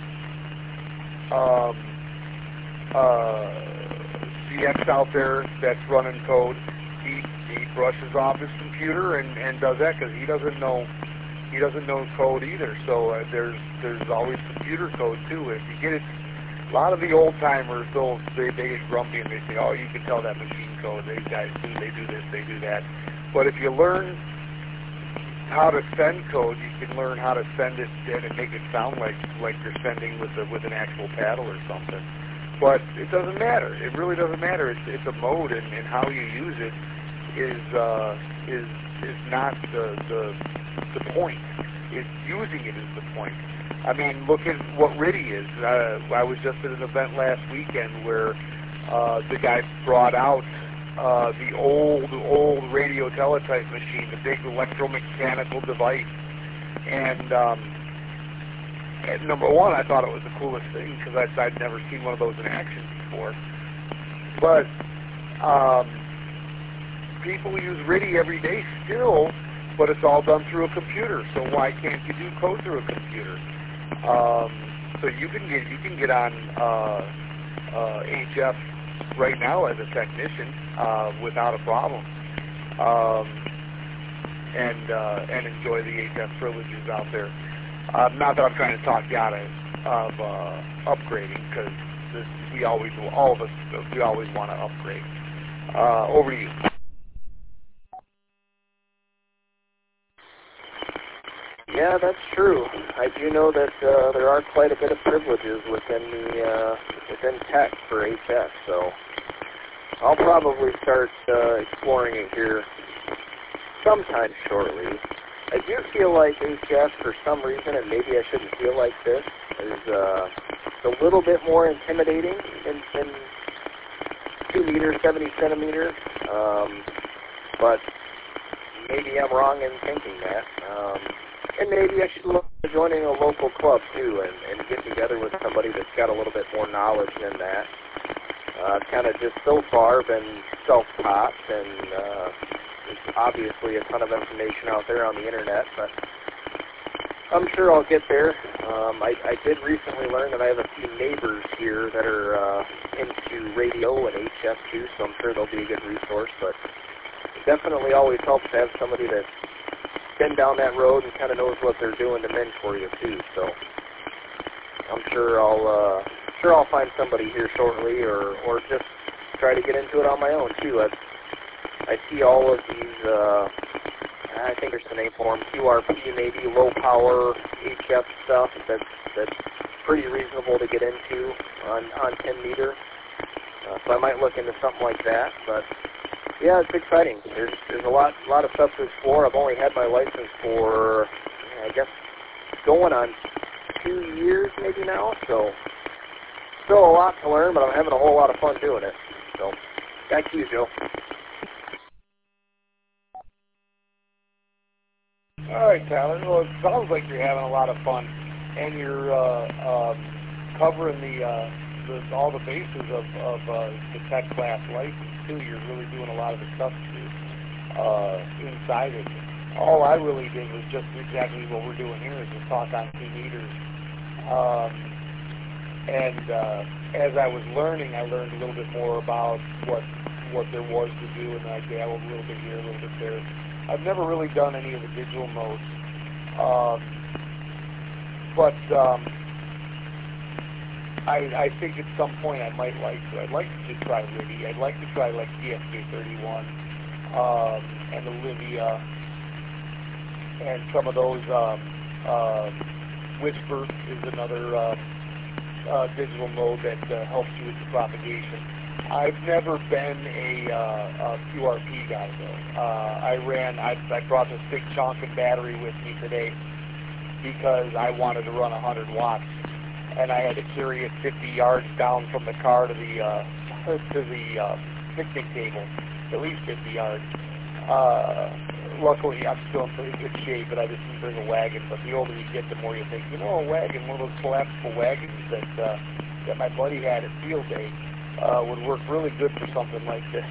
DX out there that's running code, he brushes off his computer and does that, because he doesn't know code either. So there's always computer code too. If you get it, a lot of the old timers, they get grumpy and they say, "Oh, you can tell that machine code. These guys they do this, they do that." But if you learn how to send code, you can learn how to send it and make it sound like you're sending with an actual paddle or something. But it doesn't matter. It really doesn't matter. It's a mode, and how you use it is not the point. It's using it is the point. I mean, look at what RTTY is. I was just at an event last weekend where the guy brought out the old radio teletype machine, the big electromechanical device. And number one, I thought it was the coolest thing because I'd never seen one of those in action before. But people use RTTY every day still, but it's all done through a computer. So why can't you do code through a computer? So you can get on HF right now as a technician without a problem, and enjoy the HF privileges out there. Not that I'm trying to talk you out of upgrading, because all of us want to upgrade. Over to you. Yeah, that's true. I do know that there are quite a bit of privileges within tech for HF, so I'll probably start exploring it here sometime shortly. I do feel like HF, for some reason, and maybe I shouldn't feel like this, is a little bit more intimidating than 2 meters, 70 centimeters, but maybe I'm wrong in thinking that. And maybe I should look at joining a local club, too, and get together with somebody that's got a little bit more knowledge than that. I've kind of just so far been self-taught, and there's obviously a ton of information out there on the internet, but I'm sure I'll get there. I did recently learn that I have a few neighbors here that are into radio and HF, too, so I'm sure they'll be a good resource, but it definitely always helps to have somebody that's been down that road and kind of knows what they're doing to mentor you too. So I'm sure I'll find somebody here shortly, or just try to get into it on my own too. I see all of these. I think there's the name for them, QRP, maybe low power HF stuff. That's pretty reasonable to get into on 10 meter. So I might look into something like that, but. Yeah, it's exciting. There's a lot of stuff to explore. I've only had my license for, I guess, going on 2 years maybe now, so still a lot to learn, but I'm having a whole lot of fun doing it. So, back to you, Joe. All right, Tyler. Well, it sounds like you're having a lot of fun, and you're covering all the bases of the tech class license too. You're really doing a lot of the stuff inside it. All I really did was just exactly what we're doing here, is just talk on 2 meters. And as I was learning, I learned a little bit more about what there was to do, and I dabbled a little bit here, a little bit there. I've never really done any of the digital modes, but I think at some point I might like to. I'd like to just try RTTY. I'd like to try like DSK31 and Olivia and some of those. Whisper is another digital mode that helps you with the propagation. I've never been a QRP guy though. I brought this big Chonkin battery with me today because I wanted to run 100 watts. And I had to carry it 50 yards down from the car to the picnic table, at least 50 yards. Luckily, I'm still in pretty good shape, but I just didn't bring a wagon. But the older you get, the more you think, a wagon, one of those collapsible wagons that my buddy had at field day, would work really good for something like this.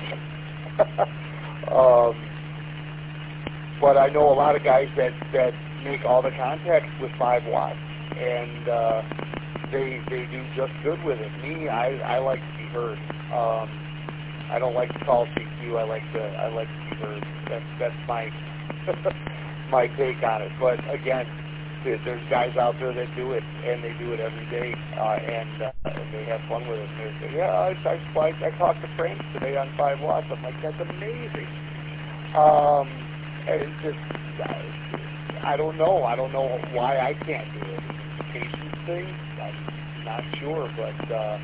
But I know a lot of guys that make all the contacts with 5 watts, and they do just good with it. Me, I like to be heard. I don't like to call CQ. I like to be heard. That's my my take on it. But again, there's guys out there that do it, and they do it every day, and they have fun with it. And they say, yeah, I talked to Frank today on 5 watts. I'm like, that's amazing. It's just, I don't know why I can't do it. It's a patience thing. I'm not sure, but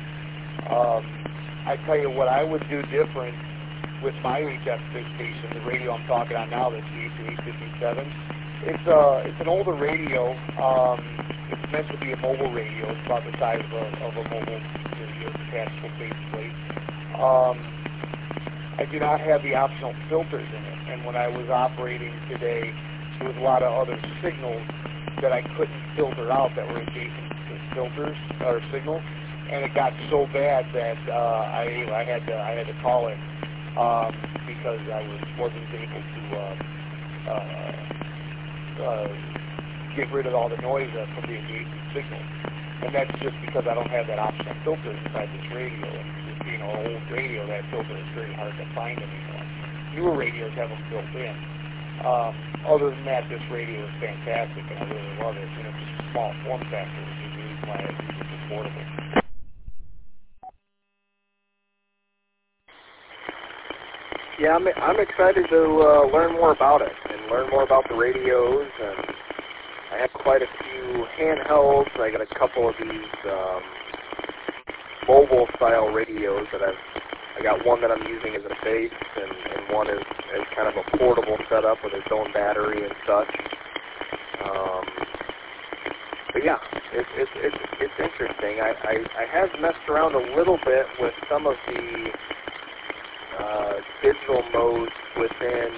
I tell you what I would do different with my HF station, the radio I'm talking on now, that's the H857. It's an older radio. It's meant to be a mobile radio. It's about the size of a mobile radio, detachable faceplate. I do not have the optional filters in it. And when I was operating today, there was a lot of other signals that I couldn't filter out that were adjacent to filters or signals, and it got so bad that I had to call it because I wasn't able to get rid of all the noise from the adjacent signals. And that's just because I don't have that optional filter inside this radio. And just being an old radio, that filter is very hard to find anymore. Newer radios have them built in. Other than that, this radio is fantastic, and I really love it. And it's a small form factor, which is the reason why I use it as portable. Yeah, I'm excited to learn more about it and learn more about the radios. And I have quite a few handhelds. I got a couple of these mobile-style radios that I got one that I'm using as a base, and one is kind of a portable setup with its own battery and such. But yeah, it's interesting. I have messed around a little bit with some of the digital modes within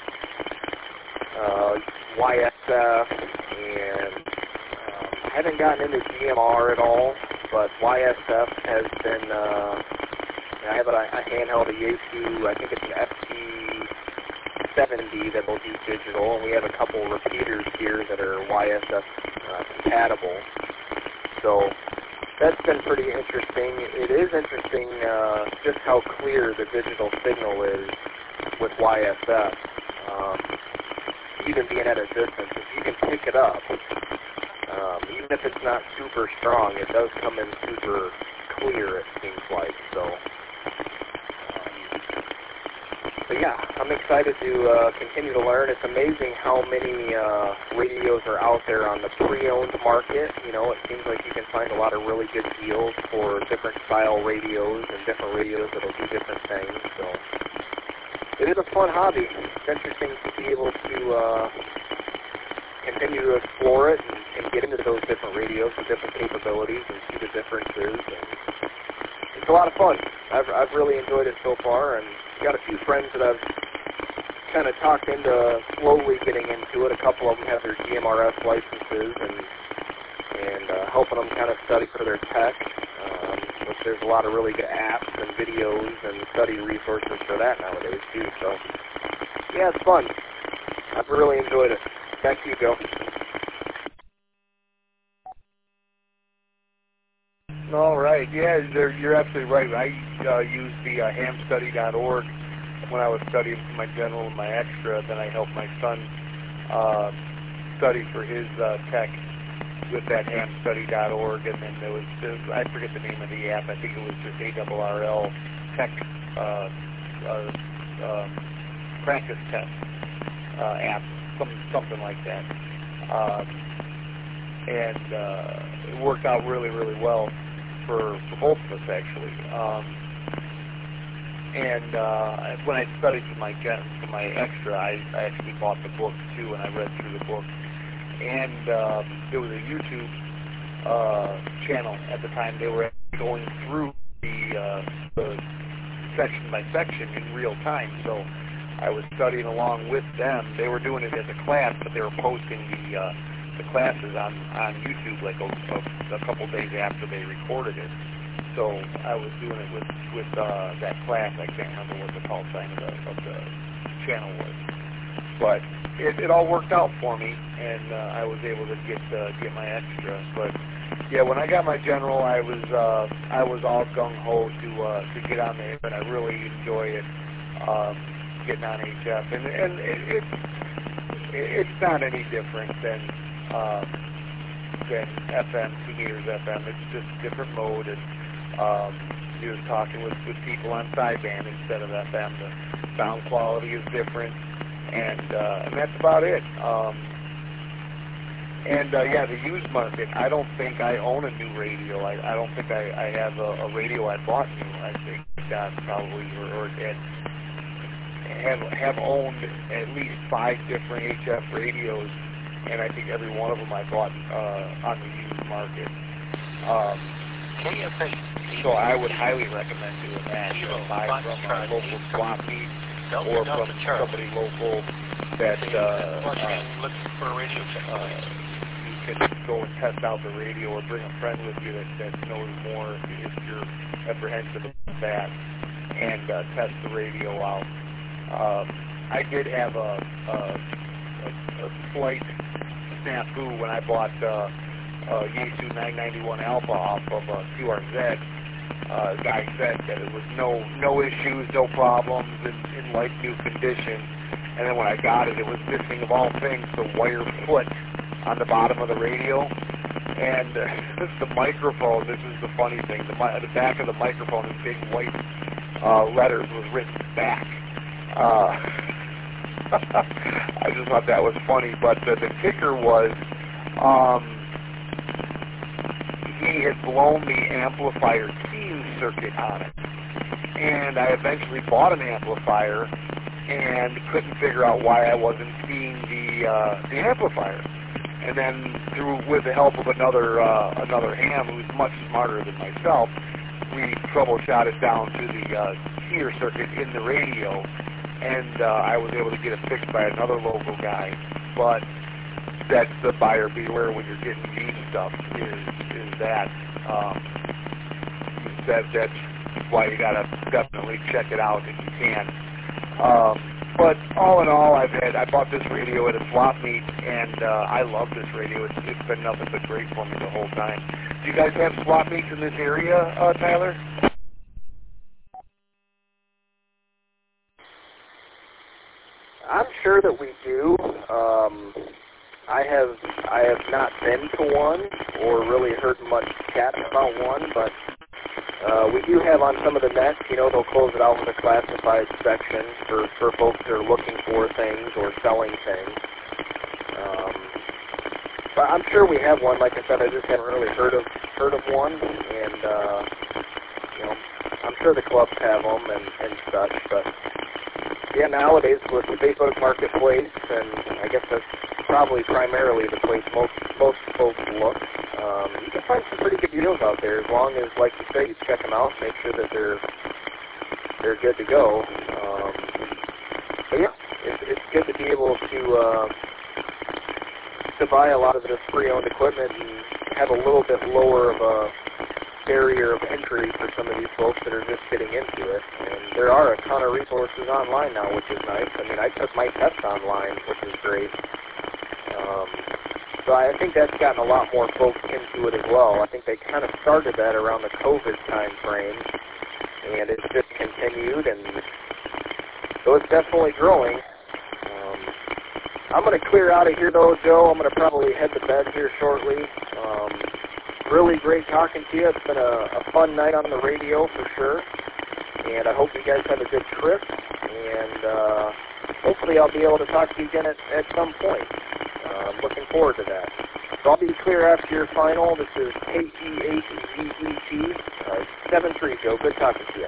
YSF, and I haven't gotten into GMR at all, but YSF has been, I have a handheld, a Yaesu, I think it's an FT70 that will do digital, and we have a couple repeaters here that are YSF compatible. So that's been pretty interesting. It is interesting just how clear the digital signal is with YSF. Even being at a distance, if you can pick it up, even if it's not super strong, it does come in super clear, it seems like. So, but yeah, I'm excited to continue to learn. It's amazing how many radios are out there on the pre-owned market. You know, it seems like you can find a lot of really good deals for different style radios and different radios that'll do different things. So it is a fun hobby. It's interesting to be able to continue to explore it and get into those different radios with different capabilities and see the differences. And it's a lot of fun. I've really enjoyed it so far, and got a few friends that I've kind of talked into slowly getting into it. A couple of them have their GMRS licenses, and helping them kind of study for their tech. Which there's a lot of really good apps and videos and study resources for that nowadays too. So yeah, it's fun. I've really enjoyed it. Back to you, Joe. All right. Yeah, you're absolutely right. I used the hamstudy.org when I was studying for my general and my extra. Then I helped my son study for his tech with that hamstudy.org, and then there was I forget the name of the app. I think it was just ARRL Tech Practice Test app, something like that. And it worked out really, really well for both of us, actually. And when I studied for my extra, I actually bought the book too, and I read through the book. And there was a YouTube channel at the time. They were going through the section by section in real time, so I was studying along with them. They were doing it as a class, but they were posting the classes on YouTube like a couple days after they recorded it. So I was doing it with that class. I can't remember what the call sign of the channel was, but it all worked out for me, and I was able to get my extra. But yeah, when I got my general, I was all gung ho to get on there, and I really enjoy it, getting on HF, and it's not any different than FM, 2 meters FM. It's just a different mode, and you're talking with people on sideband instead of FM. The sound quality is different. And that's about it. Yeah, the used market, I don't think I own a new radio. I don't think I have a radio I bought new. I think I got probably, or have owned at least 5 different HF radios, and I think every one of them I bought on the used market. So I would highly recommend doing that. Buy from a local swap meet or from somebody local that looking for a radio check. You can go and test out the radio, or bring a friend with you that knows more if you're apprehensive about that, and test the radio out. I did have a slight snafu when I bought Yaesu 991 Alpha off of QRZ. The guy said that it was no issues, no problems, in like new condition. And then when I got it, it was missing, of all things, the wire foot on the bottom of the radio. And the microphone, this is the funny thing, the back of the microphone in big white letters was written back. I just thought that was funny. But the kicker was he had blown the amplifier keying circuit on it. And I eventually bought an amplifier and couldn't figure out why I wasn't seeing the amplifier. And then with the help of another ham who's much smarter than myself, we troubleshot it down to the keyer circuit in the radio, and I was able to get it fixed by another local guy. But that's the buyer beware when you're getting used stuff, is that that's why you gotta definitely check it out if you can. But all in all, I bought this radio at a swap meet, and I love this radio. It's been nothing but great for me the whole time. Do you guys have swap meets in this area, Tyler? I'm sure that we do. I have not been to one or really heard much chat about one, but we do have on some of the nets, they'll close it out with a classified section for folks that are looking for things or selling things. But I'm sure we have one. Like I said, I just haven't really heard of one, and I'm sure the clubs have them and such. But yeah, nowadays with the Facebook Marketplace, and I guess that's probably primarily the place most folks look. You can find some pretty good deals out there, as long as, like you say, you check them out, make sure that they're good to go. But yeah, it's good to be able to buy a lot of this pre-owned equipment and have a little bit lower of a barrier of entry for some of these folks that are just getting into it. And there are a ton of resources online now, which is nice. I mean, I took my test online, which is great. So I think that's gotten a lot more folks into it as well. I think they kind of started that around the COVID time frame, and it's just continued, and so it's definitely growing. I'm going to clear out of here, though, Joe. I'm going to probably head to bed here shortly. Really great talking to you. It's been a fun night on the radio for sure, and I hope you guys have a good trip, and hopefully I'll be able to talk to you again at some point. I'm looking forward to that. So I'll be clear after your final. This is KEHZET 73, Joe. Good talking to you.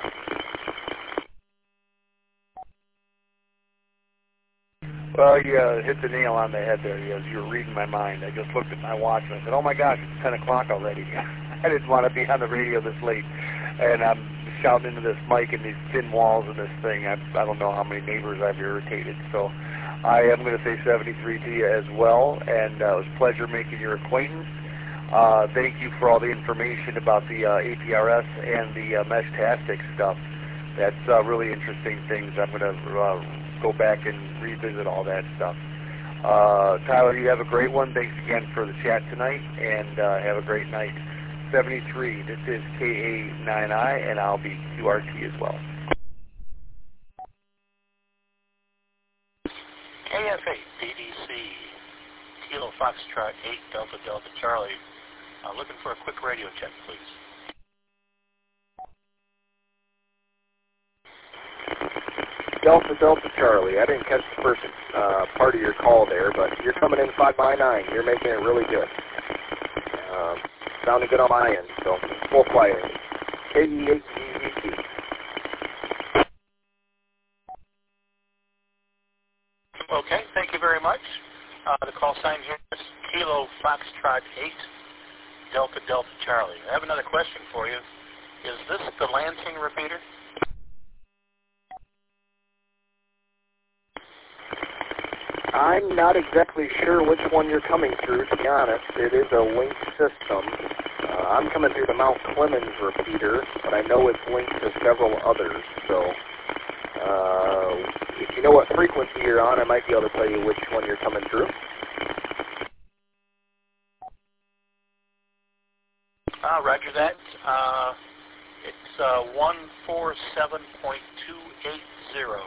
Well, you hit the nail on the head there. You were reading my mind. I just looked at my watch and I said, oh my gosh, it's 10 o'clock already. I didn't want to be on the radio this late. And I'm shouting into this mic and these thin walls of this thing. I don't know how many neighbors I've irritated. So I am going to say 73 to you as well, and it was a pleasure making your acquaintance. Thank you for all the information about the APRS and the Mesh-tastic stuff. That's really interesting things. I'm going to go back and revisit all that stuff. Tyler, you have a great one. Thanks again for the chat tonight, and have a great night. 73, this is KA9I, and I'll be QRT as well. KF8, BDC, Kilo Foxtrot 8, Delta Delta Charlie. Looking for a quick radio check, please. Delta Delta Charlie. I didn't catch the first part of your call there, but you're coming in 5 by 9. You're making it really good. Sounding good on my end, so full flight. KE8ZZT. Okay, thank you very much. The call sign here is Kilo Foxtrot 8, Delta Delta Charlie. I have another question for you. Is this the Lansing repeater? I'm not exactly sure which one you're coming through, to be honest. It is a linked system. I'm coming through the Mount Clemens repeater, but I know it's linked to several others. So if you know what frequency you're on, I might be able to tell you which one you're coming through. Roger that. It's 147.280.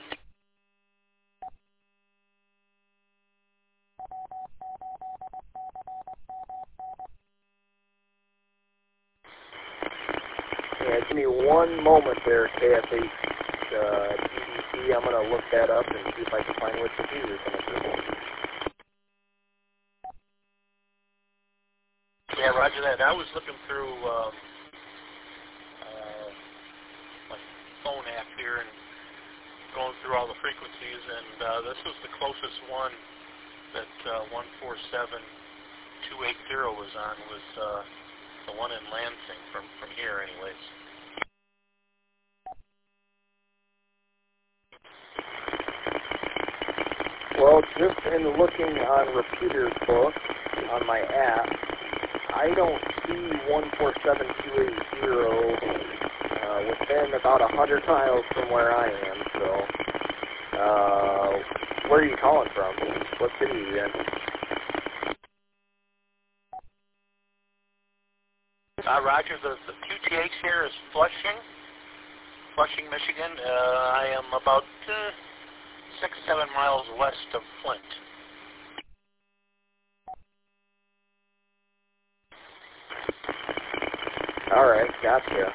Yeah, give me one moment there, KF8 TDC. I'm going to look that up and see if I can find which repeater you're coming through. Yeah, roger that. I was looking through my phone app here and going through all the frequencies, and this was the closest one that 147.280 was on, was the one in Lansing from here anyways. Well, just in looking on repeater book on my app, I don't see 147.280 within about 100 miles from where I am. So, where are you calling from? What city are you in? Roger, the QTH here is Flushing, Michigan. I am about 6-7 miles west of Flint. All right, gotcha.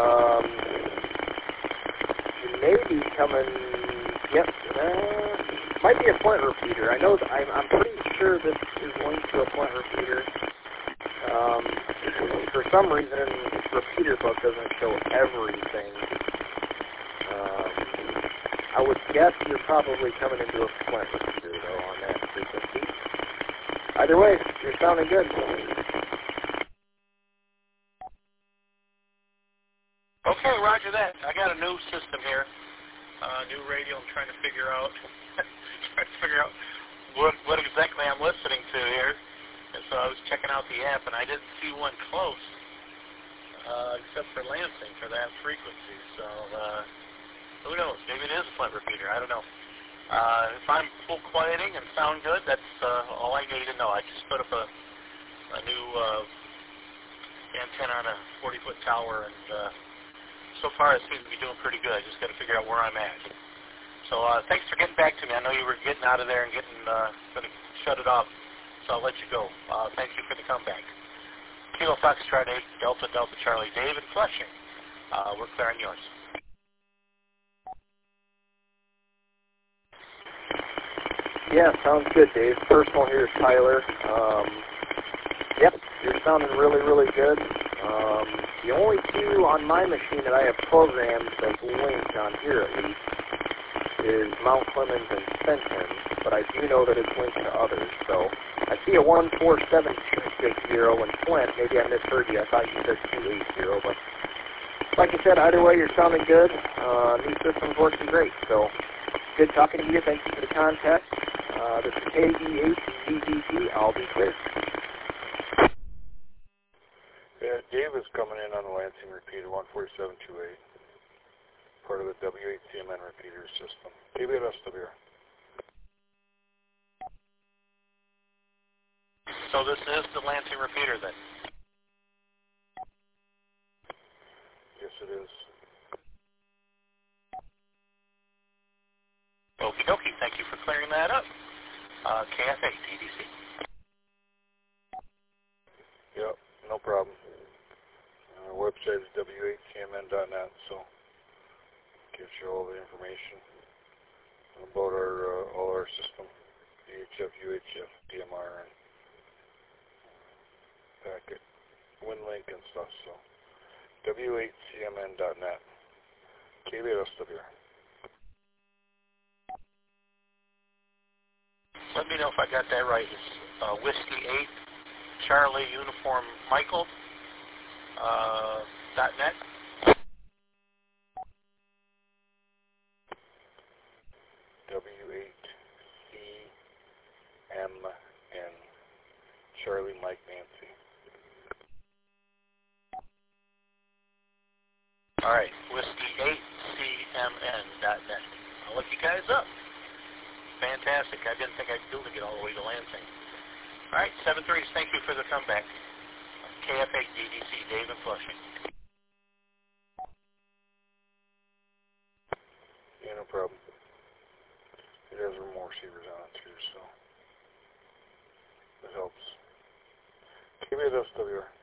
You may be coming. Yep, might be a Flint repeater. I know. I'm pretty sure this is linked to a Flint repeater. For some reason, repeater book doesn't show everything. I would guess you're probably coming into a Flint repeater though on that frequency. Either way, you're sounding good. Okay, roger that. I got a new system here, new radio. I'm trying to figure out what exactly I'm listening to here. And so I was checking out the app, and I didn't see one close, except for Lansing for that frequency. So who knows? Maybe it is a Flint repeater. I don't know. If I'm full quieting and sound good, that's all I need to know. I just put up a new antenna on a 40-foot tower, and so far it seems to be doing pretty good. I just got to figure out where I'm at. So thanks for getting back to me. I know you were getting out of there and going to shut it off, so I'll let you go. Thank you for the comeback. Kilo Foxtrot 8, Delta Charlie, David Flushing. We're clear on yours. Yeah, sounds good, Dave. Personal here is Tyler. Yep, you're sounding really, really good. The only two on my machine that I have programmed that's linked on here at least is Mount Clemens and Fenton, but I do know that it's linked to others. So I see a 147.260 in Flint. Maybe I misheard you. I thought you said 280, but like I said, either way, you're sounding good. New system's working great. So good talking to you. Thank you for the contact. This is KE8DDT. I'll be clear. Yeah, Dave is coming in on the Lansing repeater, 147.28, part of the W8CMN repeater system. KBSWR. So this is the Lansing repeater then? Yes, it is. Okie dokie. Thank you for clearing that up. KF8 TDC. Yep, no problem. Our website is w8cmn.net, so it gives you all the information about all our system, VHF, UHF, DMR, and packet, WinLink and stuff. So w8cmn.net. KBSWR. Let me know if I got that right. It's Whiskey 8, Charlie Uniform Michael, .net. fantastic. I didn't think I'd be able to get all the way to Lansing. All right, 7-3s, thank you for the comeback. KF8 DDC, Dave and Flushing. Yeah, no problem. It has more receivers on it too, so that helps. KBSWR.